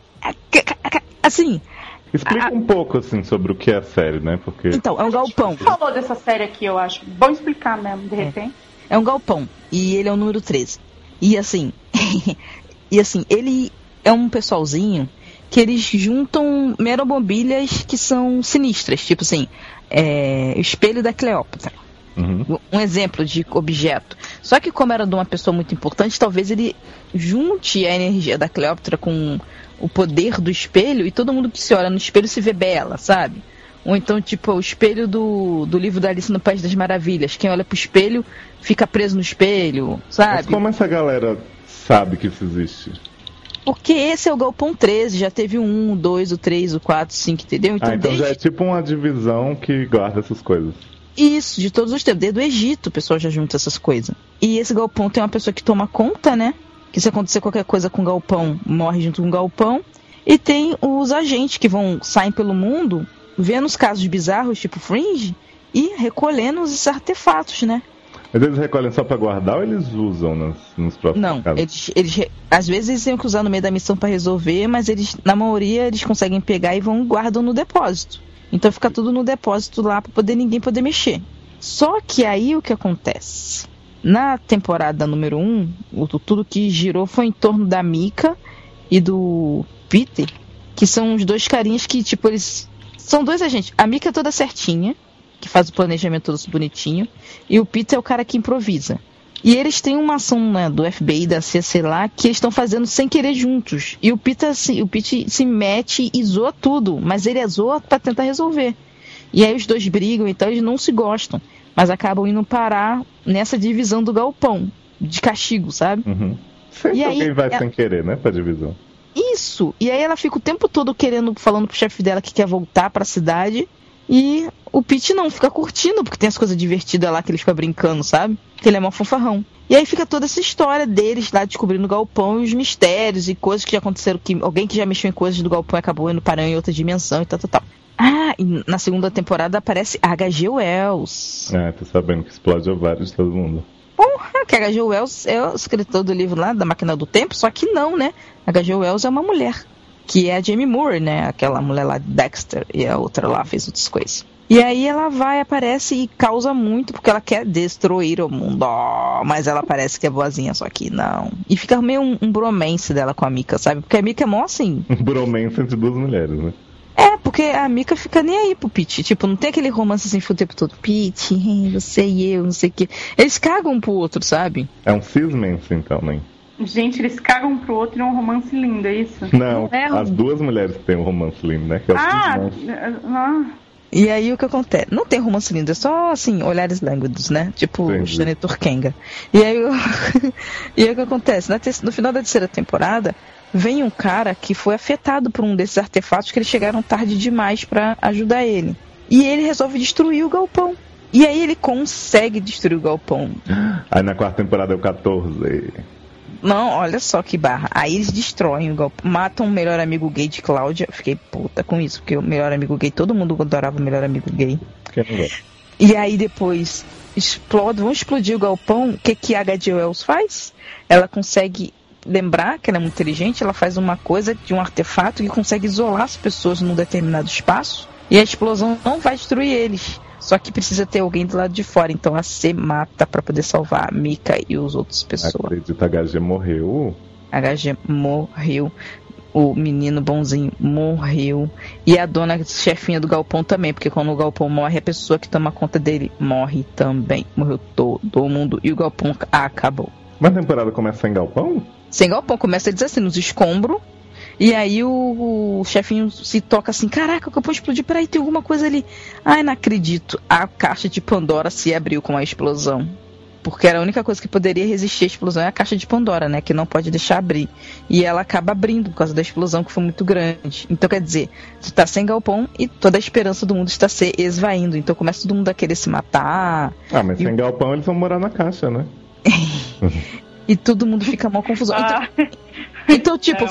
[SPEAKER 3] assim...
[SPEAKER 2] Explica um pouco, assim, sobre o que é a série, né? Porque...
[SPEAKER 3] Então, é um galpão.
[SPEAKER 1] Você falou dessa série aqui, eu acho. Bom explicar mesmo, de repente.
[SPEAKER 3] É um galpão. E ele é o número 13. E assim... ele é um pessoalzinho que eles juntam meromobílias que são sinistras. Tipo assim, o espelho da Cleópatra.
[SPEAKER 2] Uhum.
[SPEAKER 3] Um exemplo de objeto. Só que como era de uma pessoa muito importante, talvez ele junte a energia da Cleópatra com o poder do espelho e todo mundo que se olha no espelho se vê bela, sabe? Ou então, tipo, o espelho do livro da Alice no País das Maravilhas. Quem olha pro espelho fica preso no espelho, sabe?
[SPEAKER 2] Mas como essa galera sabe que isso existe?
[SPEAKER 3] Porque esse é o Galpão 13, já teve o 1, o 2, o 3, o 4, o 5, entendeu?
[SPEAKER 2] Então já é tipo uma divisão que guarda essas coisas.
[SPEAKER 3] Isso, de todos os tempos. Desde o Egito o pessoal já junta essas coisas. E esse galpão tem uma pessoa que toma conta, né? Que se acontecer qualquer coisa com o galpão, morre junto com o galpão. E tem os agentes que saem pelo mundo, vendo os casos bizarros, tipo Fringe, e recolhendo os artefatos, né?
[SPEAKER 2] Mas eles recolhem só pra guardar ou eles usam nos próprios
[SPEAKER 3] Não,
[SPEAKER 2] casos?
[SPEAKER 3] eles às vezes eles têm que usar no meio da missão pra resolver, mas na maioria eles conseguem pegar e guardam no depósito. Então fica tudo no depósito lá pra ninguém poder mexer. Só que aí o que acontece? Na temporada número 1, tudo que girou foi em torno da Mika e do Peter, que são os dois carinhas que, tipo, eles... São dois agentes. A Mika é toda certinha, que faz o planejamento todo bonitinho, e o Peter é o cara que improvisa. E eles têm uma ação, né, do FBI, da CIA, sei lá, que eles estão fazendo sem querer juntos. E o Peter se mete e zoa tudo, mas ele zoa pra tentar resolver. E aí os dois brigam, então eles não se gostam, mas acabam indo parar nessa divisão do galpão, de castigo, sabe?
[SPEAKER 2] Uhum. Sempre alguém vai sem querer, né, pra divisão.
[SPEAKER 3] Isso! E aí ela fica o tempo todo falando pro chefe dela que quer voltar pra cidade, e o Pete não, fica curtindo, porque tem as coisas divertidas lá que ele fica brincando, sabe? Que ele é mó fanfarrão. E aí fica toda essa história deles lá descobrindo o galpão e os mistérios e coisas que já aconteceram, que alguém que já mexeu em coisas do galpão acabou indo parar em outra dimensão e tal. E na segunda temporada aparece H.G. Wells.
[SPEAKER 2] Tô sabendo que explode ovários de todo mundo.
[SPEAKER 3] Porra, que H.G. Wells é o escritor do livro lá, da Máquina do Tempo, só que não, né? H.G. Wells é uma mulher, que é a Jamie Moore, né? Aquela mulher lá de Dexter, e a outra lá fez outras coisas. E aí ela aparece e causa muito, porque ela quer destruir o mundo. Mas ela parece que é boazinha, só que não. E fica meio um bromance dela com a Mika, sabe? Porque a Mika é mó assim.
[SPEAKER 2] Um bromance entre duas mulheres, né?
[SPEAKER 3] Porque a Mika fica nem aí pro Pete. Tipo, não tem aquele romance assim o tempo todo. Pete, você e eu, não sei o quê. Eles cagam um pro outro, sabe?
[SPEAKER 2] É um cismense, então, né?
[SPEAKER 1] Gente, eles cagam um pro outro e é um romance lindo, é isso?
[SPEAKER 2] Não, as duas mulheres têm um romance lindo, né? Que é o
[SPEAKER 3] E aí o que acontece? Não tem romance lindo, é só assim, olhares lânguidos, né? Tipo Shane Turkenga. E aí o que acontece? No final da terceira temporada, vem um cara que foi afetado por um desses artefatos que eles chegaram tarde demais pra ajudar ele. E ele resolve destruir o galpão. E aí ele consegue destruir o galpão.
[SPEAKER 2] Aí na 4ª temporada é o 14.
[SPEAKER 3] Não, olha só que barra. Aí eles destroem o galpão, matam o melhor amigo gay de Cláudia. Fiquei puta com isso, porque o melhor amigo gay, todo mundo adorava o melhor amigo gay. E aí depois vão explodir o galpão. O que a H.G. Wells faz? Ela consegue lembrar que ela é muito inteligente, ela faz uma coisa de um artefato que consegue isolar as pessoas num determinado espaço. E a explosão não vai destruir eles. Só que precisa ter alguém do lado de fora. Então a C mata pra poder salvar a Mika e os outros pessoas.
[SPEAKER 2] Acredito, a HG morreu.
[SPEAKER 3] A HG morreu. O menino bonzinho morreu. E a dona chefinha do galpão também. Porque quando o galpão morre, a pessoa que toma conta dele morre também. Morreu todo mundo. E o galpão acabou.
[SPEAKER 2] Mas a temporada começa sem galpão?
[SPEAKER 3] Sem galpão. Começa a dizer assim, nos escombros. E aí o chefinho se toca assim, caraca, o galpão explodiu, peraí, tem alguma coisa ali. Ai, não acredito. A caixa de Pandora se abriu com a explosão. Porque era a única coisa que poderia resistir à explosão é a caixa de Pandora, né? Que não pode deixar abrir. E ela acaba abrindo por causa da explosão, que foi muito grande. Então, quer dizer, tu tá sem galpão e toda a esperança do mundo está se esvaindo. Então começa todo mundo a querer se matar.
[SPEAKER 2] Ah, mas sem galpão eles vão morar na caixa, né?
[SPEAKER 3] E todo mundo fica mal confuso. Então tipo,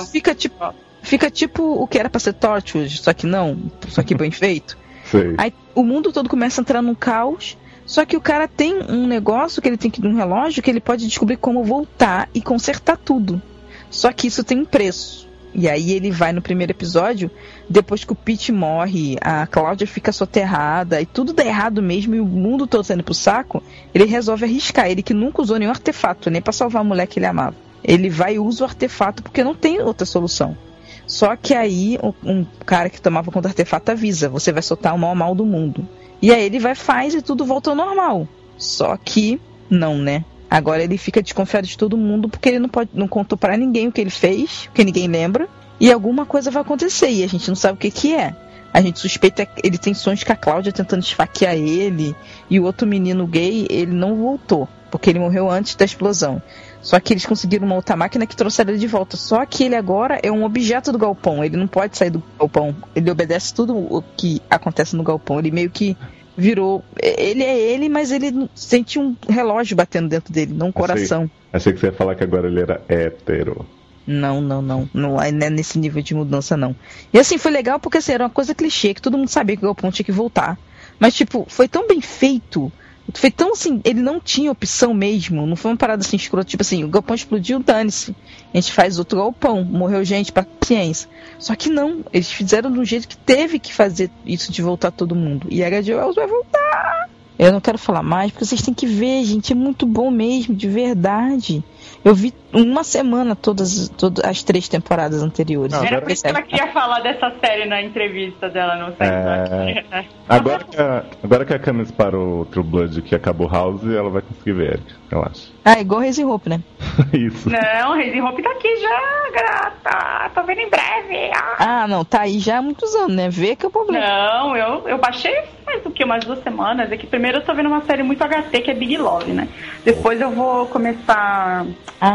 [SPEAKER 3] fica tipo o que era pra ser Torchwood, só que bem feito.
[SPEAKER 2] Sei.
[SPEAKER 3] Aí o mundo todo começa a entrar num caos, só que o cara tem um negócio que ele tem um relógio que ele pode descobrir como voltar e consertar tudo. Só que isso tem um preço. E aí ele vai no primeiro episódio, depois que o Pete morre, a Cláudia fica soterrada e tudo dá errado mesmo e o mundo todo saindo pro saco, ele resolve arriscar. Ele que nunca usou nenhum artefato, nem pra salvar a mulher que ele amava. Ele vai e usa o artefato porque não tem outra solução. Só que aí um cara que tomava conta do artefato avisa, você vai soltar o maior mal do mundo. E aí ele vai, faz e tudo volta ao normal. Só que não, né? Agora ele fica desconfiado de todo mundo porque ele não contou pra ninguém o que ele fez, porque ninguém lembra. E alguma coisa vai acontecer e a gente não sabe o que é. A gente suspeita que ele tem sonhos com a Cláudia tentando esfaquear ele. E o outro menino gay, ele não voltou, porque ele morreu antes da explosão. Só que eles conseguiram uma outra máquina que trouxeram ele de volta. Só que ele agora é um objeto do galpão. Ele não pode sair do galpão. Ele obedece tudo o que acontece no galpão. Ele meio que virou... Ele é ele, mas ele sente um relógio batendo dentro dele, não um coração.
[SPEAKER 2] Achei que você ia falar que agora ele era hétero.
[SPEAKER 3] Não. Não é nesse nível de mudança, não. E assim, foi legal porque assim, era uma coisa clichê, que todo mundo sabia que o galpão tinha que voltar. Mas tipo, foi tão bem feito... Foi tão assim, ele não tinha opção mesmo. Não foi uma parada assim escrota, tipo assim, o galpão explodiu, dane-se. A gente faz outro galpão, morreu gente, paciência. Só que não, eles fizeram de um jeito que teve que fazer isso de voltar todo mundo. E a H.G. Wells vai voltar. Eu não quero falar mais, porque vocês têm que ver, gente, é muito bom mesmo, de verdade. Eu vi uma semana todas as 3 temporadas anteriores.
[SPEAKER 1] Não, era por isso que ela queria falar dessa série na entrevista dela no site.
[SPEAKER 2] Agora que a Camis parou True Blood, que acabou House, ela vai conseguir ver, Erika, eu acho.
[SPEAKER 3] Ah, igual Raising Hope, né?
[SPEAKER 2] Isso.
[SPEAKER 1] Não, Raising Hope tá aqui já, grata. Tô vendo em breve.
[SPEAKER 3] Ah, não, tá aí já há muitos anos, né? Vê que é o problema.
[SPEAKER 1] Não, eu baixei faz o que? Umas 2 semanas. É que primeiro eu tô vendo uma série muito HT, que é Big Love, né? Depois eu vou começar...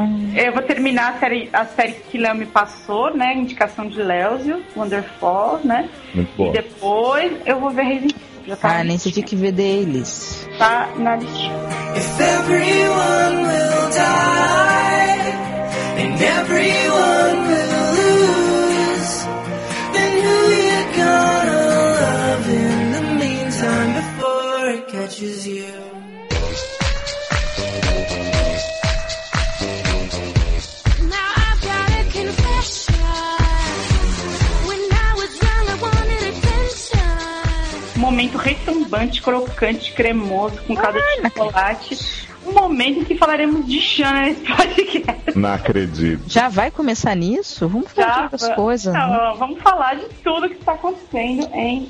[SPEAKER 1] Eu vou terminar a série que Léo me passou, né? Indicação de Léozio, Wonderfall, né?
[SPEAKER 2] Muito bom.
[SPEAKER 1] E depois eu vou ver Raising Hope.
[SPEAKER 3] Nem sei tinha que ver deles.
[SPEAKER 1] Tá na listinha.
[SPEAKER 7] If everyone will die and everyone will lose, then who you gonna love in the meantime before it catches you?
[SPEAKER 1] Momento ressambante, crocante, cremoso, com cada chocolate. Um momento em que falaremos de Xana nesse podcast.
[SPEAKER 2] Não acredito.
[SPEAKER 3] Já vai começar nisso? Vamos falar de outras coisas.
[SPEAKER 1] Não, né? Vamos falar de tudo que está acontecendo em...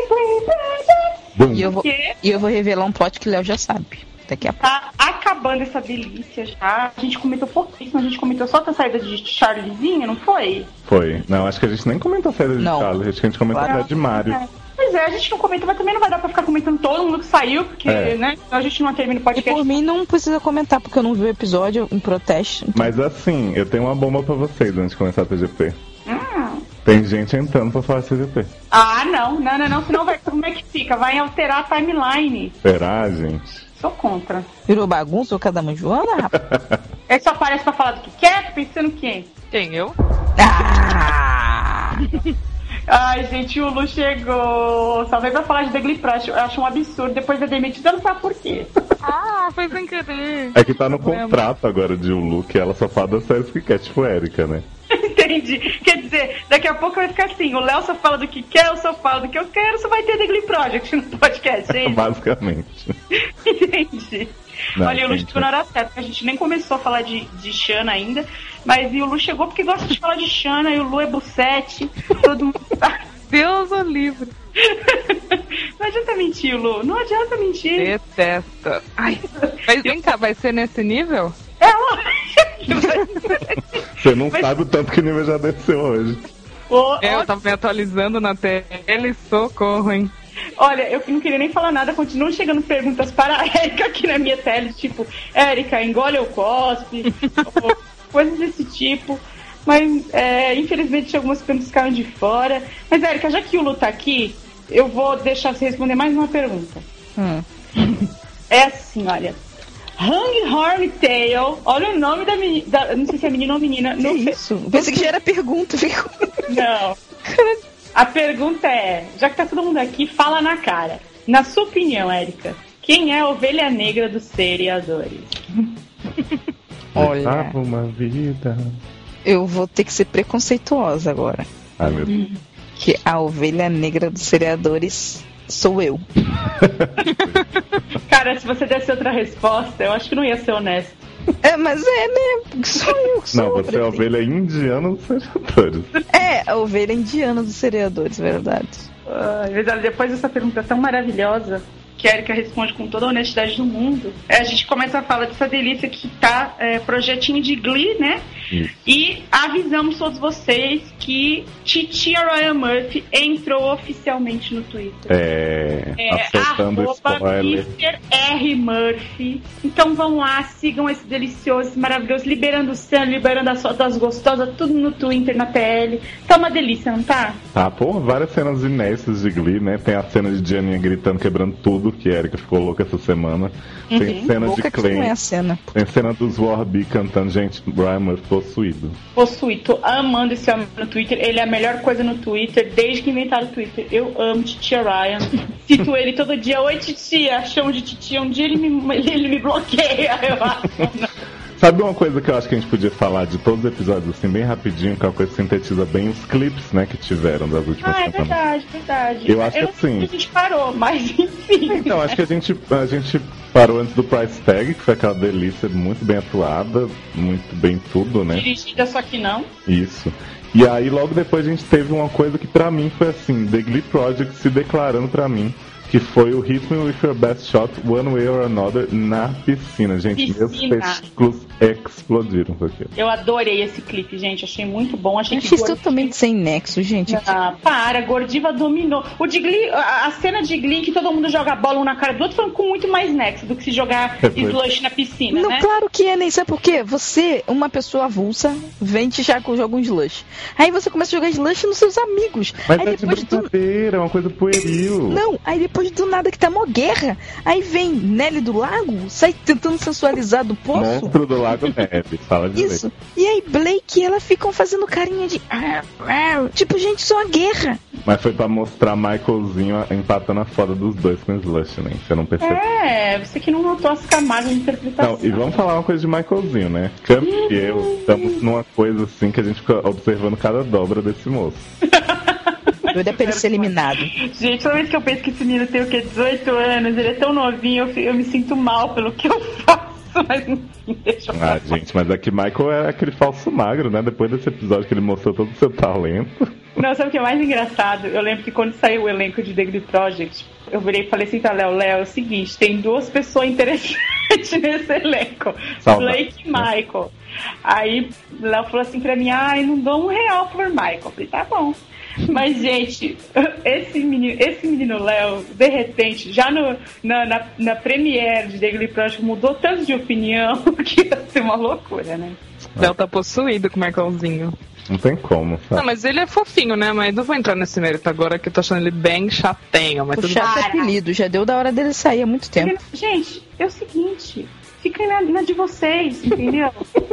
[SPEAKER 3] E eu vou revelar um plot que o Léo já sabe. Daqui a pouco.
[SPEAKER 1] Tá acabando essa delícia já. A gente comentou pouquíssimo, a gente comentou só a saída de Charliezinho, não foi?
[SPEAKER 2] Foi. Não, acho que a gente nem comentou a saída de Charlie, acho que a gente comentou a saída de Mario.
[SPEAKER 1] Pois a gente não comenta, mas também não vai dar pra ficar comentando todo mundo que saiu, porque, né? Então a gente não termina o podcast.
[SPEAKER 3] E por mim não precisa comentar, porque eu não vi o episódio em protesto. Então...
[SPEAKER 2] Mas assim, eu tenho uma bomba pra vocês antes de começar a TGP. Tem gente entrando pra falar TGP.
[SPEAKER 1] Ah, não, senão vai, como é que fica? Vai alterar a timeline.
[SPEAKER 2] Será, gente?
[SPEAKER 1] Sou contra.
[SPEAKER 3] Virou bagunça ou cada um Joana, rapaz?
[SPEAKER 1] Ele só aparece pra falar do que quer, pensando quem?
[SPEAKER 5] Quem, eu?
[SPEAKER 1] Ai, gente, o Lu chegou. Só veio pra falar de The Glee Project. Eu acho um absurdo. Depois da demitida, não sabe por quê.
[SPEAKER 5] Foi sem querer.
[SPEAKER 2] É que tá no contrato agora de Lu, que ela só fala das séries que quer, tipo Erika, né?
[SPEAKER 1] Entendi. Quer dizer, daqui a pouco vai ficar assim, o Léo só fala do que quer, eu só falo do que eu quero, só vai ter The Glee Project no podcast, hein?
[SPEAKER 2] Basicamente.
[SPEAKER 1] Entendi.
[SPEAKER 2] Não,
[SPEAKER 1] olha, o Lu chegou na hora certa, porque a gente nem começou a falar de Xana ainda, mas o Lu chegou porque gosta de falar de Xana, e o Lu é bucete, todo mundo tá...
[SPEAKER 5] Deus o livre.
[SPEAKER 1] Não adianta mentir, Lu, não adianta mentir.
[SPEAKER 5] Detesta. Ai, mas vem cá, vai ser nesse nível?
[SPEAKER 1] É lógico.
[SPEAKER 2] Você não sabe o tanto que o nível já desceu hoje.
[SPEAKER 5] Eu tava me atualizando na tela, socorro, hein?
[SPEAKER 1] Olha, eu não queria nem falar nada, continuam chegando perguntas para a Erika aqui na minha tela, tipo, Erika, engole ou cospe, ou coisas desse tipo. Mas, infelizmente, algumas perguntas ficaram de fora. Mas, Erika, já que o Lu tá aqui, eu vou deixar você responder mais uma pergunta. É assim, olha. Hung Horn Tail, olha o nome da menina, não sei se é menina ou menina.
[SPEAKER 3] Que isso? Pensei que já era pergunta, ficou.
[SPEAKER 1] Não. A pergunta é, já que tá todo mundo aqui, fala na cara. Na sua opinião, Erika, quem é a ovelha negra dos seriadores?
[SPEAKER 3] Olha,
[SPEAKER 2] uma vida.
[SPEAKER 3] Eu vou ter que ser preconceituosa agora.
[SPEAKER 2] Ai, meu Deus.
[SPEAKER 3] Que a ovelha negra dos seriadores sou eu.
[SPEAKER 1] Cara, se você desse outra resposta, eu acho que não ia ser honesto.
[SPEAKER 3] Mas né? Sou eu.
[SPEAKER 2] Não, você é a ovelha indiana dos seriadores.
[SPEAKER 3] É, a ovelha indiana dos seriadores, verdade.
[SPEAKER 1] Depois dessa pergunta tão maravilhosa, que a Erika responde com toda a honestidade do mundo, a gente começa a falar dessa delícia que tá projetinho de Glee, né? Isso. E avisamos todos vocês que Titia Ryan Murphy entrou oficialmente no Twitter.
[SPEAKER 2] Acertando spoiler.
[SPEAKER 1] Mr. R. Murphy. Então vão lá, sigam esse delicioso, esse maravilhoso, liberando o sangue, liberando as fotos gostosas, tudo no Twitter, na TL. Tá uma delícia, não tá?
[SPEAKER 2] Tá, pô, várias cenas inéditas de Glee, né? Tem a cena de Janinha gritando, quebrando tudo, que a Erika ficou louca essa semana. Tem cena de Clay.
[SPEAKER 3] É a cena.
[SPEAKER 2] Tem cena dos Warby cantando, gente, Ryan Murphy possuído.
[SPEAKER 1] Tô amando esse homem no Twitter. Ele é a melhor coisa no Twitter desde que inventaram o Twitter. Eu amo Titia Ryan. Cito ele todo dia. Oi, titia. Chamo de titia. Um dia ele me bloqueia, eu acho.
[SPEAKER 2] Sabe uma coisa que eu acho que a gente podia falar de todos os episódios, assim, bem rapidinho, que é uma coisa que sintetiza bem os clipes, né, que tiveram das últimas semanas.
[SPEAKER 1] Verdade.
[SPEAKER 2] Eu acho que assim...
[SPEAKER 1] A gente parou, mas enfim.
[SPEAKER 2] Então, acho que a gente parou antes do Price Tag, que foi aquela delícia muito bem atuada, muito bem tudo, né?
[SPEAKER 1] Dirigida, só que não.
[SPEAKER 2] Isso. E aí, logo depois, a gente teve uma coisa que pra mim foi assim, The Glee Project se declarando pra mim, que foi o Hit Me With Your Best Shot, One Way or Another, na piscina. Gente, meus testículos explodiram com aquilo.
[SPEAKER 1] Eu adorei esse clipe, gente. Achei muito bom. Achei
[SPEAKER 3] que totalmente sem nexo, gente.
[SPEAKER 1] Para, Gordiva dominou. O de Glee, a cena de Glee que todo mundo joga bola um na cara do outro foi com muito mais nexo do que se jogar slush na piscina,
[SPEAKER 3] não,
[SPEAKER 1] né?
[SPEAKER 3] Claro que é, nem sabe por quê? Você, uma pessoa avulsa, vem te já joga um slush. Aí você começa a jogar slush nos seus amigos.
[SPEAKER 2] Mas
[SPEAKER 3] aí
[SPEAKER 2] é depois de brincadeira, é uma coisa pueril.
[SPEAKER 3] Não, aí depois do nada que tá mó guerra, aí vem Nelly do Lago, sai tentando sensualizar do poço.
[SPEAKER 2] Monstro do Lago Neve, fala de
[SPEAKER 3] isso. E aí Blake e ela ficam fazendo carinha de tipo, gente, só uma guerra.
[SPEAKER 2] Mas foi pra mostrar Michaelzinho empatando a foda dos dois com o Slush, né? Você não percebeu?
[SPEAKER 1] Você que não notou as camadas de interpretação.
[SPEAKER 2] Não, e vamos falar uma coisa de Michaelzinho, né? Camp e eu estamos numa coisa assim que a gente fica observando cada dobra desse moço.
[SPEAKER 3] Doida pra ele ser eliminado.
[SPEAKER 1] Gente, toda vez que eu penso que esse menino tem o quê? 18 anos, ele é tão novinho, eu me sinto mal pelo que eu faço. Mas enfim, deixa eu falar.
[SPEAKER 2] Gente, mas é que Michael é aquele falso magro, né? Depois desse episódio que ele mostrou todo o seu talento.
[SPEAKER 1] Não, sabe o que é mais engraçado? Eu lembro que quando saiu o elenco de The Glee Project, eu virei e falei assim pra Léo, é o seguinte, tem duas pessoas interessantes nesse elenco. Blake e Michael. Aí Léo falou assim pra mim, não dou R$1 por Michael. Eu falei, tá bom. Mas, gente, esse menino Léo, de repente, já na premiere de The Glee Project, mudou tanto de opinião que ia ser uma loucura, né?
[SPEAKER 5] Léo tá possuído com o Marcãozinho.
[SPEAKER 2] Não tem como, sabe?
[SPEAKER 5] Não, mas ele é fofinho, né? Mas não vou entrar nesse mérito agora, que eu tô achando ele bem chatenho. Mas
[SPEAKER 3] o chato é apelido, já deu da hora dele sair há muito tempo.
[SPEAKER 1] Gente, é o seguinte, fiquem na de vocês, entendeu?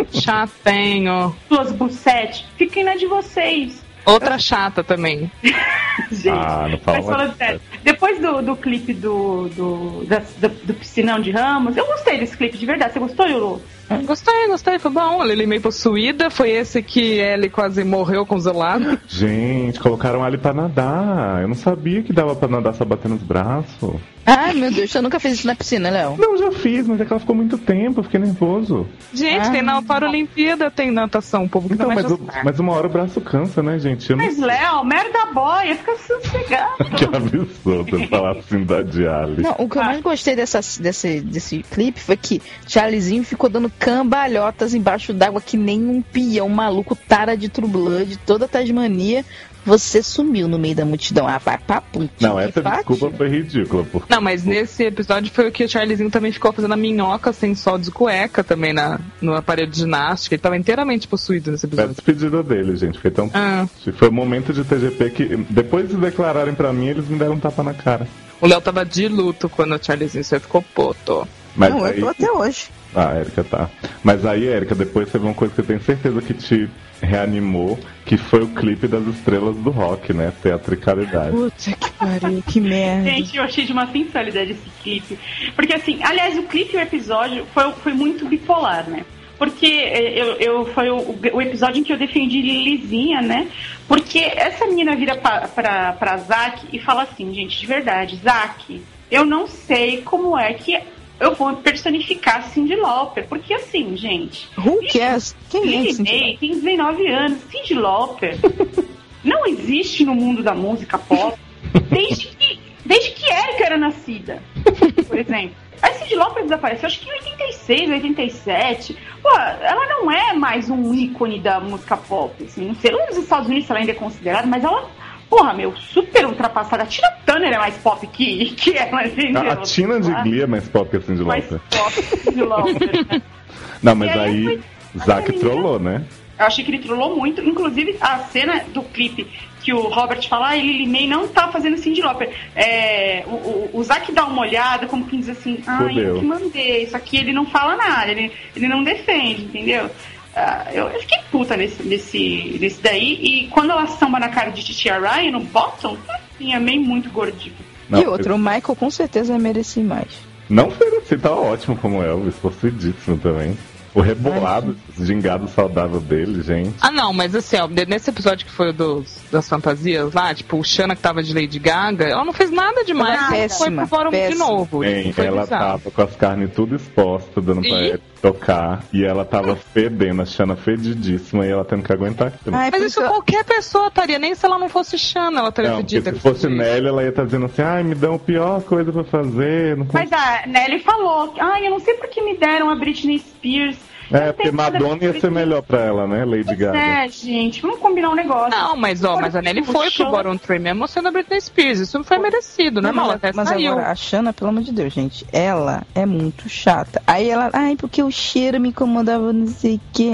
[SPEAKER 5] Chatenho.
[SPEAKER 1] Suas bucetes, fiquem na de vocês.
[SPEAKER 5] Outra chata também.
[SPEAKER 1] Gente,
[SPEAKER 2] não fala
[SPEAKER 1] sério. Depois do clipe do Piscinão de Ramos, eu gostei desse clipe, de verdade. Você gostou, Yulu?
[SPEAKER 5] Gostei, foi bom. A Lili meio possuída, foi esse que ele quase morreu congelado.
[SPEAKER 2] Gente, colocaram ali pra nadar. Eu não sabia que dava pra nadar só batendo os braços.
[SPEAKER 3] Ai, meu Deus, você nunca fez isso na piscina, Léo?
[SPEAKER 2] Não, já fiz, mas é que ela ficou muito tempo, eu fiquei nervoso.
[SPEAKER 5] Gente, tem na Paralimpíada, tem natação, o povo que
[SPEAKER 2] então,
[SPEAKER 5] tá mais
[SPEAKER 2] mas uma hora o braço cansa, né, gente?
[SPEAKER 1] Mas, Léo, merda boia, fica sossegado.
[SPEAKER 2] Que absurdo eu falar assim da Diali.
[SPEAKER 3] Não, o que eu mais gostei desse clipe foi que Charlizinho ficou dando cambalhotas embaixo d'água que nem um peão maluco, tara de True Blood, toda Tasmania. Você sumiu no meio da multidão. Vai pra puta.
[SPEAKER 2] Não, essa desculpa foi ridícula.
[SPEAKER 5] Não, mas nesse episódio foi o que o Charlizinho também ficou fazendo a minhoca sem sol de cueca também no aparelho de ginástica. Ele tava inteiramente possuído nesse episódio.
[SPEAKER 2] Foi a despedida dele, gente. Foi tão triste. Foi um momento de TGP que, depois de declararem pra mim, eles me deram um tapa na cara.
[SPEAKER 5] O Léo tava de luto quando o Charlizinho ficou poto.
[SPEAKER 3] Mas não, eu tô até hoje.
[SPEAKER 2] Ah, Érica, tá. Mas aí, Érica, depois teve uma coisa que eu tenho certeza que te reanimou, que foi o clipe das Estrelas do Rock, né? Teatricalidade.
[SPEAKER 3] Puta que pariu, que merda.
[SPEAKER 1] Gente, eu achei de uma sensualidade esse clipe. Porque, assim, aliás, o clipe e o episódio foi muito bipolar, né? Porque foi o episódio em que eu defendi Lilizinha, né? Porque essa menina vira pra Zack e fala assim, gente, de verdade, Zack, eu não sei como é que eu vou personificar Cyndi Lauper, porque assim, gente...
[SPEAKER 3] Who cares? Quem é Cyndi
[SPEAKER 1] Lauper? Tem 19 anos. Cyndi Lauper não existe no mundo da música pop desde que Érica era nascida, por exemplo. A Cyndi Lauper desapareceu, acho que em 86, 87. Pô, ela não é mais um ícone da música pop, assim. Não sei, nos Estados Unidos ela ainda é considerada, mas ela... Porra, super ultrapassada. A Tina Turner é mais pop que ela, entendeu?
[SPEAKER 2] A Tina de Glee é mais pop que a Cyndi Lauper.
[SPEAKER 1] Mais pop que a Cyndi Lauper, né?
[SPEAKER 2] Não, mas aí Zack trollou, né?
[SPEAKER 1] Eu achei que ele trollou muito. Inclusive, a cena do clipe que o Robert fala, Lily May não tá fazendo Cyndi Lauper. O Zack dá uma olhada, como que diz assim, eu que mandei. Isso aqui ele não fala nada, ele não defende, entendeu? Eu fiquei puta nesse daí. E quando ela samba na cara de Titia Ryan no Bottom, assim, é meio muito gordinho.
[SPEAKER 3] E outro, o Michael com certeza merecia mais.
[SPEAKER 2] Não merecia, tá ótimo como Elvis, possuidíssimo também. O rebolado, gingado saudável dele, gente.
[SPEAKER 5] Ah, não, mas assim, ó, nesse episódio que foi das fantasias lá, tipo, o Shanna que tava de Lady Gaga, ela não fez nada demais. Foi pro fórum de novo.
[SPEAKER 2] Bem, ela tava com as carnes tudo expostas, dando pra ela tocar, e ela tava fedendo, a Shanna fedidíssima, e ela tendo que aguentar aquilo.
[SPEAKER 5] Mas isso qualquer pessoa estaria, nem se ela não fosse Shanna, ela estaria fedida.
[SPEAKER 2] Se fosse Nelly, ela ia estar dizendo assim, me dão a pior coisa pra fazer.
[SPEAKER 1] Mas a Nelly falou, eu não sei por que me deram a Britney Spears.
[SPEAKER 2] Porque Madonna ia ser melhor pra ela, né, Lady Gaga?
[SPEAKER 1] Gente, vamos combinar um negócio.
[SPEAKER 5] Não, mas a Nelly foi pro Bottom Tree mesmo sendo a Britney Spears. Isso não foi merecido, né?
[SPEAKER 3] Mas agora, a Shanna, pelo amor de Deus, gente, ela é muito chata. Aí ela, porque o cheiro me incomodava, não sei o que,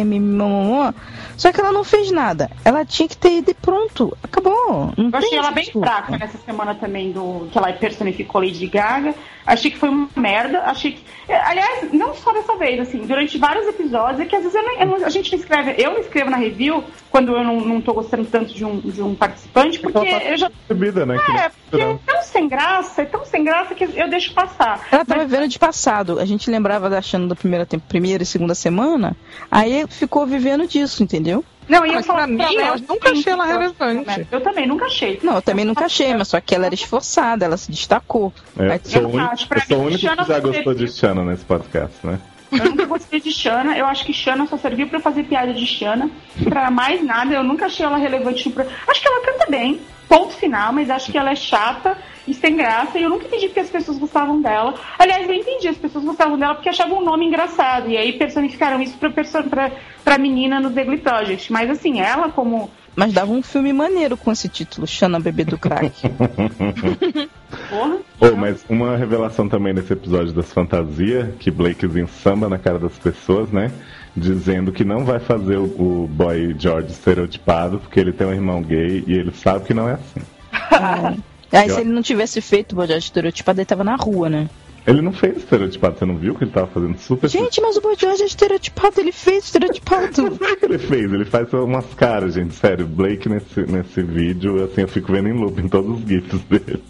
[SPEAKER 3] só que ela não fez nada. Ela tinha que ter ido e pronto. Acabou.
[SPEAKER 1] Eu achei ela bem fraca nessa semana também, que ela personificou Lady Gaga. Achei que foi uma merda. Achei que... Aliás, não só dessa vez, assim, durante vários episódios, é que às vezes a gente não escreve... Eu não escrevo na review quando eu não tô gostando tanto de um participante, porque eu já...
[SPEAKER 2] Bebida, né?
[SPEAKER 1] Porque é tão sem graça que eu deixo passar.
[SPEAKER 3] Ela tava vivendo de passado. A gente lembrava da Shanna da primeira e segunda semana, aí ficou vivendo disso, entendeu?
[SPEAKER 1] Não, e eu
[SPEAKER 5] pra mim, eu nunca achei ela relevante.
[SPEAKER 1] Eu também nunca achei.
[SPEAKER 3] Não, eu também nunca achei, mas só que ela era esforçada, ela se destacou.
[SPEAKER 2] Eu sou o único que já gostou de Shanna nesse podcast, né?
[SPEAKER 1] Eu nunca gostei de Shanna, eu acho que Shanna só serviu pra fazer piada de Shanna, pra mais nada, eu nunca achei ela relevante. Acho que ela canta bem, ponto final, mas acho que ela é chata e sem graça, e eu nunca entendi porque as pessoas gostavam dela. Aliás, eu entendi, as pessoas gostavam dela porque achavam um nome engraçado, e aí personificaram isso pra menina no The Glee Project. Mas assim, ela como
[SPEAKER 3] Mas dava um filme maneiro com esse título, Xana Bebê do Crack.
[SPEAKER 2] Mas uma revelação também nesse episódio das fantasias, que Blakezinho samba na cara das pessoas, né? Dizendo que não vai fazer o boy George estereotipado, porque ele tem um irmão gay e ele sabe que não é assim.
[SPEAKER 3] Aí se ele não tivesse feito o boy George estereotipado, ele tava na rua, né?
[SPEAKER 2] Ele não fez estereotipado, você não viu que ele tava fazendo super...
[SPEAKER 3] Gente, mas o Boy George é estereotipado, ele fez estereotipado.
[SPEAKER 2] Não é que ele fez, ele faz umas caras, gente, sério. Blake nesse vídeo, assim, eu fico vendo em loop em todos os gifs dele.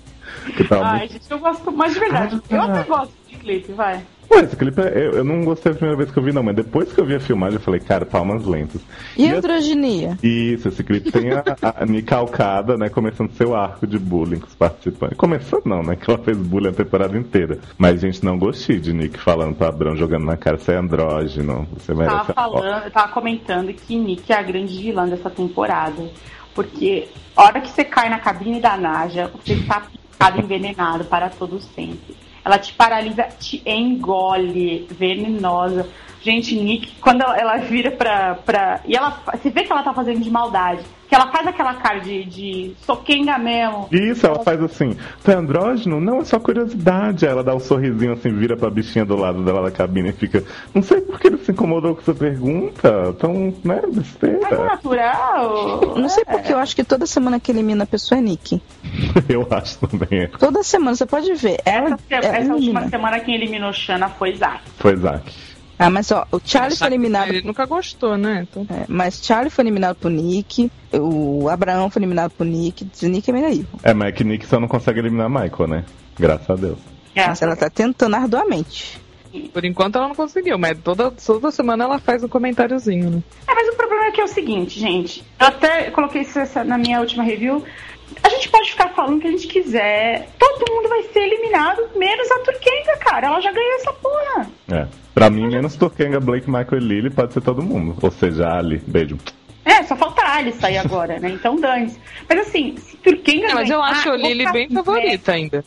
[SPEAKER 1] Gente, eu gosto mais de verdade. Eu até gosto de clipe, vai.
[SPEAKER 2] Ué, esse clipe, eu não gostei da primeira vez que eu vi, não, mas depois que eu vi a filmagem, eu falei, cara, palmas lentas.
[SPEAKER 3] E androginia?
[SPEAKER 2] Isso, esse clipe tem a Nick Alcada, né, começando seu arco de bullying com os participantes. Começando não, né, que ela fez bullying a temporada inteira. Mas, gente, não gostei de Nick falando pra Abrão, jogando na cara, você é andrógeno, você merece...
[SPEAKER 1] Eu tava comentando que Nick é a grande vilã dessa temporada. Porque a hora que você cai na cabine da Naja, você está picado, envenenado para todo sempre. Ela te paralisa, te engole, venenosa. Gente, Nick, quando ela vira pra... E ela, você vê que ela tá fazendo de maldade. Que ela faz aquela cara de soquenga mesmo.
[SPEAKER 2] Isso, ela faz assim, tu é andrógeno? Não, é só curiosidade. Aí ela dá um sorrisinho assim, vira pra bichinha do lado dela da cabine e fica, não sei por que ele se incomodou com essa pergunta. Tão, né, besteira.
[SPEAKER 1] É natural.
[SPEAKER 3] Não sei porque eu acho que toda semana que elimina a pessoa é Nick.
[SPEAKER 2] Eu acho também.
[SPEAKER 3] Toda semana, você pode ver.
[SPEAKER 1] Essa última semana quem eliminou Xana foi Zack.
[SPEAKER 2] Foi Zack.
[SPEAKER 3] Mas ó, o Charlie foi eliminado.
[SPEAKER 5] Ele nunca gostou, né? Então...
[SPEAKER 3] mas Charlie foi eliminado pro Nick, o Abraão foi eliminado pro Nick, Nick é meio aí.
[SPEAKER 2] Mas é que Nick só não consegue eliminar Michael, né? Graças a Deus.
[SPEAKER 3] Mas ela tá tentando arduamente.
[SPEAKER 5] Por enquanto ela não conseguiu, mas toda semana ela faz um comentáriozinho, né?
[SPEAKER 1] Mas o problema é que é o seguinte, gente. Eu até coloquei isso na minha última review. A gente pode ficar falando o que a gente quiser. Todo mundo vai ser eliminado, menos a Turkenga, cara. Ela já ganhou essa porra.
[SPEAKER 2] Pra mim, menos Turkenga, Blake, Michael e Lily, pode ser todo mundo. Ou seja, Ali, beijo.
[SPEAKER 1] Só falta a Ali sair agora, né? Então dane-se. Mas assim, se Turkenga...
[SPEAKER 5] mas eu acho a Lily bem favorita ainda.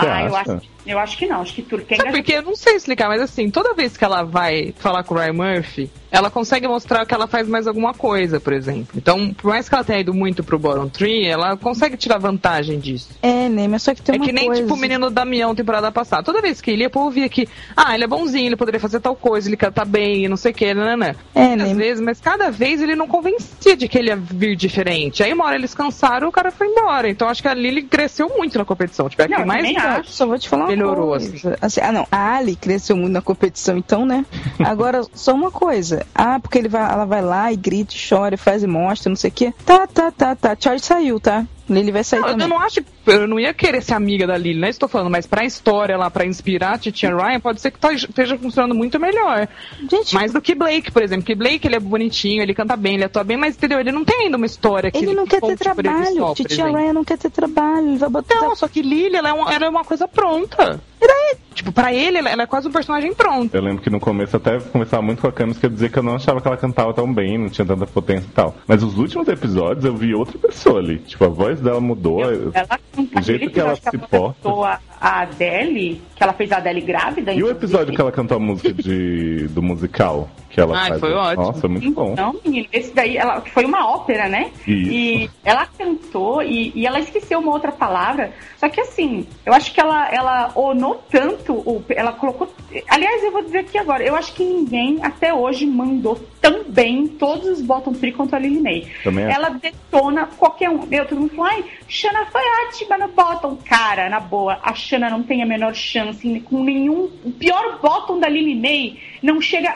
[SPEAKER 1] Eu acho que não. Acho que Turkenga...
[SPEAKER 5] Sabe porque eu não sei explicar, mas assim, toda vez que ela vai falar com o Ryan Murphy, ela consegue mostrar que ela faz mais alguma coisa, por exemplo. Então, por mais que ela tenha ido muito pro bottom tree, ela consegue tirar vantagem disso.
[SPEAKER 3] Mas só que tem uma coisa...
[SPEAKER 5] É que nem, tipo, o menino Damião, temporada passada. Toda vez que ele ia, o povo via que, ele é bonzinho, ele poderia fazer tal coisa, ele canta bem, não sei o que, né? Às vezes, mas cada vez ele não convencia de que ele ia vir diferente. Aí uma hora eles cansaram, o cara foi embora. Então, acho que a Lily cresceu muito na competição. Tipo, é que mais
[SPEAKER 3] só vou te falar
[SPEAKER 5] melhorou,
[SPEAKER 3] uma coisa. Assim. A Ali cresceu muito na competição, então, né? Agora, só uma coisa. Porque ela vai lá e grita, chora, faz e mostra, não sei o quê. Tá. Charlie saiu, tá? Lily vai sair também.
[SPEAKER 5] Eu não acho... Eu não ia querer ser amiga da Lily, não é isso que eu tô falando, mas pra história lá, pra inspirar a Titia Ryan, pode ser que esteja funcionando muito melhor.
[SPEAKER 3] Gente... Mais
[SPEAKER 5] do que Blake, por exemplo. Que Blake, ele é bonitinho, ele canta bem, ele atua bem, mas, entendeu? Ele não tem ainda uma história que...
[SPEAKER 3] Ele não quer ter trabalho. Titia Ryan não quer ter trabalho. Ele vai botar...
[SPEAKER 5] Não, só que Lily, ela é uma coisa pronta. Tipo, pra ele, ela é quase um personagem pronto.
[SPEAKER 2] Eu lembro que no começo até conversava muito com a Camis, que eu dizia que eu não achava que ela cantava tão bem, não tinha tanta potência e tal. Mas os últimos episódios eu vi outra pessoa ali. Tipo, a voz dela mudou, o jeito que ela se porta.
[SPEAKER 1] A Adele, que ela fez a Adele grávida.
[SPEAKER 2] E o episódio que ela cantou a música do musical? Que ela faz.
[SPEAKER 5] Foi ótimo.
[SPEAKER 2] Nossa, muito bom.
[SPEAKER 1] Não, menino, esse daí foi uma ópera, né?
[SPEAKER 2] Isso.
[SPEAKER 1] E ela cantou e ela esqueceu uma outra palavra. Só que assim, eu acho que ela onou tanto, ela colocou... Aliás, eu vou dizer aqui agora, eu acho que ninguém até hoje mandou tão bem todos os bottom three quanto a Lily May. Ela detona qualquer um. Todo mundo falou, Xana foi ótima no bottom. Cara, na boa, a Xana não tem a menor chance com nenhum... O pior bottom da Lily May não chega...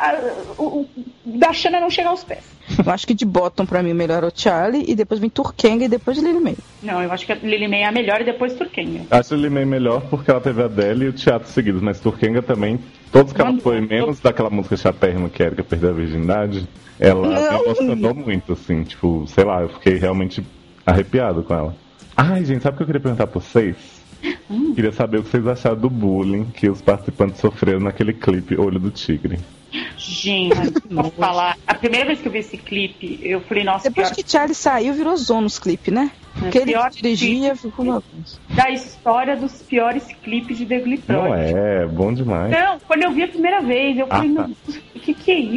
[SPEAKER 1] da Xana não chega aos pés.
[SPEAKER 3] Eu acho que de bottom pra mim o melhor é o Charlie, e depois vem Turkenga e depois Lily May.
[SPEAKER 1] Não, eu acho que a Lily May é a melhor e depois Turkenga.
[SPEAKER 2] Acho a Lily May melhor porque ela teve a Adele e o teatro seguidos, mas Turkenga também, todos que ela foi, menos daquela música chatérrima que a Erika perdeu a virgindade, ela me emocionou muito, assim, tipo, sei lá, eu fiquei realmente arrepiado com ela. Ai, gente, sabe o que eu queria perguntar pra vocês? Queria saber o que vocês acharam do bullying que os participantes sofreram naquele clipe Olho do Tigre.
[SPEAKER 1] Gente, vou falar. A primeira vez que eu vi esse clipe, eu falei, nossa...
[SPEAKER 3] Depois que Charlie saiu, virou zona os clipes, né? Porque ele dirigia, ficou uma...
[SPEAKER 1] Da história dos piores clipes de The Glee Project.
[SPEAKER 2] Não bom demais.
[SPEAKER 1] Não, quando eu vi a primeira vez, eu falei, meu Deus, o que é isso?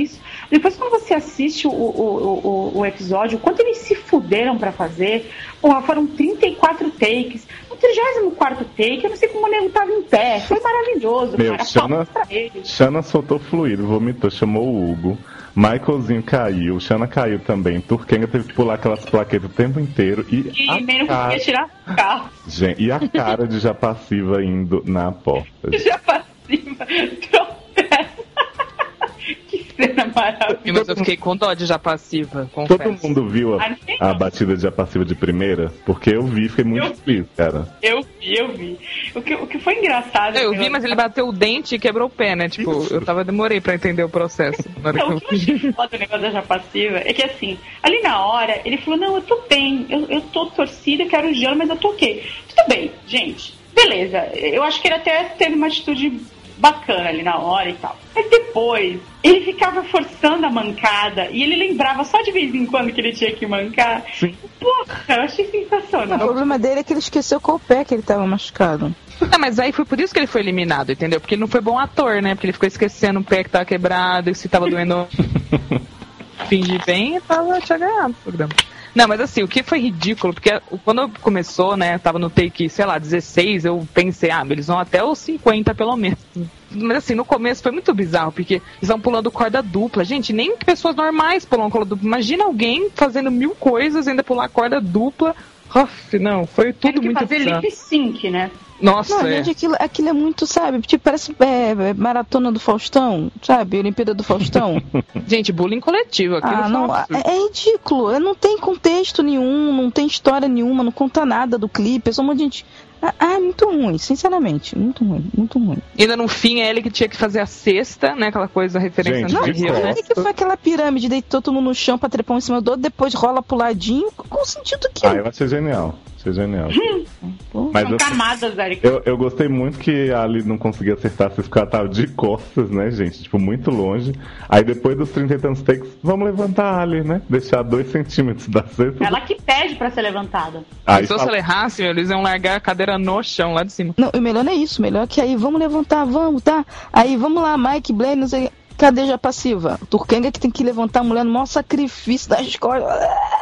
[SPEAKER 1] Depois, quando você assiste o episódio, quanto eles se fuderam pra fazer, porra, foram 34 takes. No 34º take, eu não sei como o nego tava em pé. Foi maravilhoso, cara.
[SPEAKER 2] Xana soltou fluido, vomitou, chamou o Hugo. Michaelzinho caiu, Xana caiu também. Turkenga teve que pular aquelas plaquetas o tempo inteiro. E
[SPEAKER 1] nem não conseguia tirar o carro.
[SPEAKER 2] Gente, e a cara de Japassiva indo na porta.
[SPEAKER 1] Japassiva, tropeça. Que cena maravilhosa.
[SPEAKER 5] Mas eu fiquei com dó de Japassiva, confesso.
[SPEAKER 2] Todo mundo viu a batida de Japassiva de primeira? Porque eu vi, fiquei muito feliz, cara.
[SPEAKER 1] Eu vi. O que foi engraçado...
[SPEAKER 5] Eu vi, mas ele bateu o dente e quebrou o pé, né? Tipo, eu demorei pra entender o processo.
[SPEAKER 1] Então, o que eu achei foda do negócio da Japassiva é que, assim, ali na hora, ele falou, não, eu tô bem, eu tô torcida, eu quero gelo, mas eu tô ok. Tudo bem, gente, beleza. Eu acho que ele até teve uma atitude bacana ali na hora e tal. Mas depois, ele ficava forçando a mancada e ele lembrava só de vez em quando que ele tinha que mancar.
[SPEAKER 2] Sim.
[SPEAKER 1] Porra, eu achei sensacional.
[SPEAKER 3] O problema dele é que ele esqueceu qual pé que ele tava machucado.
[SPEAKER 5] Mas aí foi por isso que ele foi eliminado, entendeu? Porque ele não foi bom ator, né? Porque ele ficou esquecendo o pé que tava quebrado e se tava doendo fingir bem e tinha ganhado o programa. Não, mas assim, o que foi ridículo, porque quando começou, né, tava no take, sei lá, 16, eu pensei, eles vão até os 50 pelo menos. Mas assim, no começo foi muito bizarro, porque eles estavam pulando corda dupla. Gente, nem pessoas normais pulam corda dupla. Imagina alguém fazendo 1000 coisas e ainda pular corda dupla. Não, foi tudo muito
[SPEAKER 1] bizarro. Fazer lip sync, né?
[SPEAKER 5] Nossa,
[SPEAKER 3] gente, aquilo é muito, sabe? Tipo, parece maratona do Faustão, sabe? Olimpíada do Faustão.
[SPEAKER 5] Gente, bullying coletivo.
[SPEAKER 3] É ridículo. Não tem contexto nenhum, não tem história nenhuma, não conta nada do clipe. É só uma gente... é muito ruim, sinceramente. Muito ruim, muito ruim.
[SPEAKER 5] E ainda no fim é ele que tinha que fazer a cesta, né? Aquela coisa, a referência
[SPEAKER 3] do Rio, né? Ele que foi aquela pirâmide, deitou todo mundo no chão pra trepar um cima do outro, depois rola pro ladinho. Qual o sentido que
[SPEAKER 2] eu achei genial. Mas
[SPEAKER 1] são camadas, Érica.
[SPEAKER 2] Eu gostei muito que a Ali não conseguia acertar, vocês ficaram tava de costas, né, gente? Tipo, muito longe. Aí depois dos 30 e tantos takes, vamos levantar a Ali, né? Deixar 2 centímetros da cesta.
[SPEAKER 1] Ela que pede pra ser levantada.
[SPEAKER 5] Se ela errasse, eles iam largar a cadeira no chão, lá de cima.
[SPEAKER 3] Não, o melhor não é isso. O melhor é que aí, vamos levantar, vamos, tá? Aí, vamos lá, Mike, Blaine, não sei... Cadê Japassiva? Turkenga que tem que levantar a mulher no maior sacrifício das costas.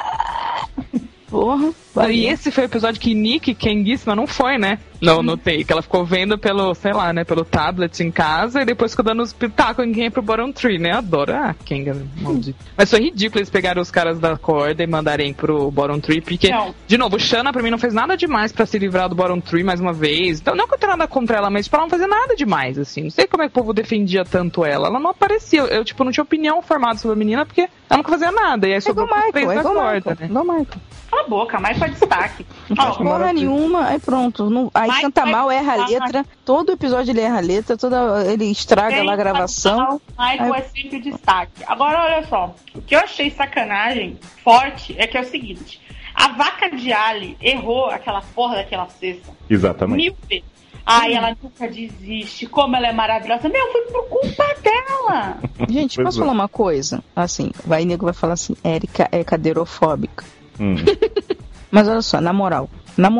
[SPEAKER 3] Porra.
[SPEAKER 5] E esse foi o episódio que Nick Kenguíssima não foi, né? No take. Ela ficou vendo pelo, sei lá, né? Pelo tablet em casa e depois ficou dando os pitacos em quem é pro bottom tree, né? Adoro. Kenga, maldito. Mas foi ridículo eles pegarem os caras da corda e mandarem pro bottom tree, porque, de novo, o Xana pra mim não fez nada demais pra se livrar do bottom tree mais uma vez. Então, não que eu tenha nada contra ela, mas pra ela não fazer nada demais, assim. Não sei como é que o povo defendia tanto ela. Ela não aparecia. Eu tipo, não tinha opinião formada sobre a menina, porque ela nunca fazia nada. E aí sobrou os 3 da corda, né?
[SPEAKER 3] Não, Michael.
[SPEAKER 1] Cala a boca, mais foi destaque.
[SPEAKER 3] Não faz porra nenhuma, aí pronto. Aí canta mal, erra a letra. Todo episódio ele erra a letra, ele estraga lá a gravação.
[SPEAKER 1] Michael é sempre destaque. Agora, olha só. O que eu achei sacanagem forte é que é o seguinte. A vaca de Ali errou aquela porra daquela cesta.
[SPEAKER 2] Exatamente.
[SPEAKER 1] 1000 vezes. Ela nunca desiste. Como ela é maravilhosa. Foi por culpa dela.
[SPEAKER 3] Gente, posso falar uma coisa? Assim, o nego vai falar assim, Érica é cadeirofóbica. Mas olha só, na moral,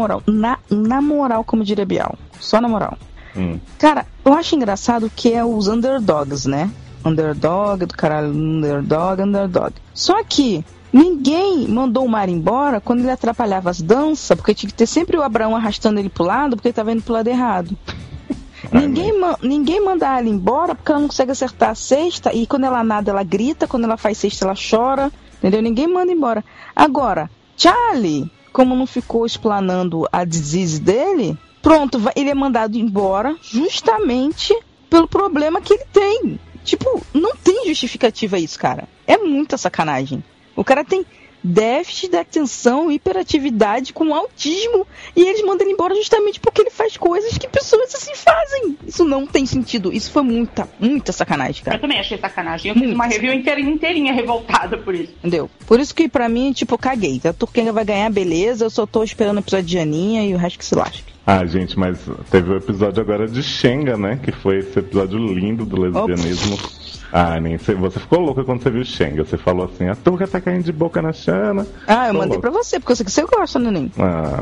[SPEAKER 3] como diria Bial, só na moral. Cara, eu acho engraçado que é os underdogs, né? Underdog, do caralho, underdog. Só que ninguém mandou o Mar embora quando ele atrapalhava as danças, porque tinha que ter sempre o Abraão arrastando ele pro lado, porque ele tava indo pro lado errado. Ninguém manda ela embora porque ela não consegue acertar a cesta, e quando ela nada ela grita, quando ela faz cesta ela chora, entendeu? Ninguém manda embora. Agora, Charlie, como não ficou explanando a disease dele, pronto, ele é mandado embora justamente pelo problema que ele tem. Tipo, não tem justificativa isso, cara. É muita sacanagem. O cara tem déficit de atenção, hiperatividade com autismo, e eles mandam ele embora justamente porque ele faz coisas que pessoas assim fazem. Isso não tem sentido. Isso foi muita sacanagem, cara.
[SPEAKER 1] Eu também achei sacanagem. Eu fiz uma review inteirinha revoltada por isso.
[SPEAKER 3] Entendeu? Por isso que pra mim, tipo, caguei. A Turkenga vai ganhar, beleza. Eu só tô esperando o episódio de Aninha e o resto que se lasque.
[SPEAKER 2] Ah, gente, mas teve o episódio agora de Xenga, né? Que foi esse episódio lindo do lesbianismo. Ah, nem sei. Você ficou louca quando você viu Xenga. Você falou assim, a Turca tá caindo de boca na Xana.
[SPEAKER 3] Ah, eu mandei pra você, porque eu sei que você gosta, Neném.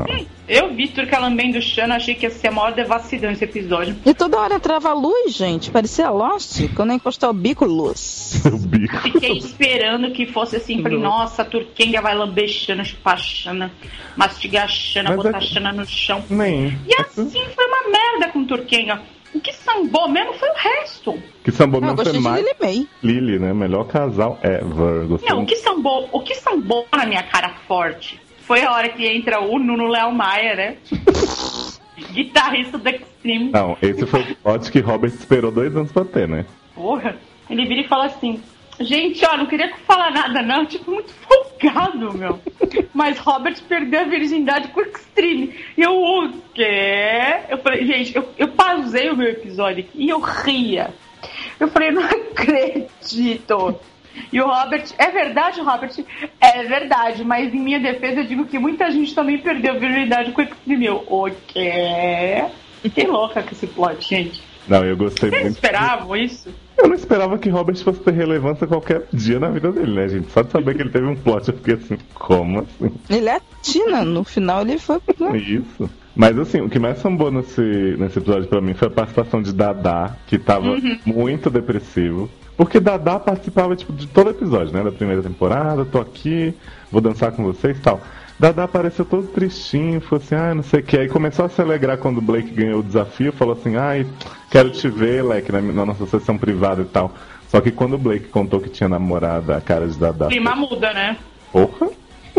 [SPEAKER 1] Eu vi Turca lambendo Xana, achei que ia ser a maior devassidão esse episódio.
[SPEAKER 3] E toda hora entrava a luz, gente. Parecia Lost. Quando eu encostar o bico, luz.
[SPEAKER 2] O bico.
[SPEAKER 1] Fiquei esperando que fosse assim. Falei, nossa, a Turkenga vai lamber Xana, chupar Xana, mastigar Xana, botar Xana no chão. E assim foi uma merda com Turkenga. O que sambou mesmo foi o resto.
[SPEAKER 2] O que sambou mesmo
[SPEAKER 3] foi mais
[SPEAKER 2] Lily, né? Melhor casal ever.
[SPEAKER 1] Não, o que sambou na minha cara forte foi a hora que entra o Nuno Léo Maia, né? Guitarrista do Extreme.
[SPEAKER 2] Não, esse foi o plot que Robert esperou 2 anos pra ter, né?
[SPEAKER 1] Porra. Ele vira e fala assim, gente, ó, não queria falar nada não, tipo, muito folgado, meu. Mas Robert perdeu a virgindade com o Extreme. E eu, o quê? Eu falei, gente, eu pausei o meu episódio e eu ria. Eu falei, não acredito. E o Robert, é verdade, Robert? É verdade, mas em minha defesa eu digo que muita gente também perdeu a virgindade com o Extreme. Eu, o quê? Fiquei louca com esse plot, gente.
[SPEAKER 2] Não, eu gostei
[SPEAKER 1] muito.
[SPEAKER 2] Vocês
[SPEAKER 1] esperavam isso?
[SPEAKER 2] Eu não esperava que Robert fosse ter relevância qualquer dia na vida dele, né, gente? Só de saber que ele teve um plot, eu fiquei assim, como assim?
[SPEAKER 3] Ele é Tina, no final ele foi...
[SPEAKER 2] Isso. Mas assim, o que mais sambou nesse episódio pra mim foi a participação de Dadá, que tava muito depressivo. Porque Dadá participava, tipo, de todo episódio, né? Da primeira temporada, tô aqui, vou dançar com vocês e tal. Dadá apareceu todo tristinho, falou assim, não sei o que. Aí começou a se alegrar quando o Blake ganhou o desafio, falou assim, quero te ver, Leque, na nossa sessão privada e tal. Só que quando o Blake contou que tinha namorada, a cara de Dadá...
[SPEAKER 1] Clima muda, né?
[SPEAKER 2] Porra!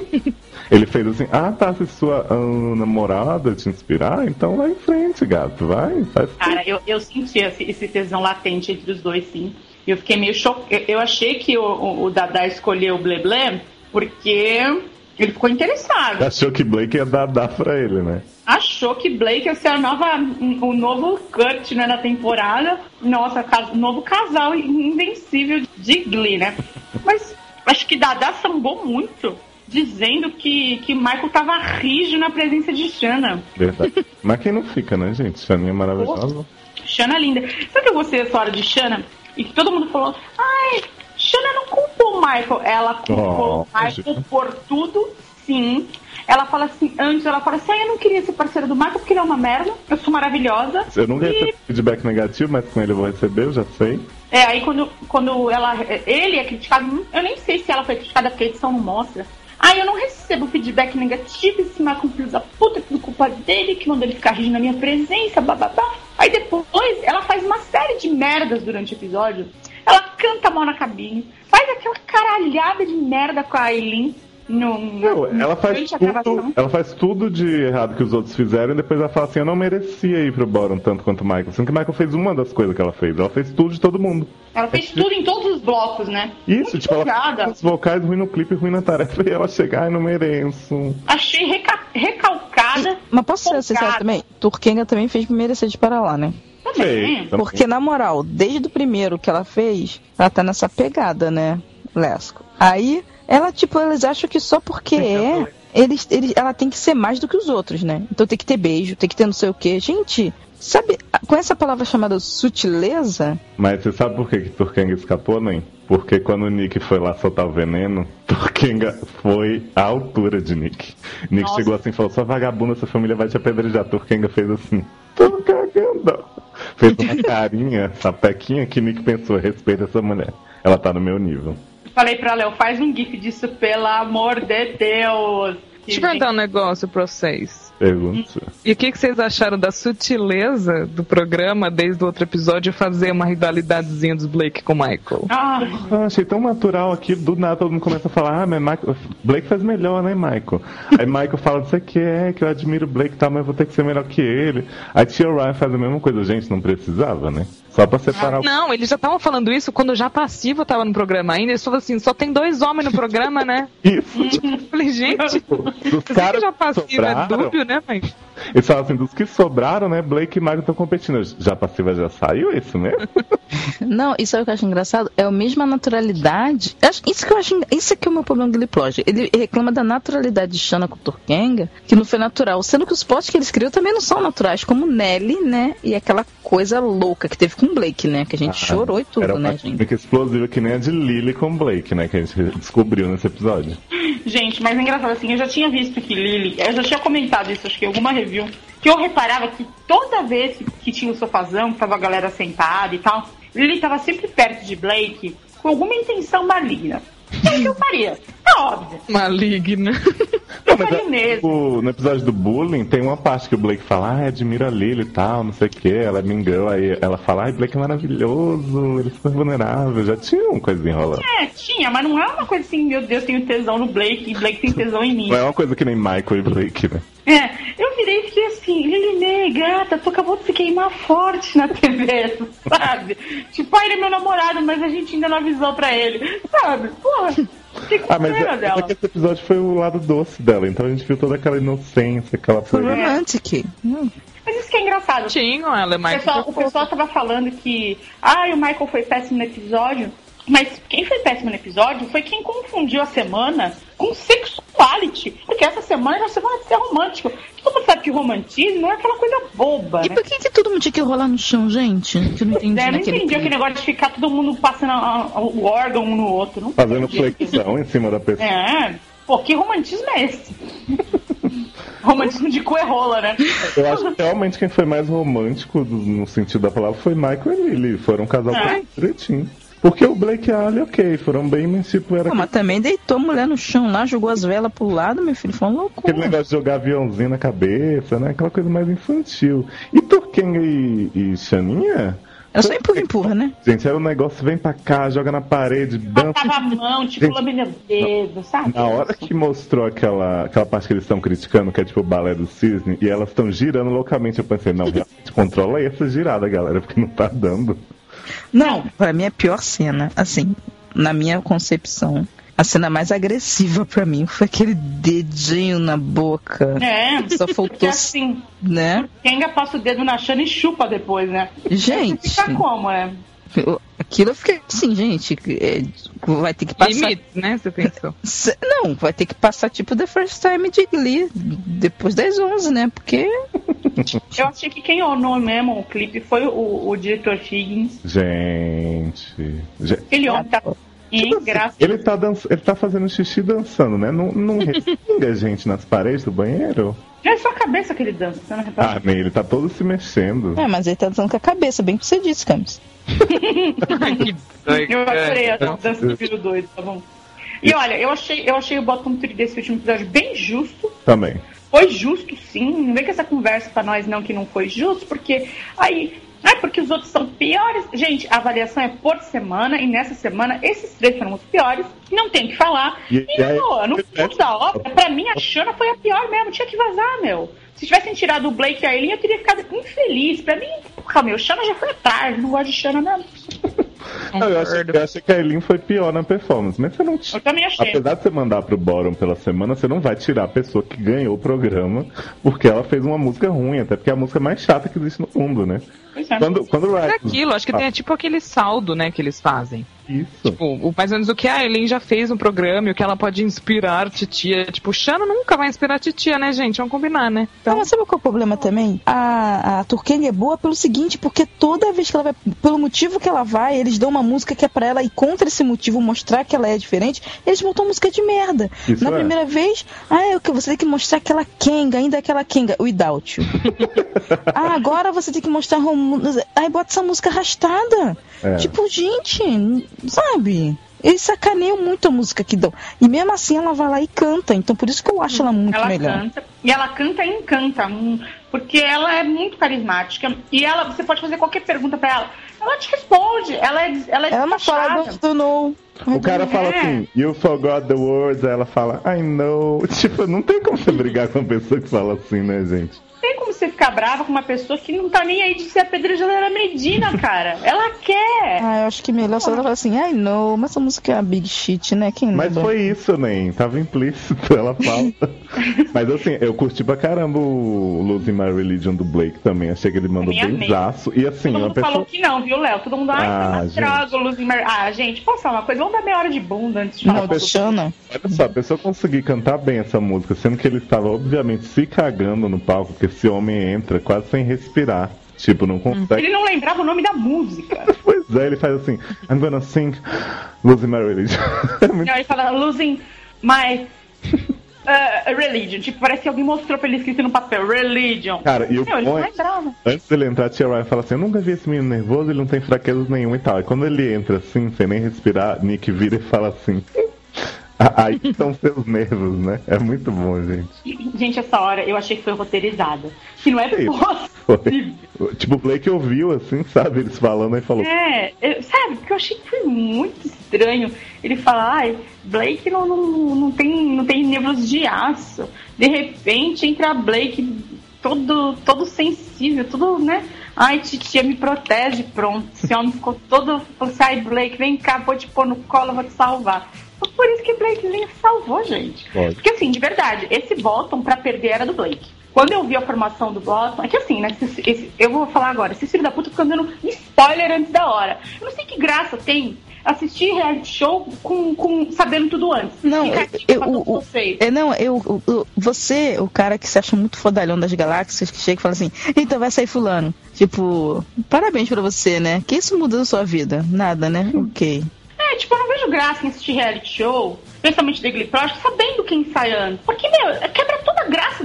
[SPEAKER 2] Ele fez assim, tá, se sua namorada te inspirar, então vai em frente, gato, vai, faz.
[SPEAKER 1] Cara, eu senti esse tesão latente entre os dois, sim. Eu fiquei meio chocada. Eu achei que o Dadá escolheu o Blé Blé porque ele ficou interessado.
[SPEAKER 2] Achou que Blake ia dar pra ele, né?
[SPEAKER 1] Achou que Blake ia ser o novo Kurt, né, na temporada. Nossa, novo casal invencível de Glee, né? Mas acho que Dadá sambou muito, dizendo que Michael tava rígido na presença de Shanna.
[SPEAKER 2] Verdade. Mas quem não fica, né, gente? Shanna é maravilhosa.
[SPEAKER 1] Shanna é linda. Sabe que eu gostei dessa hora de Shanna? E que todo mundo falou, Shanna não culpou o Michael. Ela culpou o Michael por tudo, sim. Ela fala assim, eu não queria ser parceira do Michael porque ele é uma merda, eu sou maravilhosa.
[SPEAKER 2] Eu nunca recebi feedback negativo, mas com ele eu vou receber, eu já sei.
[SPEAKER 1] Aí quando ele é criticado, eu nem sei se ela foi criticada porque a edição não mostra. Eu não recebo feedback negativo, esse Michael filho da puta, por culpa dele, que mandou ele ficar rindo na minha presença, bababá. Aí depois, ela faz uma série de merdas durante o episódio. Ela canta mal na cabine, faz aquela caralhada de merda com a Aileen.
[SPEAKER 2] Ela faz tudo de errado que os outros fizeram e depois ela fala assim, eu não merecia ir pro Bottom tanto quanto o Michael. Sendo que o Michael fez uma das coisas que ela fez. Ela fez tudo de todo mundo.
[SPEAKER 1] Ela fez tudo em todos os blocos, né?
[SPEAKER 2] Isso, muito ela fez os vocais ruim no clipe, ruim na tarefa e ela chegar, não mereço.
[SPEAKER 1] Achei recalcada.
[SPEAKER 3] Mas posso ser sincera também? Turkenga também fez merecer de parar lá, né?
[SPEAKER 1] Também.
[SPEAKER 3] Porque, na moral, desde o primeiro que ela fez, ela tá nessa pegada, né, Lesco? Aí... eles acham que só porque ela tem que ser mais do que os outros, né? Então tem que ter beijo, tem que ter não sei o quê. Gente, sabe, com essa palavra chamada sutileza...
[SPEAKER 2] Mas você sabe por que Turkenga escapou, nem? Porque quando o Nick foi lá soltar o veneno, Turkenga foi à altura de Nick. Nick chegou assim e falou, sua vagabunda, sua família vai te apedrejar. Turkenga fez assim, tô cagando. Fez uma carinha, sapequinha, que Nick pensou, respeita essa mulher. Ela tá no meu nível.
[SPEAKER 1] Falei pra Léo, faz um gif disso, pelo amor de Deus.
[SPEAKER 5] Deixa eu perguntar um negócio pra vocês.
[SPEAKER 2] Pergunta.
[SPEAKER 5] E o que vocês acharam da sutileza do programa desde o outro episódio fazer uma rivalidadezinha dos Blake com o Michael?
[SPEAKER 2] Eu achei tão natural aqui, do nada todo mundo começa a falar, mas Michael, Blake faz melhor, né, Michael? Aí Michael fala, você quer, que eu admiro o Blake e tal, mas eu vou ter que ser melhor que ele. Aí Tia Ryan faz a mesma coisa, gente, não precisava, né? Só pra separar
[SPEAKER 5] Não, eles já estavam falando isso quando já Passivo tava no programa ainda. Eles falaram assim, só tem 2 homens no programa, né?
[SPEAKER 2] Isso.
[SPEAKER 5] Eu falei, gente, os caras que já Passivo é dúbio, né, mãe?
[SPEAKER 2] Eles falam assim, dos que sobraram, né, Blake e Michael estão competindo. Já passiva já saiu, isso mesmo?
[SPEAKER 3] Não, isso é o que eu acho engraçado, é a mesma naturalidade. Isso que é o meu problema do Glee Plot. Ele reclama da naturalidade de Shanna com Torkenga, que não foi natural, sendo que os plots que eles criam também não são naturais, como Nelly, né, e aquela coisa louca que teve com Blake, né, que a gente chorou e tudo,
[SPEAKER 2] era
[SPEAKER 3] né,
[SPEAKER 2] uma
[SPEAKER 3] gente?
[SPEAKER 2] química explosiva que nem a de Lily com Blake, né, que a gente descobriu nesse episódio.
[SPEAKER 1] Gente, mas é engraçado assim, eu já tinha visto que Lily, eu já tinha comentado isso, acho que em alguma review, que eu reparava que toda vez que tinha o sofazão, que tava a galera sentada e tal, Lily tava sempre perto de Blake com alguma intenção maligna. O que eu faria? É óbvio.
[SPEAKER 5] Maligna.
[SPEAKER 1] Eu faria mesmo.
[SPEAKER 2] No episódio do bullying, tem uma parte que o Blake fala, admira a Lily e tal, não sei o que, ela me engana, aí ela fala, Blake é maravilhoso, ele é super vulnerável, já tinha uma coisa enrolando.
[SPEAKER 1] Tinha, mas não é uma coisa assim, meu Deus, tenho tesão no Blake e Blake tem tesão em mim.
[SPEAKER 2] Não é uma coisa que nem Michael e Blake, né?
[SPEAKER 1] Eu virei e fiquei assim, Lily, gata, tu acabou de se queimar forte na TV, sabe? Tipo, ele é meu namorado, mas a gente ainda não avisou pra ele, sabe? Porra, fiquei com pena dela.
[SPEAKER 2] Esse episódio foi o lado doce dela, então a gente viu toda aquela inocência, aquela
[SPEAKER 3] Foi romantic.
[SPEAKER 1] Mas isso que é engraçado.
[SPEAKER 5] Tinha, ela é mais...
[SPEAKER 1] O pessoal tava falando que, o Michael foi péssimo no episódio. Mas quem foi péssimo no episódio foi quem confundiu a semana com sexuality. Porque essa semana era uma semana de ser romântico. Todo mundo sabe que romantismo não é aquela coisa boba,
[SPEAKER 3] E por que todo mundo tinha que rolar no chão, gente? Que eu não entendi.
[SPEAKER 1] Não entendi aquele negócio de ficar todo mundo passando o órgão um no outro. Não
[SPEAKER 2] fazendo flexão em cima da pessoa.
[SPEAKER 1] Pô, que romantismo é esse? Romantismo de cu é rola, né?
[SPEAKER 2] Eu acho que realmente quem foi mais romântico no sentido da palavra foi Michael e Lily. Foram um casal direitinho. Porque o Blake e a Ali, ok, foram bem, mas tipo, era...
[SPEAKER 3] mas também deitou a mulher no chão lá, jogou as velas pro lado, meu filho, foi uma loucura.
[SPEAKER 2] Aquele negócio de jogar aviãozinho na cabeça, né? Aquela coisa mais infantil. E Torkenga e Shaninha?
[SPEAKER 3] Era só empurra, né?
[SPEAKER 2] Gente, era um negócio, vem pra cá, joga na parede, dança...
[SPEAKER 1] Passava a mão, tipo, lambendo o dedo, sabe?
[SPEAKER 2] Na hora que mostrou aquela parte que eles estão criticando, que é tipo o balé do cisne, e elas estão girando loucamente, eu pensei, não, realmente, controla aí essa girada, galera, porque não tá dando...
[SPEAKER 3] Não, pra mim a pior cena, assim, na minha concepção, a cena mais agressiva pra mim foi aquele dedinho na boca. Só faltou
[SPEAKER 1] assim,
[SPEAKER 3] né?
[SPEAKER 1] Kenga passa o dedo na Shana e chupa depois, né?
[SPEAKER 3] Gente,
[SPEAKER 1] fica como, né?
[SPEAKER 3] Aquilo eu fiquei assim, gente, vai ter que passar...
[SPEAKER 5] Limite, né, você pensou?
[SPEAKER 3] Não, vai ter que passar tipo The First Time de Glee, depois das 11, né, porque...
[SPEAKER 1] Eu achei que quem onou mesmo o clipe foi o diretor Higgins.
[SPEAKER 2] Gente...
[SPEAKER 1] Ele homem tá...
[SPEAKER 2] Ele tá fazendo xixi dançando, né? Não respinga a gente nas paredes do banheiro?
[SPEAKER 1] É só a cabeça que ele dança, você não repara?
[SPEAKER 2] Nem, ele tá todo se mexendo.
[SPEAKER 3] Mas ele tá dançando com a cabeça, bem que você disse, Camis.
[SPEAKER 1] Eu adorei a dança do filho doido, tá bom? E olha, eu achei o bottom 3 desse último episódio bem justo.
[SPEAKER 2] Também.
[SPEAKER 1] Foi justo, sim. Não vem com essa conversa pra nós não que não foi justo, porque aí... porque os outros são piores. Gente, a avaliação é por semana, e nessa semana esses 3 foram os piores. Não tem o que falar. No fundo da obra, pra mim a Shana foi a pior mesmo. Tinha que vazar, meu. Se tivessem tirado o Blake e a Eileen, eu teria ficado infeliz. Pra mim, Shana já foi atrás. Não gosto de Shana mesmo.
[SPEAKER 2] Eu achei que a Eileen foi pior na performance, mas você não...
[SPEAKER 1] Eu também achei.
[SPEAKER 2] Apesar de você mandar pro bottom pela semana, você não vai tirar a pessoa que ganhou o programa porque ela fez uma música ruim, até porque é a música mais chata que existe no mundo, né? Quando
[SPEAKER 5] é aquilo, acho que tem tipo aquele saldo, né, que eles fazem.
[SPEAKER 2] Isso.
[SPEAKER 5] Tipo, mais ou menos o que a Eileen já fez no programa e o que ela pode inspirar a titia. Tipo, Shana nunca vai inspirar a titia, né, gente? Vamos combinar, né?
[SPEAKER 3] Então... Mas sabe qual é o problema também? A Torkenga é boa pelo seguinte, porque toda vez que ela vai, pelo motivo que ela vai, eles dão uma música que é pra ela ir contra esse motivo, mostrar que ela é diferente, eles botam música de merda. Na primeira vez, você tem que mostrar aquela Kenga, ainda aquela Kenga, Without You. Agora você tem que mostrar aí bota essa música arrastada. Tipo, gente, sabe? Eles sacaneiam muito a música que dão. E mesmo assim ela vai lá e canta. Então por isso que eu acho ela muito melhor.
[SPEAKER 1] Canta, e ela canta e encanta. Porque ela é muito carismática. E você pode fazer qualquer pergunta pra ela. Ela te responde. Ela
[SPEAKER 3] não fala do know.
[SPEAKER 2] O cara fala assim, you forgot the words. Aí ela fala, I know. Tipo, não tem como você brigar com uma pessoa que fala assim, né, gente?
[SPEAKER 1] Tem como você ficar brava com uma pessoa que não tá nem aí de ser apedrejada na Medina, cara. Ela quer.
[SPEAKER 3] Eu acho que melhor se ela falar assim, ai não, mas essa música é a Big Shit, né?
[SPEAKER 2] Mas foi isso, nem. Tava implícito, ela fala. Mas assim, eu curti pra caramba o Losing My Religion do Blake também. Achei que ele mandou benzaço. E assim,
[SPEAKER 1] todo mundo falou que não, viu, Léo? Todo mundo, tá droga, Losing My... gente, posso falar uma coisa? Vamos dar meia hora de bunda antes de falar.
[SPEAKER 2] Olha só, a pessoa conseguir cantar bem essa música, sendo que ele estava, obviamente, se cagando no palco, porque esse homem entra quase sem respirar. Tipo, não consegue.
[SPEAKER 1] Ele não lembrava o nome da música.
[SPEAKER 2] Pois é, ele faz assim, I'm gonna sing Losing My Religion.
[SPEAKER 1] Não, ele fala Losing My Religion. Tipo, parece que alguém mostrou pra ele escrito no papel, Religion.
[SPEAKER 2] Cara, e o antes dele entrar, a Tia Ryan fala assim, eu nunca vi esse menino nervoso, ele não tem fraquezas nenhuma e tal. E quando ele entra assim, sem nem respirar, Nick vira e fala assim... Aí estão seus nervos, né? É muito bom, gente.
[SPEAKER 1] Gente, essa hora eu achei que foi roteirizada. Que não é possível.
[SPEAKER 2] Tipo, o Blake ouviu, assim, sabe? Eles falando e falou...
[SPEAKER 1] sabe? Porque eu achei que foi muito estranho. Ele fala, Blake não tem nervos de aço. De repente entra Blake todo sensível, tudo, né? Ai, titia, me protege, pronto. Esse homem ficou todo... Sai, Blake, vem cá, vou te pôr no colo, vou te salvar. Por isso que Blake Lively salvou, gente.
[SPEAKER 2] Pode.
[SPEAKER 1] Porque assim, de verdade, esse Bottom pra perder era do Blake. Quando eu vi a formação do Bottom, é que assim, né? Eu vou falar agora, esse filho da puta ficam dando spoiler antes da hora. Eu não sei que graça tem assistir reality show com sabendo tudo antes.
[SPEAKER 3] Não, você, o cara que se acha muito fodalhão das galáxias, que chega e fala assim, então vai sair fulano. Tipo, parabéns pra você, né? Que isso muda na sua vida? Nada, né? Ok.
[SPEAKER 1] Tipo, eu não vejo graça em assistir reality show, principalmente da Glee Project, sabendo quem sai antes. Porque, quebra toda a graça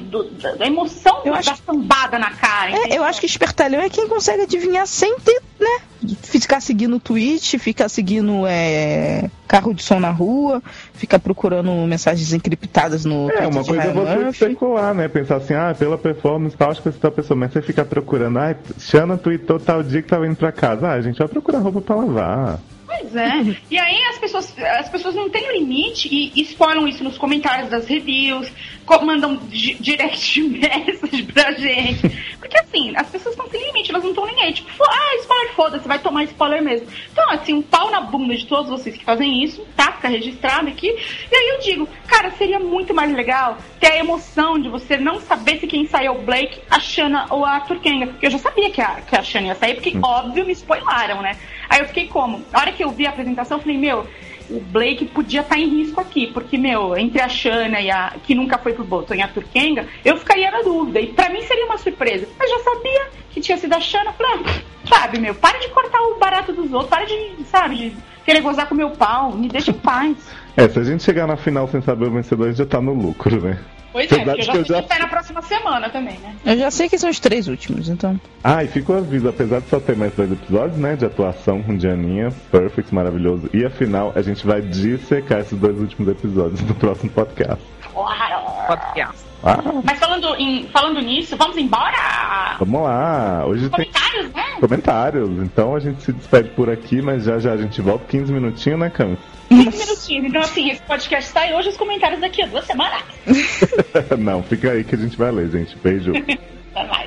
[SPEAKER 1] da emoção da sambada na cara.
[SPEAKER 3] Eu acho que espertalhão é quem consegue adivinhar sem ter, né? Ficar seguindo o tweet, ficar seguindo carro de som na rua, ficar procurando mensagens encriptadas no Twitter.
[SPEAKER 2] Uma coisa é você especular, né? Pensar assim, pela performance tal, acho que essa tal pessoa, mas você fica procurando, Xana tweetou tal dia que tava indo pra casa. A gente vai procurar roupa pra lavar.
[SPEAKER 1] Pois é. E aí as pessoas não têm limite e expõem isso nos comentários das reviews, mandam direct message pra gente. Porque assim, as pessoas estão sem limite, elas não estão nem aí. Tipo, spoiler, foda-se, vai tomar spoiler mesmo. Então, assim, um pau na bunda de todos vocês que fazem isso, tá? Fica registrado aqui. E aí eu digo, cara, seria muito mais legal ter a emoção de você não saber se quem saiu é o Blake, a Xana ou a Turkenga. Porque eu já sabia que a Xana ia sair, porque, óbvio, me spoilaram, né? Aí eu fiquei como? A hora que eu vi a apresentação, eu falei, o Blake podia estar em risco aqui, porque, entre a Xana e a que nunca foi pro Bottom e a Turkenga, eu ficaria na dúvida. E pra mim seria uma surpresa. Mas já sabia que tinha sido a Xana. Falei, sabe, para de cortar o barato dos outros, para de querer gozar com o meu pau, me deixa em paz.
[SPEAKER 2] Se a gente chegar na final sem saber o vencedor, a gente já tá no lucro, né?
[SPEAKER 1] Pois é, porque eu já sei na próxima semana também, né?
[SPEAKER 3] Eu já sei que são os 3 últimos, então.
[SPEAKER 2] E fica o aviso, apesar de só ter mais 2 episódios, né, de atuação com Dianinha, perfect, maravilhoso. E afinal, a gente vai dissecar esses 2 últimos episódios no próximo podcast.
[SPEAKER 1] Podcast. Mas falando nisso, vamos embora?
[SPEAKER 2] Vamos lá. Hoje
[SPEAKER 1] comentários, né?
[SPEAKER 2] Comentários. Então a gente se despede por aqui, mas já a gente volta 15 minutinhos, né, Cami?
[SPEAKER 1] 15 minutinhos. Então, assim, esse podcast sai hoje, os comentários daqui a 2 semanas.
[SPEAKER 2] Não, fica aí que a gente vai ler, gente. Beijo.
[SPEAKER 1] Até mais.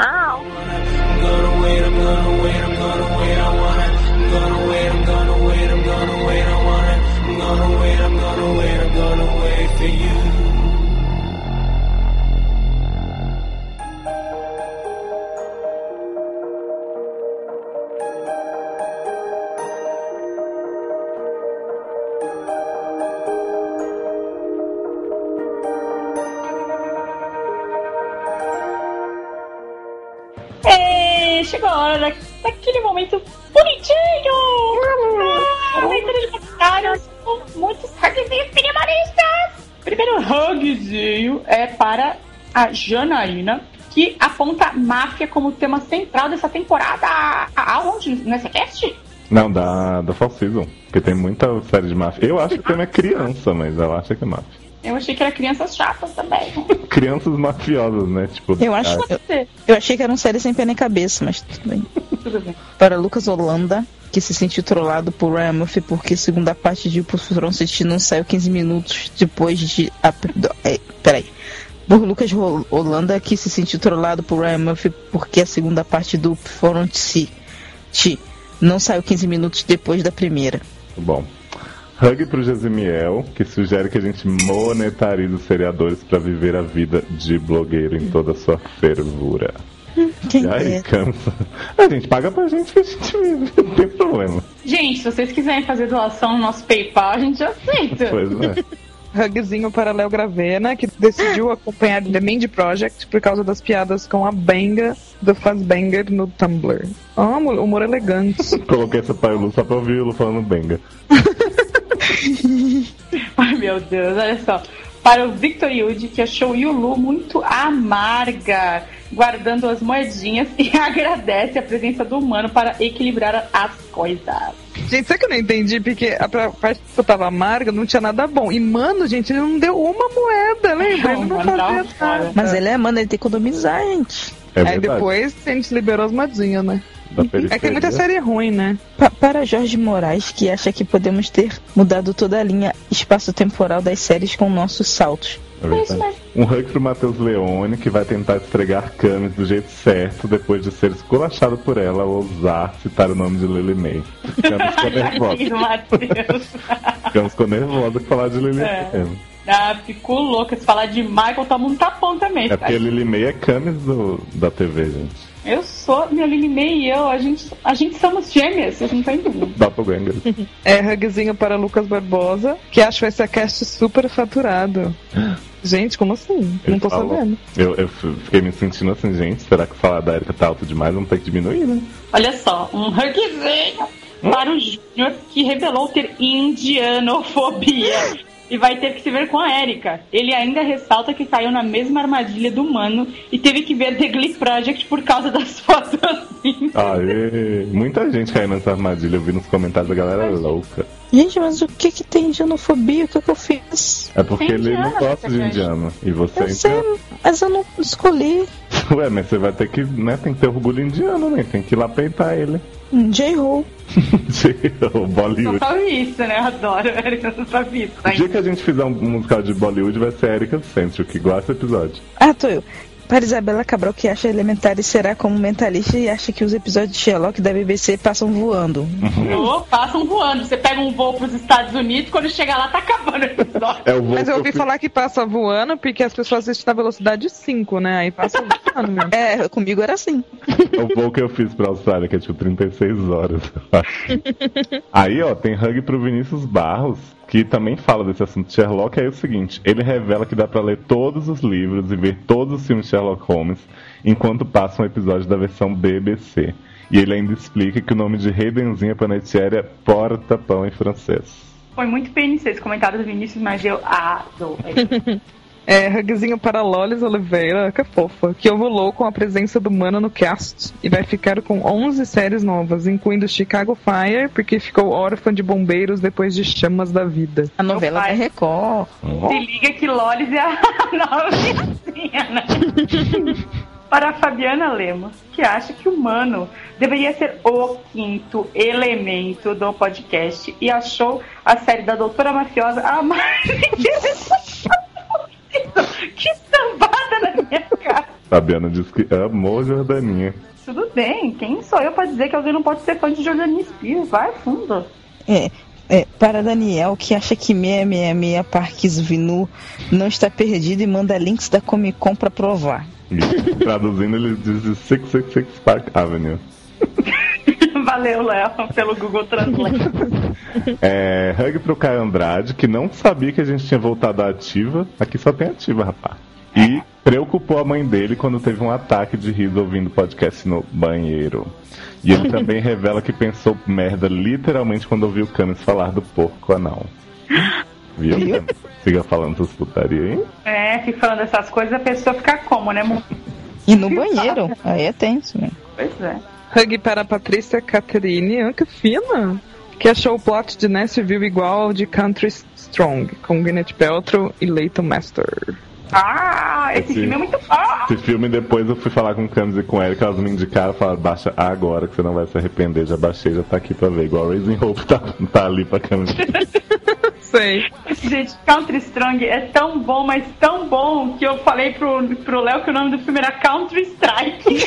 [SPEAKER 1] Chegou a hora daquele momento bonitinho! Leitura de comentários com muitos hugzinhos minimalistas! Primeiro hugzinho é para a Janaína, que aponta máfia como tema central dessa temporada. Aonde? Nessa cast?
[SPEAKER 2] Não, da Fall Season, porque tem muita série de máfia. Eu acho que o tema é criança, mas ela acha que é máfia.
[SPEAKER 1] Eu achei que era crianças chatas também.
[SPEAKER 2] Crianças mafiosas, né? Tipo,
[SPEAKER 3] eu achei que era um série sem pé nem cabeça, mas tudo bem.
[SPEAKER 1] Tudo bem.
[SPEAKER 3] Para Lucas Holanda, que se sentiu trollado por Ryan Murphy porque segunda parte de Impulso City não saiu 15 minutos depois de... Peraí. Por Lucas Holanda, que se sentiu trollado por Ryan Murphy porque a segunda parte do Foram não saiu 15 minutos depois da primeira.
[SPEAKER 2] Bom. Hug pro Gesimiel, que sugere que a gente monetarize os seriadores pra viver a vida de blogueiro em toda a sua fervura.
[SPEAKER 3] Quem
[SPEAKER 2] e aí,
[SPEAKER 3] é?
[SPEAKER 2] cansa. A gente paga pra gente que a gente vive, não tem problema.
[SPEAKER 1] Gente, se vocês quiserem fazer doação no nosso PayPal, a gente aceita.
[SPEAKER 2] Pois é.
[SPEAKER 5] Hugzinho para Léo Gravena, que decidiu acompanhar The Mandy Project por causa das piadas com a benga do Fazbanger no Tumblr. Humor elegante.
[SPEAKER 2] Coloquei essa pai Lu só pra ouvir o Lu falando benga.
[SPEAKER 1] Ai, meu Deus, olha só. Para o Victor Yudi, que achou Yulu muito amarga, guardando as moedinhas e agradece a presença do humano para equilibrar as coisas.
[SPEAKER 5] Gente, sabe que eu não entendi? Porque a parte que eu tava amarga não tinha nada bom. E, mano, gente, ele não deu uma moeda, lembra? Ele não fazia nada.
[SPEAKER 3] Mas ele é, mano, ele tem que economizar, gente.
[SPEAKER 5] Aí depois a gente liberou as moedinhas, né? É que é muita série ruim, né?
[SPEAKER 3] Para Jorge Moraes, que acha que podemos ter mudado toda a linha espaço-temporal das séries com nossos saltos.
[SPEAKER 2] Um hug pro Matheus Leone, que vai tentar esfregar Camis do jeito certo depois de ser esculachado por ela ao ousar citar o nome de Lily May. Camis ficou nervosa. Camis ficou nervosa com falar de Lily May.
[SPEAKER 1] Ficou louca. Se falar de Michael, toma um tapão também.
[SPEAKER 2] É porque Lily May é Camis da TV, gente.
[SPEAKER 1] Eu sou, minha Lily May e eu, a gente somos gêmeas, vocês não estão entendendo.
[SPEAKER 2] Doppelganger.
[SPEAKER 5] Hugzinho para Lucas Barbosa, que acho que vai ser cast super faturado. Gente, como assim? Não tô sabendo.
[SPEAKER 2] Eu fiquei me sentindo assim, gente, será que falar da Erika tá alto demais? Vamos ter que diminuir, né?
[SPEAKER 1] Olha só, um hugzinho para o Júnior, que revelou ter indianofobia. E vai ter que se ver com a Erika. Ele ainda ressalta que caiu na mesma armadilha do Mano e teve que ver The Glee Project por causa das fotos assim.
[SPEAKER 2] Muita gente caiu nessa armadilha. Eu vi nos comentários da galera louca.
[SPEAKER 3] Gente, mas o que tem indianofobia? O que eu fiz?
[SPEAKER 2] É porque ele não gosta de indiano. E você
[SPEAKER 3] eu sei, mas eu não escolhi.
[SPEAKER 2] Ué, mas você vai ter que, né? Tem que ter orgulho indiano, né? Tem que ir lá peitar ele.
[SPEAKER 3] J-Ho.
[SPEAKER 2] J-Ho, Bollywood.
[SPEAKER 1] Eu sabia isso, né? Eu adoro Erika, eu sabia isso.
[SPEAKER 2] O dia que a gente fizer um musical de Bollywood vai ser Erika Centric, igual esse episódio.
[SPEAKER 3] Tô eu. Para Isabela Cabral, que acha Elementares será como mentalista e acha que os episódios de Sherlock da BBC passam voando.
[SPEAKER 1] Passam voando. Você pega um voo pros Estados Unidos, quando chega lá tá acabando o episódio.
[SPEAKER 5] Mas eu ouvi falar que passa voando porque as pessoas assistem na velocidade 5, né? Aí passa voando mesmo.
[SPEAKER 3] Comigo era assim.
[SPEAKER 2] É o voo que eu fiz pra Austrália, que é tipo 36 horas. Aí, ó, tem hug pro Vinícius Barros, que também fala desse assunto de Sherlock. É o seguinte, ele revela que dá pra ler todos os livros e ver todos os filmes de Sherlock Holmes enquanto passa um episódio da versão BBC. E ele ainda explica que o nome de Reidenzinha Panettiere é porta-pão em francês.
[SPEAKER 1] Foi muito PNC esse comentário do Vinícius, mas eu adorei.
[SPEAKER 5] Hugzinho para Lolis Oliveira, que fofa, que ovulou com a presença do Mano no cast e vai ficar com 11 séries novas, incluindo Chicago Fire, porque ficou órfã de bombeiros depois de Chamas da Vida.
[SPEAKER 3] A novela da Record.
[SPEAKER 1] Se liga que Lolis é a nova vizinha, né? Para a Fabiana Lemos, que acha que o Mano deveria ser o quinto elemento do podcast e achou a série da Doutora Mafiosa a mais interessante. Que sambada na minha cara.
[SPEAKER 2] Fabiana disse que amou Jordaninha.
[SPEAKER 1] Tudo bem, quem sou eu pra dizer que alguém não pode ser fã de Jordaninha Spears? Vai fundo.
[SPEAKER 3] Para Daniel, que acha que 666 Parques Vinu não está perdido e manda links da Comic Con pra provar.
[SPEAKER 2] E, traduzindo, ele diz 666 Park Avenue.
[SPEAKER 1] Valeu, Léo, pelo Google Translate.
[SPEAKER 2] Hug pro Caio Andrade, que não sabia que a gente tinha voltado à ativa. Aqui só tem ativa, rapaz. E preocupou a mãe dele quando teve um ataque de riso ouvindo o podcast no banheiro. E ele também revela que pensou merda literalmente quando ouviu o Camis falar do porco anal. Viu? Siga falando essas putarias aí.
[SPEAKER 1] Fica falando essas coisas, a pessoa fica como, né?
[SPEAKER 3] E no banheiro, aí é tenso, né?
[SPEAKER 1] Pois é.
[SPEAKER 5] Hug para a Patrícia Caterine, que fina, que achou o plot de Nashville igual ao de Country Strong, com Gwyneth Paltrow e Leighton Master.
[SPEAKER 1] Esse filme é muito bom!
[SPEAKER 2] Esse filme, depois eu fui falar com o Camis e com Eric, elas me indicaram, falaram, baixa agora que você não vai se arrepender. Já baixei, já tá aqui pra ver, igual Raising Hope tá ali pra Camis.
[SPEAKER 5] Sei.
[SPEAKER 1] Gente, Country Strong é tão bom, mas tão bom, que eu falei pro Léo que o nome do filme era Country Strike.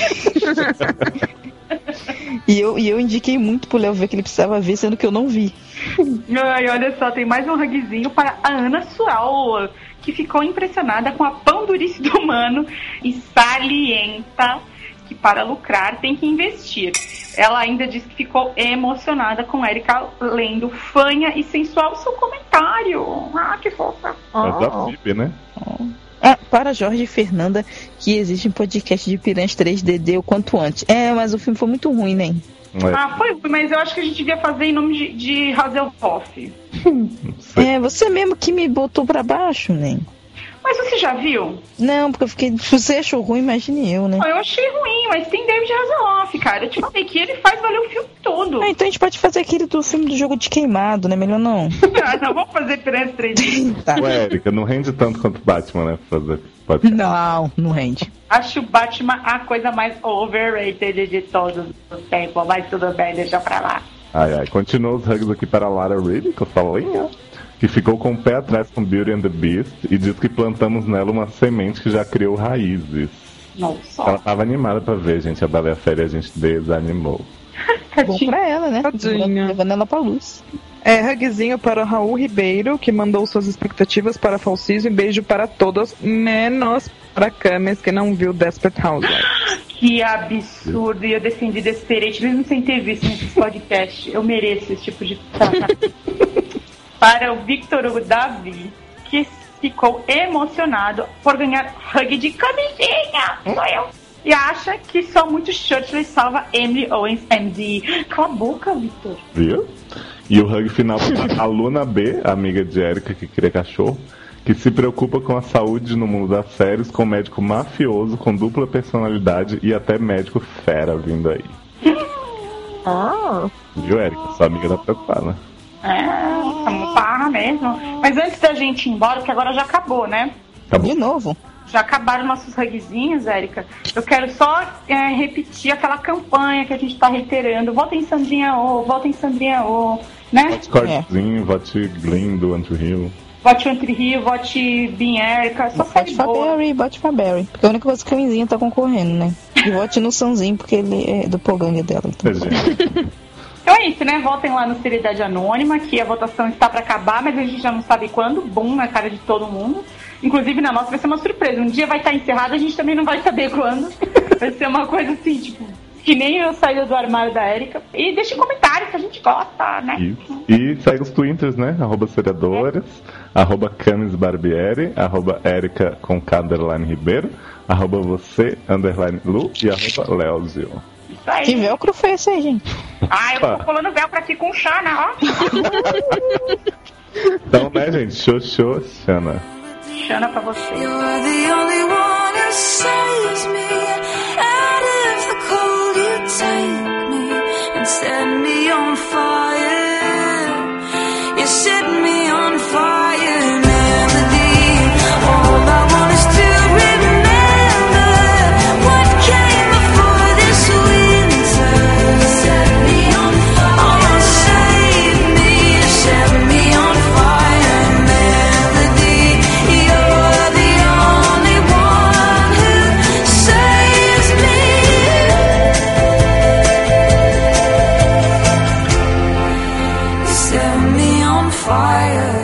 [SPEAKER 3] E eu indiquei muito pro Léo ver que ele precisava ver, sendo que eu não vi.
[SPEAKER 1] Ai, olha só, tem mais um hugzinho para a Ana Sual, que ficou impressionada com a pandurice do humano e salienta que para lucrar tem que investir. Ela ainda diz que ficou emocionada com Erika lendo fanha e sensual seu comentário. Ah, que fofa.
[SPEAKER 2] Da FIB, né?
[SPEAKER 3] Para Jorge e Fernanda, que existe um podcast de Piranhas 3DD o quanto antes. Mas o filme foi muito ruim, né?
[SPEAKER 1] Foi ruim, mas eu acho que a gente devia fazer em nome de Hasselhoff.
[SPEAKER 3] Você mesmo que me botou pra baixo, né?
[SPEAKER 1] Mas você já viu?
[SPEAKER 3] Não, porque eu fiquei... Você achou ruim, imagine eu, né?
[SPEAKER 1] Eu achei ruim, mas tem David Hasselhoff, cara. Eu te falei que ele faz valer o filme todo.
[SPEAKER 3] Então a gente pode fazer aquele do filme do jogo de queimado, né? Melhor não.
[SPEAKER 1] Não, vamos fazer Piranhas 3D.
[SPEAKER 2] Tá. Ué, Erika, não rende tanto quanto Batman, né? Fazer
[SPEAKER 3] Não rende.
[SPEAKER 1] Acho o Batman a coisa mais overrated de todos os tempos, mas tudo bem, deixa pra lá.
[SPEAKER 2] Ai, continua os hugs aqui para a Lara Reed, que eu falei, que ficou com o pé atrás com Beauty and the Beast e diz que plantamos nela uma semente que já criou raízes.
[SPEAKER 1] Nossa.
[SPEAKER 2] Ela tava animada pra ver, gente, a Bela e a Fera, a gente desanimou.
[SPEAKER 3] Bom pra ela, né? Levando ela pra luz.
[SPEAKER 5] Hugzinho para o Raul Ribeiro, que mandou suas expectativas para Falciso e beijo para todos, menos para Camis, que não viu Desperate Housewives.
[SPEAKER 1] Que absurdo, e eu defendi Desperate mesmo sem ter visto nesse podcast. Eu mereço esse tipo de tratamento. Para o Victor Hugo Davi, que ficou emocionado por ganhar hug de camisinha. Sou eu. E acha que só muito Shirtless salva Emily Owens, MD. Cala a boca, Victor.
[SPEAKER 2] Viu? E o hug final para a Luna B, amiga de Erika, que cria cachorro, que se preocupa com a saúde no mundo das séries, com médico mafioso, com dupla personalidade e até médico fera vindo aí. Viu, Erika? Sua amiga tá preocupada.
[SPEAKER 1] Estamos parra mesmo. Mas antes da gente ir embora, porque agora já acabou, né?
[SPEAKER 3] De novo.
[SPEAKER 1] Já acabaram nossos hugzinhos, Erika. Eu quero só repetir aquela campanha que a gente tá reiterando. Votem Sandrinha O, votem Sandrinha O, né?
[SPEAKER 2] Vote Cortezinho, vote Glenn do Andrew Hill.
[SPEAKER 1] Vote Andrew Hill, vote Bin Erika. Só
[SPEAKER 3] vote Faberry, vote Faberry. Porque a única coisa que o Inzinho tá concorrendo, né? E vote no Sanzinho, porque ele é do Poganga dela. Então.
[SPEAKER 1] Então é isso, né? Votem lá no Seriedade Anônima, que a votação está para acabar, mas a gente já não sabe quando. Bum na cara de todo mundo. Inclusive na nossa vai ser uma surpresa. Um dia vai estar encerrado, a gente também não vai saber quando. Vai ser uma coisa assim, tipo, que nem a saída do armário da Erika. E deixe comentários que a gente gosta, né?
[SPEAKER 2] Isso. E segue os twitters, né? @seriadoras, @camisbarbieri, @Erika com _Ribeiro, @você_Lu e @Leozio.
[SPEAKER 3] Que velcro foi esse aí, gente?
[SPEAKER 1] Eu tô colando velcro aqui com Xana, ó.
[SPEAKER 2] Então, né, gente? Xoxô, Xana.
[SPEAKER 1] Xana pra você.
[SPEAKER 7] You're the only one who saves me out of the cold. You take me and set me on fire. You set me on fire, melody. All I want is to remember what came before this winter. Set me on fire. Oh, save me, set me on fire, melody. You're the only one who saves me. Set me on fire.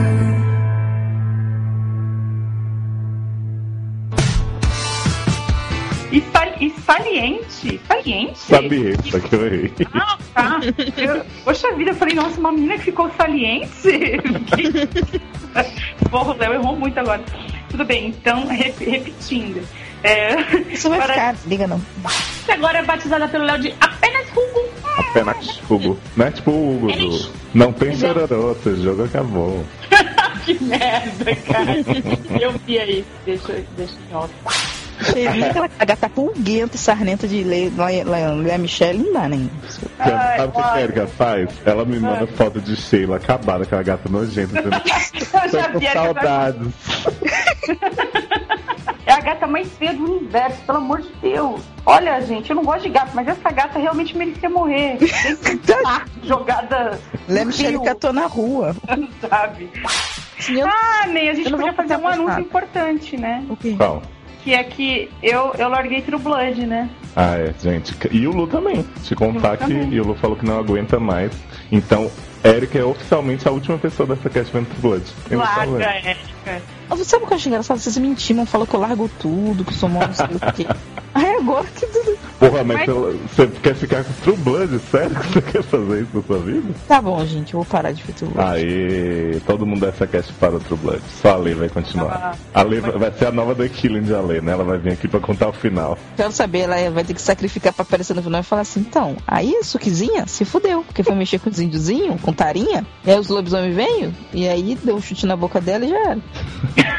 [SPEAKER 1] E saliente?
[SPEAKER 2] Sabiente, só que eu errei.
[SPEAKER 1] Tá. Poxa vida, eu falei, nossa, uma menina que ficou saliente. Porra, o Léo errou muito agora. Tudo bem, então, repetindo.
[SPEAKER 3] Isso vai ficar, liga não.
[SPEAKER 1] Agora é batizada pelo Léo de apenas Hugo.
[SPEAKER 2] Apenas Hugo. Não é tipo o Hugo do... Não tem chororô, esse jogo acabou.
[SPEAKER 1] Que merda, cara. Eu vi aí. Deixa em off.
[SPEAKER 3] Aquela gata pulguenta e sarnenta de Lea Michele não dá, né?
[SPEAKER 2] Sabe o que a Erika faz? Ela me manda foto de Sheila acabada, aquela gata nojenta. Tô com saudades.
[SPEAKER 1] a gata mais feia do universo, pelo amor de Deus. Olha, gente, eu não gosto de gato, mas essa gata realmente merecia morrer. Jogada.
[SPEAKER 3] Lembra que ele catou na rua.
[SPEAKER 1] Sabe? Ney, a gente podia fazer um anúncio importante, né?
[SPEAKER 3] O quê?
[SPEAKER 2] Qual?
[SPEAKER 1] Que é que eu larguei True Blood, né?
[SPEAKER 2] Ah, é, gente. E o Lu também. Te contar que o Lu falou que não aguenta mais. Então, Erika é oficialmente a última pessoa dessa cast vendo True Blood.
[SPEAKER 1] Larga, Erika.
[SPEAKER 3] Sabe o que eu acho engraçado? Vocês me intimam, falam que eu largo tudo, que eu sou mal, não sei o quê. Aí agora que tudo...
[SPEAKER 2] Porra, mas você quer ficar com True Blood? Sério que você quer fazer isso na sua vida?
[SPEAKER 3] Tá bom, gente, eu vou parar de ver True Blood.
[SPEAKER 2] Aê, todo mundo dessa cast para o True Blood. Só a Lê vai continuar. A Lê vai ser a nova The Killing de Alê, né? Ela vai vir aqui pra contar o final.
[SPEAKER 3] Quero saber, ela vai ter que sacrificar pra aparecer no final e falar assim, então, aí a Sukizinha se fudeu, porque foi mexer com os índiozinhos, com tarinha, e aí os lobisomens veio, e aí deu um chute na boca dela e já era.